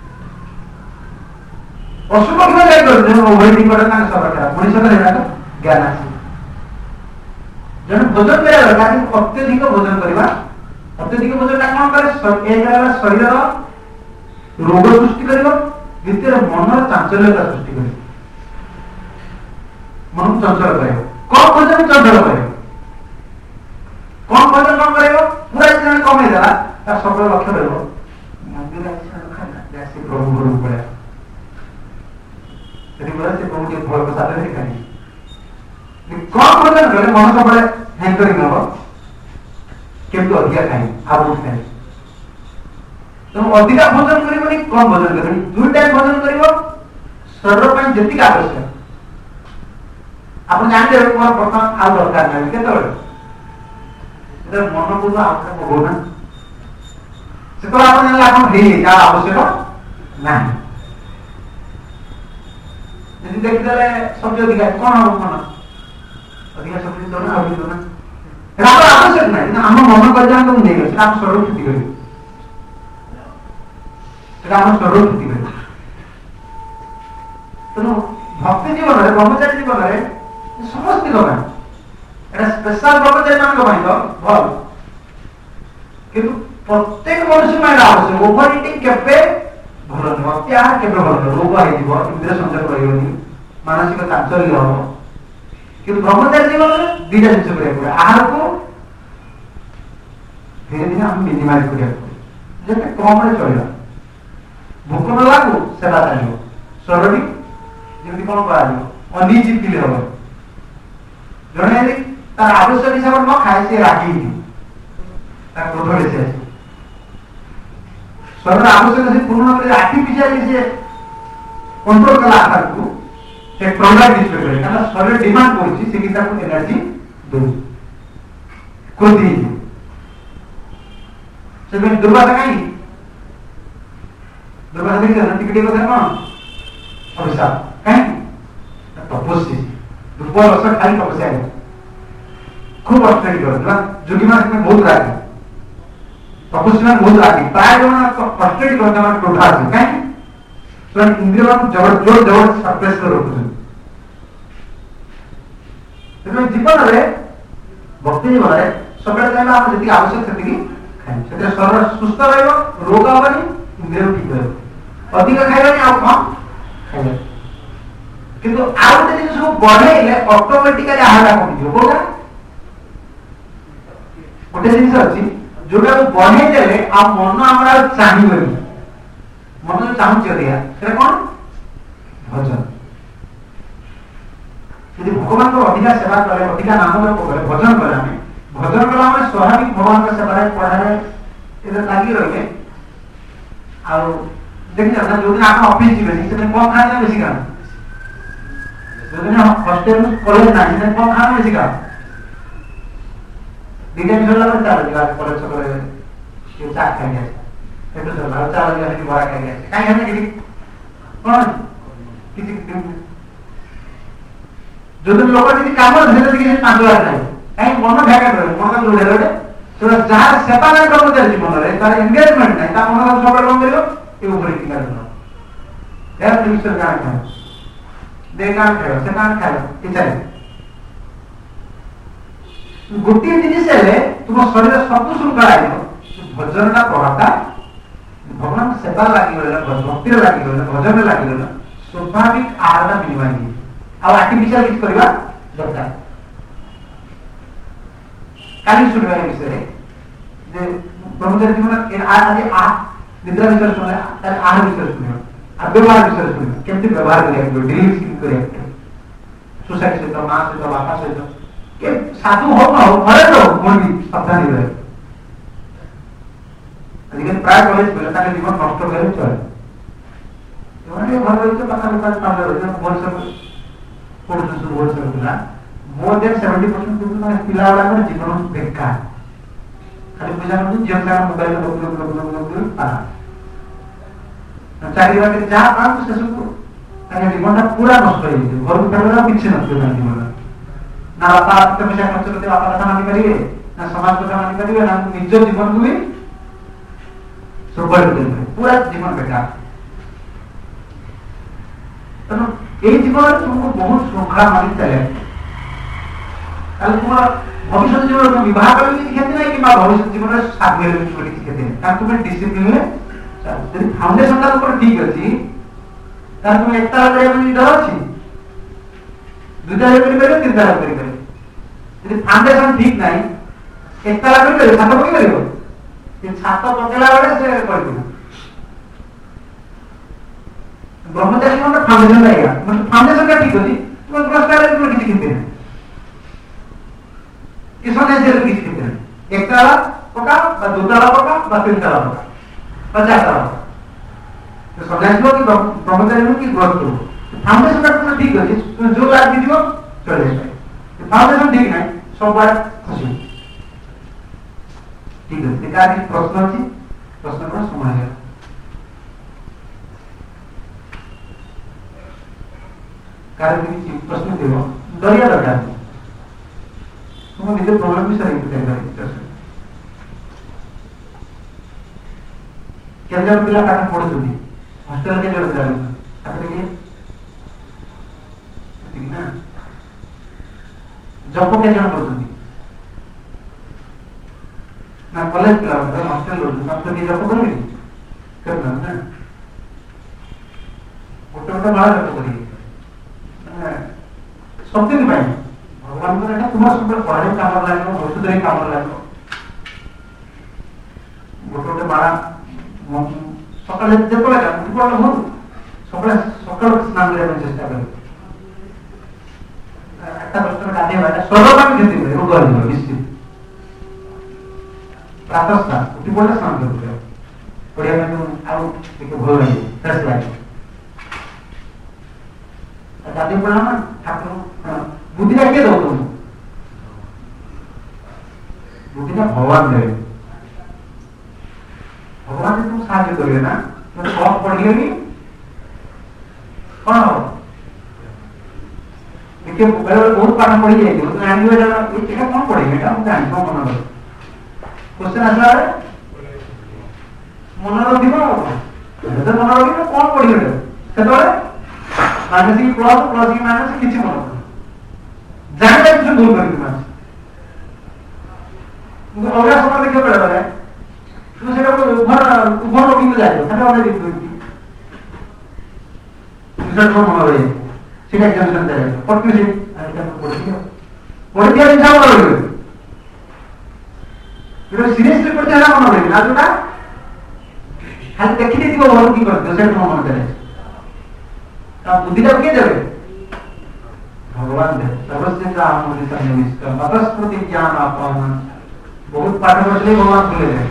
पशु पक्षी जाए ओभर टिक सब मनीष ज्ञान आस जन भोजन कर अत्यधिक भोजन करवा अत्यधिक भोजन कौन करे शरीर रोग सृष्टि कर द्वितीय मनर चांचल्यता सृष्टि कर मन को चंचल कर कौन भोजन चंचल कर कौन भोजन कौन कर पूरा जन कमे देला सब लक्ष्य रह मंदिर प्रभु घर पड़ा से प्रभु के फल प्रसाद खाई कौन भोजन करे मन सब हैंकरिंग हम केमती अधिका खाई आप खाई तो अधिका भोजन करी कम भोजन करी 2 टाइम भोजन कर शरीर जी आवश्यक आप जानते प्रथम आउ दरकार ना के मन को भोगना से आवश्यक ना देखते सब्जी अधिका कौन हम मन अधिका सब्जी दो ना आवश्यक ना आम मन कर शरीर क्षति कर शरीर क्षति कर तेणु भक्ति जीवन में ब्रह्मचारी जीवन में समस्त स्पेशल ब्रह्मचारी मान भल कि प्रत्येक मनुष्य में आवश्यक ओभर इटिंग केबे भल नुह अत्याहार केबे भल नुह रोग हो इंद्रिय संयोग रही मानसिक चांचल्य हम कि ब्रह्मचारी जीवन में 2टा जिन करा पड़े आहार को धीरे धीरे हम मिनिमाइज करा पड़े कम चलना भोक न लागू सेवा चलो शरीर जमी कौन कर अनिजी फिल हम जड़े तार आवश्यक हिसाब न खाए से रागी क्रोध से शरीर आवश्यक से पूर्ण कर आर्टिफिशियली से कंट्रोल कला आहार को से प्रोडक्ट डिस्प्ले करे कारण शरीर डिमांड करछि से हिसाब को एनर्जी दो क्रोधी से दुर्वासा कहीं दुर्वासा देखिए ना टिकट को कौन अभिशाप कहीं तपस्या दुर्बल असर खाली तपस्या है खूब ऑस्ट्रेट करता जोगी मान में बहुत राग तपस्या में बहुत राग प्राय जो ना ऑस्ट्रेट करता है टोटा है कहीं तो इंद्रिय को जोर सप्रेस कर रखते हैं जीवन में भक्ति जीवन में सबले टाइम आप जति आवश्यक सेति खाइ सेते शरीर सुस्थ रहइबो रोग हबनी इंद्रिय ठीक रहइबो अधिक खाइबानी आ कम खाइबो किंतु आउ ते जिन सब बढ़ेले ऑटोमेटिकली आहार कम दियो कोना ओटे जिन अछि जोटा को बढ़े देले आ मन हमरा चाहिबनी मन जो चाहूँ दिया सेटा कौन भजन यदि भगवान को अधिका सेवा करे अधिका नाम जप करे भजन करे हमें भजन कला में स्वाभाविक भगवान का सेवा पढ़ाने इधर लागी रहे आ देखिए ना जो दिन आप ऑफिस जीवे से कम खाना बेसी खाना जो दिन हॉस्टल में कॉलेज ना से कम खाना बेसी खाना दिन में चला चल दिया कॉलेज चले ये चाट खाएंगे itu salah cara dia di bawah kayak gitu. Kayak gini, kौन किसी जो दिन लोग किसी काम में धीरे धीरे किसी पांच लाख नहीं, कहीं मन में भैया कर रहे, मन का जोड़े रहे, तो जहाँ सेपरेट करने चाहिए मन रहे, तार एंगेजमेंट नहीं, तार मन का सब लोग मिलो, ये ऊपर ही कर दो, यार मिक्सर का क्या, देखा क्या, सेकांड क्या, किचन, गुट्टी जिनिस है, तुम्हारा शरीर सब कुछ सुन कर आएगा, भजन का प्रभाव भगवान सेवा लागी गला भक्ति लागी गला भजन लागी गला स्वाभाविक आहार मिलवाई अब आर्टिफिशियल किछ करबा दरकार काली सुनबा विषय जे ब्रह्मचारी जीवन आज निद्रा विषय सुने तार आहार विषय सुने आ व्यवहार विषय सुने केमति व्यवहार करिया डेली स्किन करिया सोसाइटी से तो मां से तो बापा से तो के साधु हो न हो भले तो मन भी सावधानी रहे लेकिन प्राय कॉलेज में ताके जीवन नष्ट करे चले जोने घर रहितो पता पता काम रहितो बोल सब पढ़ते शुरू बोल सब ना मोर देन 70% पीपल माने पिला वाला में जीवन बेकार खाली पूजा में जीवन का मोबाइल में लोग आ चाकरी वाले जहां काम से सब ତାଙ୍କ ଜୀବନଟା ପୁରା ନଷ୍ଟ ହେଇଯିବ। ଘରକୁ ଫେରିଲା କିଛି ନଥିବ ତାଙ୍କ ଜୀବନରେ। ନା ବାପା କେତେ ପଇସା ଖର୍ଚ୍ଚ କରିବେ ବାପା କଥା ମାନିପାରିବେ, ନା ସମାଜ କଥା ମାନିପାରିବେ, ନା ନିଜ ଜୀବନକୁ ବି ସୁରକ୍ଷିତ କରିପାରିବେ। ପୁରା ଜୀବନ ବେକାର। ତେଣୁ ଏଇ ଜୀବନରେ ତୁମକୁ ବହୁତ ଶୃଙ୍ଖଳା ମାନି ଚାଲେ। ତାହେଲେ ତୁମର ଭବିଷ୍ୟତ ଜୀବନରେ ବିବାହ କଲେ କିଛି କ୍ଷତି ନାହିଁ, କିମ୍ବା ଭବିଷ୍ୟତ ଜୀବନରେ ସାଥି ହେଲେ କିଛି କ୍ଷତି ନାହିଁ। କାରଣ ତୁମେ ଡିସିପ୍ଲିନରେ ଯଦି ଫାଉଣ୍ଡେସନଟା ତୁମର ଠିକ ଅଛି, ତାହେଲେ ତୁମେ ଏକତାଲା କରିବା ପାଇଁ ଡର ଅଛି? ଦୁଇତାଲା କରିପାରିବ, ତିନିତାଲା କରିପାରିବ। ଯଦି ଫାଉଣ୍ଡେସନ ଠିକ ନାହିଁ, ଏକତାଲା କରିପାରିବ, ଛାତ ପକେଇ ପାରିବ? ଛାତ ପକେଇଲା ବେଳେ ସେ କରିପାରିବ। ବ୍ରହ୍ମଚାରୀ ଜୀବନରେ ଫାଉଣ୍ଡେସନ ଲାଗିଲା, ଫାଉଣ୍ଡେସନଟା ଠିକ ଅଛି, ତୁମେ ପୁରସ୍କାର ତୁମେ କିଛି କ୍ଷତି ନାହିଁ, କି ସନ୍ନ୍ୟାସୀରେ କିଛି କ୍ଷତି ନାହିଁ। ଏକତାଲା ପକା ବା ଦୁଇତାଲା ପକା ବା ତିନିତାଲା ପକା ବା ଚାରିତାଲା ପକା, ସନ୍ନ୍ୟାସୀ ହୋ କି ବ୍ରହ୍ମଚାରୀ ହୋ କି ଗୃହସ୍ଥ ହୋ, ଫାଉଣ୍ଡେସନଟା ତୁମେ ଠିକ ଅଛି, ତୁମେ ଯୋଉ ଲାଗି ଯିବ ଚଳି ଆସିପାରିବ। ଫାଉଣ୍ଡେସନ ଠିକ ନାହିଁ, ସବୁଆଡେ ଖସିବ। ଠିକ ଅଛି। କାହାର କିଛି ପ୍ରଶ୍ନ ଅଛି? ପ୍ରଶ୍ନ କଣ ସମୟ ହେଇଗଲା। କାହାର କିଛି ପ୍ରଶ୍ନ ଥିବ ଡରିବା ଦରକାର ନାହିଁ। ତୁମ ନିଜ ପ୍ରୋବ୍ଲେମ ବିଷୟରେ କେତେ ଜଣ ପିଲା ପାଠ ପଢୁଛନ୍ତି, ହଷ୍ଟେଲରେ କେତେ ଜଣ ପିଲା ରହୁଛନ୍ତି? ନା ଜପ କେତେ ଜଣ କରୁଛନ୍ତି? ନା କଲେଜ ପିଲା ହଷ୍ଟେଲ ରହୁଛନ୍ତି, ତମେ ତ କିଏ ଜପ କରିବେ? କରୁନାହାନ୍ତି ନା? ଗୋଟେ ଗୋଟେ ମାଳ ଜପ କରିବେ ସତ୍ୟ ପାଇଁ। ଭଗବାନଙ୍କର ଏଇଟା ତୁମ ସବୁବେଳେ ପଢାରେ କାମରେ ଲାଗିବ, ଭବିଷ୍ୟତରେ କାମରେ ଲାଗିବ। ଗୋଟେ ଗୋଟେ ମାଳା ସକାଳେ ଯେତେବେଳେ ହଉ ସକାଳେ ସକାଳୁ ସ୍ନାନ କରିବା ପାଇଁ ଚେଷ୍ଟା କରିବ। 8-10 ଗାଧେଇବା, ଏଟା ସ୍ୱର ପାଇଁ କ୍ଷତି ହୁଏ, ରୋଗ ହେଇଯିବ ନିଶ୍ଚିତ। ପ୍ରାତଃ ସ୍ନାନ ଉଠି ପଡ଼ିଲେ ସ୍ନାନ କରିବ, ପଢିବା ପାଇଁ ଆଉ ଟିକେ ଭଲ ଲାଗିବ, ଫ୍ରେଶ ଲାଗିବ। ଗାଧେଇ ପଡ଼ିଲା ନା ଠାକୁର ବୁଦ୍ଧିଟା କିଏ ଦଉଛନ୍ତି? ବୁଦ୍ଧିଟା ଭଗବାନ ଦେବେ। ଭଗବାନ ଯଦି ତୁମକୁ ସାହାଯ୍ୟ କରିବେ ନା, ତୁମେ କମ ପଢିଲେ ବି କଣ ହବ? ଟିକେ ବେଳେବେଳେ ବହୁତ ପାଠ ପଢି ଯାଇଥିବ, ତୁମେ ଜାଣିବ ଏଇଟା କଣ ପଢିବି, ଏଇଟା ମୁଁ ଜାଣିଥିବ ମନ ରଖ। କ୍ୱେଶ୍ଚନ ଆସିଲା ବେଳେ ମନେ ରଖିବ ଆଉ କଣ ମନେ ରଖିବ, କଣ ପଢିବେ ସେତେବେଳେ ମାଇନସ ପ୍ଲସ୍ ପ୍ଲସ୍ ମାଇନସ କିଛି ମନେ ରଖ, ଜାଣିବା କିଛି ଭୁଲ କରିବି ମାସ। କିନ୍ତୁ ଅଲଗା ସମୟ ଦେଖିବ ବେଳେବେଳେ ତୁମେ ସେଇଟା ଉଭର ରୋଗୀକୁ ଯାଇଥିବ, ସେଟା ଅଲଗା ଦେଖିବ ମନେ ରହେ, ସେଇଟା ଏକ୍ସାମିନେସନ ଦିଆଯାଏ ପଢିଥିବ, ପଢିଥିବା ଜିନିଷ ମନେ ରହିବ। ଯୋଉଟା ସିରିୟସଲି ପଢିଥିବା ହେଲା ମନେ ରହିବ, ଆଉ ଯୋଉଟା ଖାଲି ଦେଖିଦେଇଥିବ ଘରକୁ କି କରିଥିବ ସେଇଟା ତୁମ ମନେ ଚାଲେ। ତା ବୁଦ୍ଧିଟା କିଏ ଦେବେ? ଭଗବାନ ଦେବେ। ତପସ୍ପତି ଜ୍ଞାନ ଆପଣ ବହୁତ ପାଠ ପଢିଲେ ଭଗବାନ ଭୁଲେ ଦେବେ,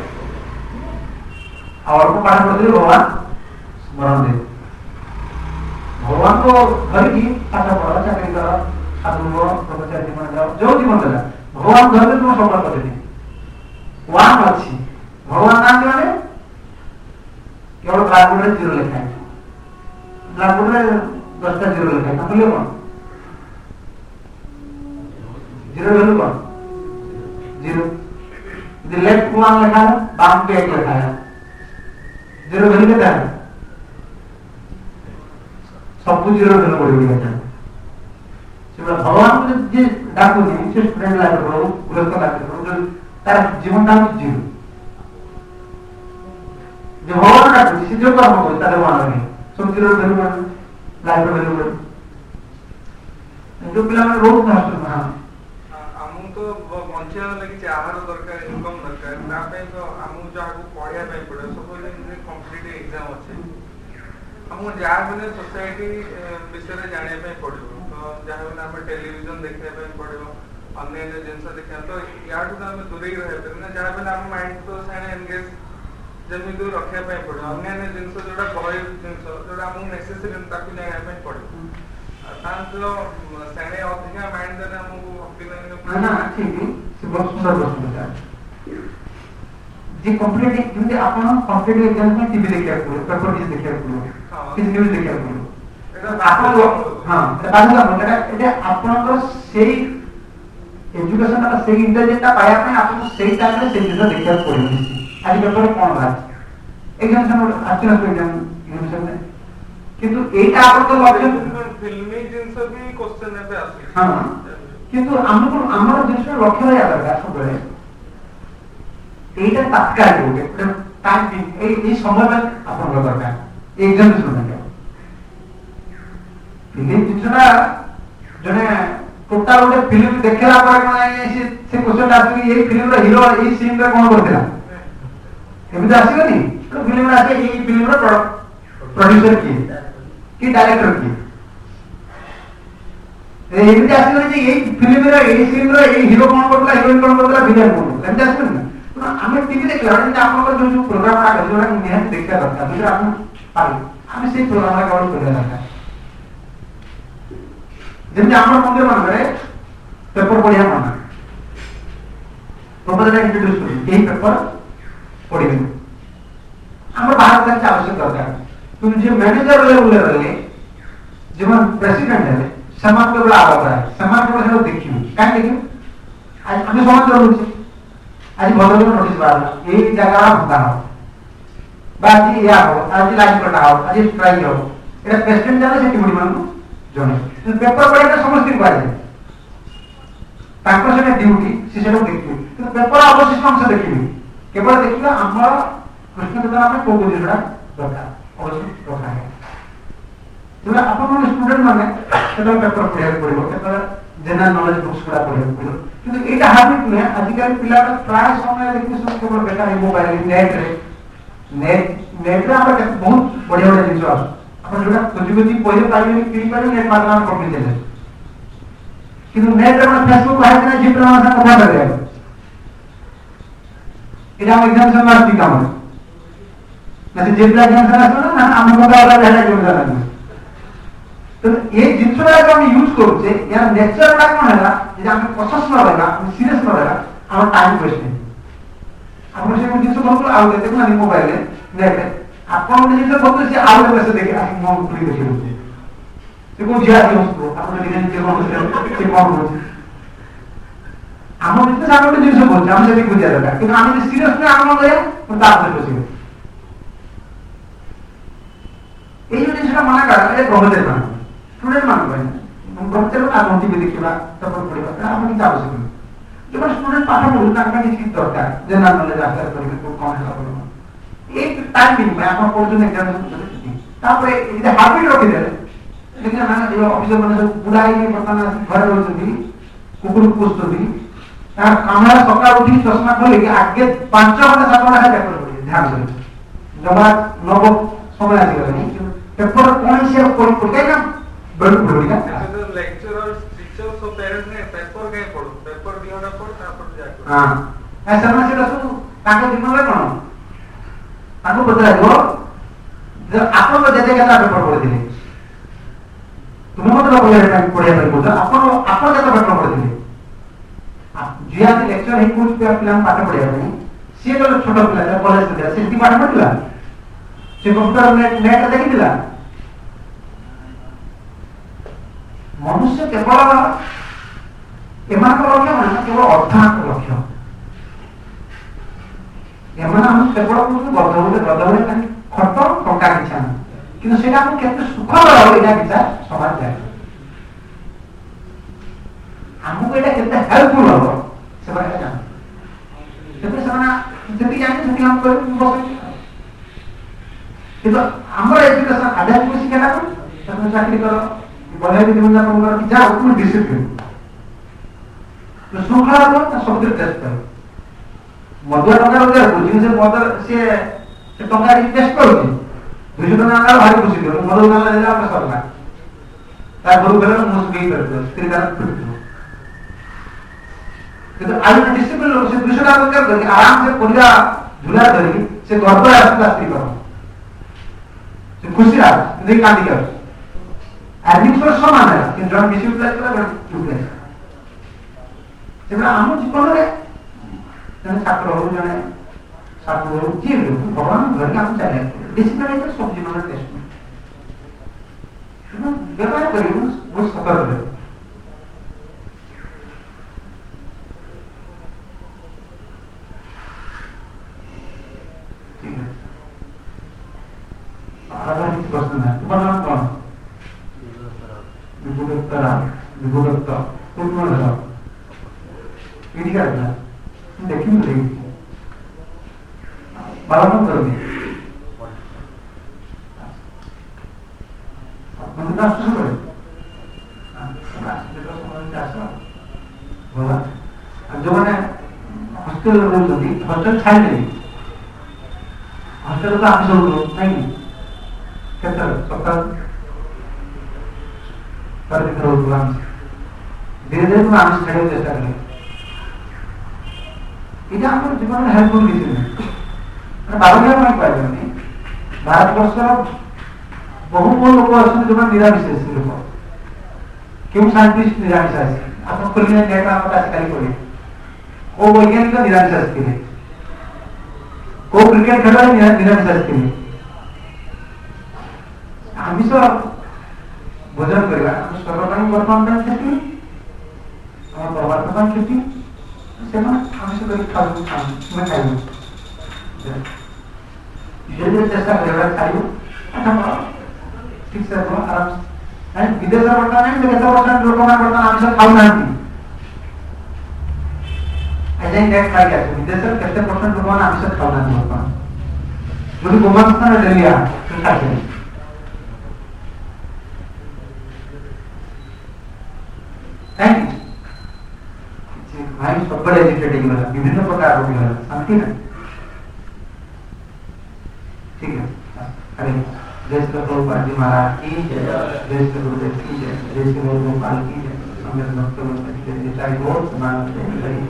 ଆଉ ଅଳ୍ପ ପାଠ ପଢିଲେ ଭଗବାନ ସ୍ମରଣ ଦେବେ। ଭଗବାନଙ୍କୁ ଧରିକି ପାଠ ପଢ, ଚାକିରି କର, ସାଧୁ ହୁଅ, ବ୍ରହ୍ମଚାରୀ ଜୀବନ ଯାଅ, ଯୋଉ ଜୀବନ ଦେଲା ଭଗବାନ ଧରିଲେ ତୁମ ସଫଳ କରିଦେବି। ୱାନ୍ ଅଛି, ଭଗବାନ ନାହାନ୍ତି ମାନେ କେବଳ ବ୍ଲାକବୋର୍ଡରେ ଜିରୋ ଲେଖା ହେଇଛି, ବ୍ଲାକବୋର୍ଡରେ 10ଟା ଜିରୋ ଲେଖା ହେଇଛି, ତାହେଲେ କଣ ଜିରୋ ଭ୍ୟାଲୁ କଣ? ଜିରୋ। ଯଦି ଲେଫ୍ଟ 1 ଲେଖା ହେଲା, ବାମକୁ 1 ଲେଖା ହେଲା, ଜିରୋ ଭ୍ୟାଲୁ କେତେ ହେଲା? ସବୁ ଜିରୋ ଭ୍ୟାଲୁ ପଡିବ। ସେଟା ଭଗବାନଙ୍କୁ ଯିଏ ଡାକୁଛି, ସେ ଷ୍ଟୁଡେଣ୍ଟ ଲାଇଫରେ ହଉ, ଗୃହସ୍ଥ ଲାଇଫରେ ହଉ, ତାର ଜୀବନଟା ହଉଛି ଜିରୋ। যে ভগবান ডাকুছি সে যে কর্ম করে তাদের মনে নেই, সবজির ভ্যালু পড়ে, লাইফের ভ্যালু পড়ে। जो पिला रोग नष्ट हाँ आमु तो बंचिया लगी आहार दरकार, इनकम दरकार, तापे तो आमु जाको पढ़िया पई पड़े। सपोज जे कॉम्पिटिटिव एग्जाम अछि, आमु जा बने सोसाइटी विषय रे जाने पई पड़िबो, तो जहा बने हम टेलीविजन देखने पई पड़िबो, अन्य जे जिंस देखा तो याडू तो हम दूरे रहे पे ना, जहा बने हम माइंड तो साने एंगेज जमी दूर रखे पई पड़िबो। अन्य जिंस जोडा गहरी जिंस जोडा हम नेसेसरी ताकू जाने पई पड़िबो। तांतो साने अधिका माइंड देना हमको भक्ति नहीं ना ठीक है। से बहुत सुंदर प्रश्न है जी। कॉम्पिटिटिव जंदे आपण कॉम्पिटिटिव एग्जाम में टीवी देखिया पड़ो, पेपर न्यूज देखिया पड़ो, किसी न्यूज देखिया पड़ो, ଆପଣଙ୍କର ସେଇ ଏଜୁକେସନ ସେଇ ଇଣ୍ଟେଲିଜେନ୍ସଟା ପାଇବା ପାଇଁ ଆପଣଙ୍କୁ ସେଇ ଟାଇମରେ ସେଇ ଜିନିଷ ଦେଖିବାକୁ ପଡିବ। ଆଜି ପେପରରେ କଣ ବାହାରିଛି ଏକ୍ସାମିନେସନ ଆସୁନଥିବ ଏକ୍ସାମିନେସନରେ, କିନ୍ତୁ ଏଇଟା ଆପଣଙ୍କ ଲକ୍ଷ୍ୟ ଫିଲ୍ମି ଜିନିଷ ବି କ୍ୱେଶ୍ଚନ ଏବେ ଆସୁଛି। ହଁ, କିନ୍ତୁ ଆମକୁ ଆମର ଜିନିଷ ଲକ୍ଷ୍ୟ ରହିବା ଦରକାର ସବୁବେଳେ এইটা তাৎকালিক ଗୋଟେ ଟାଇମ୍ ଏଇ ସମୟ ପାଇଁ ଆପଣଙ୍କ ଦରକାର ଏଇ ଏକ୍ସାମିନେସନ ପାଇଁ। ଫିଲ୍ମ ଜିନିଷଟା ଜଣେ ଟୋଟାଲ ଗୋଟେ ଫିଲ୍ମ ଦେଖିଲା ପରେ କଣ ସେ କ୍ୱେଶ୍ଚନଟା ଆସିବ ଏଇ ଫିଲ୍ମର ହିରୋ ଏଇ ସିନରେ କଣ କରିଥିଲା, ଏମିତି ଆସିବନି। ଫିଲ୍ମରେ ଆସିବ ଏଇ ଫିଲ୍ମର ପ୍ରଡ୍ୟୁସର କିଏ କି ଡାଇରେକ୍ଟର କିଏ, ଏମିତି ଆସିବନି ଯେ ଏଇ ଫିଲ୍ମର ଏଇ ସିନ୍ର ଏଇ ହିରୋ କଣ କରୁଥିଲା, ହିରୋଇନ କଣ କରୁଥିଲା, ଭିଲିଆନ କଣ କରୁଥିଲା, ଏମିତି ଆସିବନି ନା। ଆମେ ଟିଭି ଦେଖିଲା ଯେମିତି ଆପଣଙ୍କର ଯୋଉ ଯୋଉ ପ୍ରୋଗ୍ରାମ ଅଛି ଯୋଉଟା ନିହାତି ଦେଖିବା ଦରକାର, ଯୋଉଟା ଆମେ ପାରୁ ଆମେ ସେଇ ପ୍ରୋଗ୍ରାମ କେବଳ କରିବା ଦରକାର। ଯେମିତି ଆମର ମନ୍ଦିର ମାନଙ୍କରେ ପେପର ପଢିବା ମନା, ପ୍ରପୋଜାଲଟା ଇଣ୍ଟ୍ରୋଡ୍ୟୁସ କରୁଛି କେହି ପେପର ପଢିବେନି। ଆମର ଭାରତ ଚାଲିଛି ଆବଶ୍ୟକ ଦରକାର, କିନ୍ତୁ ଯିଏ ମ୍ୟାନେଜର ଲେଭେଲରେ ରହିଲେ ଯେଉଁମାନେ ପ୍ରେସିଡେଣ୍ଟ ହେଲେ ସେମାନେ କେବଳ ଆବଦ୍ଧ ସେମାନେ କେବଳ ସେଟାକୁ ଦେଖିବେ। କାହିଁ ଦେଖିବେ? ଆମେ ସମାଜ ରହୁଛେ, ଆଜି ଭଦ୍ରକ ନୋଟିସ ବାହାରିଲା ଏଇ ଜାଗା ଭଙ୍ଗା ହବ ବା ଆଜି ଏୟା ହବ, ଆଜି ଲାଇନ କଟା ହବ, ଆଜି ଷ୍ଟ୍ରାଇକ ହବ, ଏଇଟା ପ୍ରେସିଡେଣ୍ଟ ଜାଣେ ସେଠି ମାନଙ୍କୁ ଜଣେ ପେପର ପଢିବା ସମସ୍ତଙ୍କୁ କୁହାଯାଏ, ତାଙ୍କର ସେଟା ଡ୍ୟୁଟି, ସେ ସେଟାକୁ ଦେଖିବେ। କିନ୍ତୁ ପେପର ଅବଶିଷ୍ଟ ଅଂଶ ଦେଖିବେ, କେବଳ ଦେଖିବେ ଆମର କୃଷ୍ଣ ଦେବା ପାଇଁ କୋଉ କୋଉ ଜିନିଷଟା ଦରକାର ଅବଶିଷ୍ଟ ରଖାଯାଏ। ତେବେ ଆପଣମାନେ ଷ୍ଟୁଡେଣ୍ଟ ମାନେ କେତେବେଳେ ପେପର ପଢିବାକୁ ପଡିବ, କେତେବେଳେ ଜେନେରାଲ ନଲେଜ ବୁକ୍ସ ଗୁଡା ପଢିବାକୁ ପଡିବ। କିନ୍ତୁ ଏଇଟା ହାବିଟ ନୁହେଁ। ଆଜିକାଲି ପିଲାଟା ପ୍ରାୟ ସମୟ ଦେଖିବେ ସବୁ କେବଳ ବେକାର ମୋବାଇଲ ନେଟରେ ଆମର ବହୁତ ବଢିଆ ବଢିଆ ଜିନିଷ ଆସୁଛି। ଆପଣ ଯୋଉଟା ଖୋଜି ଖୋଜି ପଢି ପାରିବେନି କିଣି ପାରିବେନି ନେଟ୍ ମାଧ୍ୟମରେ କମ୍ପ୍ଲିଟ୍ ହେଲେ, କିନ୍ତୁ ନେଟରେ ଆପଣ ଫେସବୁକ୍ ବାହାରିଛି ନା ଝିଅ ପିଲାମାନଙ୍କ ସାଙ୍ଗେ କଥା କରିବାକୁ, এটা ଆମ ଏକ୍ସାମିନେସନ ଆସୁଛି କାମରେ ନା ସେ ଝିଅ ପିଲା ଏକ୍ସାମିନେସନ ଆସିବ ନା ଆମେ କଥା ହେଲା ଯାହା ଏକ୍ସାମିନେସନ ଆସିବ। ତ ଏ ଜିନିଷଟା ଆମେ ୟୁଜ କରୁଛେ ଏହାର ନେଚରଟା କଣ ହେଲା ଯେ ଆମେ କସସ୍ ନ ରହିବା, ଆମେ ସିରିୟସ୍ ନ ରହିବା, ଆମର ଟାଇମ୍ ୱେଷ୍ଟ ନାହିଁ। ଆପଣ ସେ ଜିନିଷ କରୁଥିଲୁ ଆଉ ଦେଖୁନାହାନ୍ତି ମୋବାଇଲରେ ନେଟ୍ରେ ଆପଣ ଗୋଟେ ଜିନିଷ କରୁଥିଲେ ସେ ଆଉ ଗୋଟେ ମେସେଜ ଦେଖି ଆସିକି ମୋ ଖୁଲି ଦେଖି ଦେଉଛି, ସେ କୋଉ ଝିଅ ଆସି ବସୁଥିବ ଆପଣ ନିଜେ ନିଜେ କଣ ସେ କଣ କରୁଛି। ଆମ ଭିତରେ ଆମେ ଗୋଟେ ଜିନିଷ କରୁଛେ, ଆମେ ସେଠି ବୁଝିବା ଦରକାର, କିନ୍ତୁ ଆମେ ଯଦି ସିରିୟସ୍ ନୁହେଁ ଆମେ କଣ କରିବା ତା ଉପରେ ବସିବ। ଏଇ ଯୋଉ ଜିନିଷଟା ମନା କରା ଏ ବ୍ରହ୍ମଚାରୀ ମାନଙ୍କ ଷ୍ଟୁଡେଣ୍ଟ ମାନଙ୍କ ପାଇଁ ବ୍ରହ୍ମଚାରୀ ଆପଣ ଟିଭି ଦେଖିବା ପେପର ପଢିବା ଆମ କିଛି ଆବଶ୍ୟକ ନାହିଁ। ଯୋଉମାନେ ଷ୍ଟୁଡେଣ୍ଟ ପାଠ ପଢୁ ତାଙ୍କ ପାଇଁ କିଛି ଦରକାର ଜେନେରାଲ ନଲେଜ ଆକାର କରିବେ କଣ ହେଲା ପଡିବ ଏଇ ଟାଇମିଂ ପାଇଁ ଆପଣ ପଢୁଛନ୍ତି ଏକ୍ସାମିନେସନ ସେତିକି। ତାପରେ ଯଦି ହାବିଟ ରଖିଦେଲେ ଦେଖିଲେ ନା ଯୋଉ ଅଫିସର ମାନେ ସବୁ ବୁଢା ହେଇକି ବର୍ତ୍ତମାନ ଆସି ଘରେ ରହୁଛନ୍ତି କୁକୁରକୁ ପୋଷୁଛନ୍ତି, ତାର କାମରେ ସକାଳୁ ଉଠିକି ଚଷମା ଖୋଲିକି ଆଗେ 5 ଘଣ୍ଟା 7 ଘଣ୍ଟା ପେପର ପଢିବେ ଧ୍ୟାନ ଦେବେ, ଜମା ନବ ସମୟ ଆସିଗଲାଣି ପେପର କଣ ସେ ପଢି କାହିଁକି ନା ବେଳୁ ପଢିବ ନା ଲେକ୍ଚରର टीचर सो पेरेंट्स ने पेपर के पढो पेपर दिहना पढ तापर जा हां ସେମାନେ ସେଟା ସବୁ ତାଙ୍କ ଜୀବନରେ କଣ ତାଙ୍କୁ ପଚାରିବ ଯେ ଆପଣ ଯେତେ କେତେ ପେପର ପଢିଥିଲେ, ତୁମେ ମତେ ପଢିବା ପାଇଁ କହୁଛ ଆପଣ କେତେ ପେପର ପଢିଥିଲେ। ଯିଏ ଆଜି ଲେକ୍ଚର ହେଇ କୋର୍ସ ପିଲାଙ୍କୁ ପାଠ ପଢିବା ପାଇଁ ସିଏ ତ ଛୋଟ ପିଲା କଲେଜ ପିଲା ସେ ପାଠ ପଢିଥିଲା, ସେ କମ୍ପ୍ୟୁଟର ନେଟ୍ ଦେଖିଥିଲା। ମନୁଷ୍ୟ କେବଳ ଏମାନଙ୍କ ଲକ୍ଷ୍ୟ ମାନେ କେବଳ ଅର୍ଥନୈତିକ ଲକ୍ଷ୍ୟ, ଏମାନେ ଆମେ କେବଳ ଗଧ ଖଟ ଟଙ୍କା କିଛି ଆଣୁ, କିନ୍ତୁ ସେଇଟା ଆମକୁ କେତେ ସୁଖ ଦେବ ଏଇଟା କିଛି ସମାଜ ଯାଏ ଆମକୁ ଏଇଟା କେତେ ହେଲ୍ପଫୁଲ ହବ ସେମାନେ ଏଇଟା ଜାଣନ୍ତି। ସେଥିପାଇଁ ସେମାନେ ଯେତିକି ଜାଣିବେ ସେତିକି ଆମେ ବସେଇ, କିନ୍ତୁ ଆମର ଏଜୁକେସନ ଆଧ୍ୟାତ୍ମିକ ଶିକ୍ଷାଟା କଣ ସେମାନେ ଚାକିରି କର ବୈବାହିକ ଜୀବନଯାପନ କର କି ଯାହା ହଉ ଡିସିପ୍ଲିନ ଶୃଙ୍ଖଳା ହବ ତା ସବୁଥିରେ ଟେଷ୍ଟ କର। ମଦୁଆ ଟଙ୍କା ରୋଜଗାର କରୁଛି ସେ ମଦ ସେ ଟଙ୍କା ଟେଷ୍ଟ କରୁଛି 200 ଟଙ୍କା ଆଣିଲା ଭାରି ଖୁସି ଦିଅ ମଦ ଦୋକାନ ଦେଲା ଆମେ ସରିଲା ତା ଘରୁ ଗଲେ ମୁଁ ସୁଖେଇ ପାରିବ ସ୍ତ୍ରୀ ତାର ଫିରୁଥିବ। କିନ୍ତୁ ଆଉ ଗୋଟେ ଡିସିପ୍ଲିନ ଲୋକ ସେ 200 ଟଙ୍କା ରୋଜଗାର କରିକି ଆରାମସେ ପରିବା ଝୁଲା ଧରିକି ସେ ଗର୍ବରେ ଆସୁଥିଲା ସ୍ତ୍ରୀ କର ସେ ଖୁସି ଆସୁଛି ଦେଇ କାନ୍ଦିକି ଆସୁଛି ଆର୍ନିଂ ସହ ସମାନ ହେଲା, କିନ୍ତୁ ଜଣେ ବେଶୀ ୟୁଟିଲାଇଜ କଲା ଜଣେ ୟୁଟିଲାଇଜ କଲା। ସେଗୁଡ଼ା ଆମ ଜୀବନରେ ଜଣେ ଛାତ୍ର ହଉ ଜଣେ ଛାତ୍ର ହଉ ଯିଏ ବି ଭଗବାନ ଧରିକି ଆମେ ଚାଲିବାକୁ ପଡ଼ିବ। ଡିସିପ୍ଲିନ ସବୁ ଜୀବନରେ ଟେଷ୍ଟ व्यवहार करिए बहुत सतर्क रहे। ठीक है, प्रश्न है तुम्हारा नाम कौन? विभुदत्त तुम कौन है? पीढ़ी का है देखी तो देखी पालन करोगे मुझे राष्ट्र से जो मैंने हॉस्टेल हॉस्टेल छाई नहीं हॉस्टेल तो आप सब नहीं कैसे सप्ताह कर दिख रहा हूँ धीरे धीरे तुम आमिष छाड़े चेष्टा करें এটা আমার জীবনে হেল্পফুল কিছু না ভারতীয় অনেক পাইনি ভারতবর্ষের বহু বহু লোক আছেন যারা নিরামিষাশী লোক কেউ সায়েন্টিস্ট নিরামিষাশী আপনি কলিনে ডেটা আমার কাছে খালি করি ও বৈজ্ঞানিক নিরামিষাশী ଥିଲେ ও ক্রিকেট খেলোয়াড় নিরামিষাশী ଥିଲେ আমিষ ভোজন କରିବା ଆମ ଶରୀର ପାଇଁ ବର୍ତ୍ତମାନ ପାଇଁ କ୍ଷତି ଆମ ପରିବାର ପାଇଁ କ୍ଷତି ସେମାନେ ଆମିଷ କରି ଖାଇବୁ ଆମେ ଖାଇବୁ ଧୀରେ ଚେଷ୍ଟା କରିବା ଖାଇବୁ ଠିକ ସେ ଆରାମ ବିଦେଶରେ ବର୍ତ୍ତମାନ କେତେ ବର୍ତ୍ତମାନ ଲୋକମାନେ ବର୍ତ୍ତମାନ ଆମିଷ ଖାଉନାହାନ୍ତି ଆଜି ଯାଇ ଖାଇକି ଆସୁ ବିଦେଶରେ କେତେ ପରସେଣ୍ଟ ଲୋକମାନେ ଆମିଷ ଖାଉନାହାନ୍ତି ବର୍ତ୍ତମାନ ଯଦି ଗୋମାଂସ ଡେଲିଆ ଖାଇବେ भाई सब बड़े एजुकेटेड है विभिन्न प्रकार रोग है शांति है ठीक है अरे देश का प्रभुपाद जी महाराज की जय देश के गुरुदेव की जय देश के गोपाल की जय समस्त भक्तों की जय चाहे बहुत समान है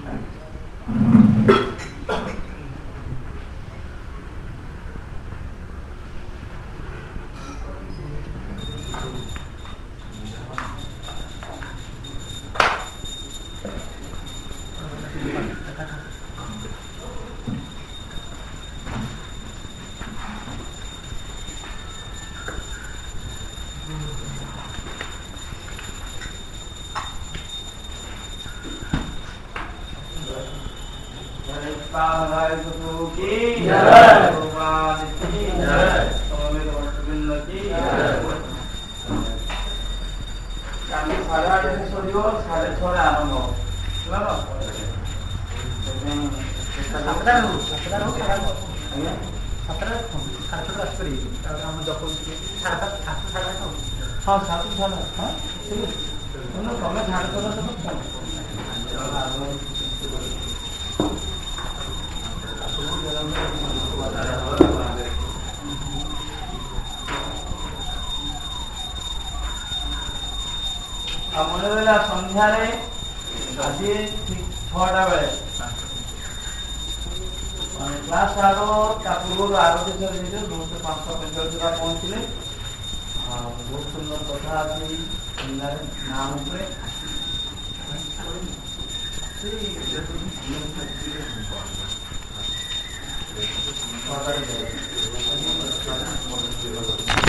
ସନ୍ଧ୍ୟାରେ ଆଜି ଠିକ 6ଟା ବେଳେ କ୍ଲାସ ଆଗ ତା ପୂର୍ବରୁ ଆରତି ସରିଯାଇଥିଲେ ସମସ୍ତେ 5:45 ପହଞ୍ଚିଲେ ଆଉ ବହୁତ ସୁନ୍ଦର କଥା ଅଛି ସନ୍ଧ୍ୟାରେ ନାମ ଉପରେ ଛଅଟାରେ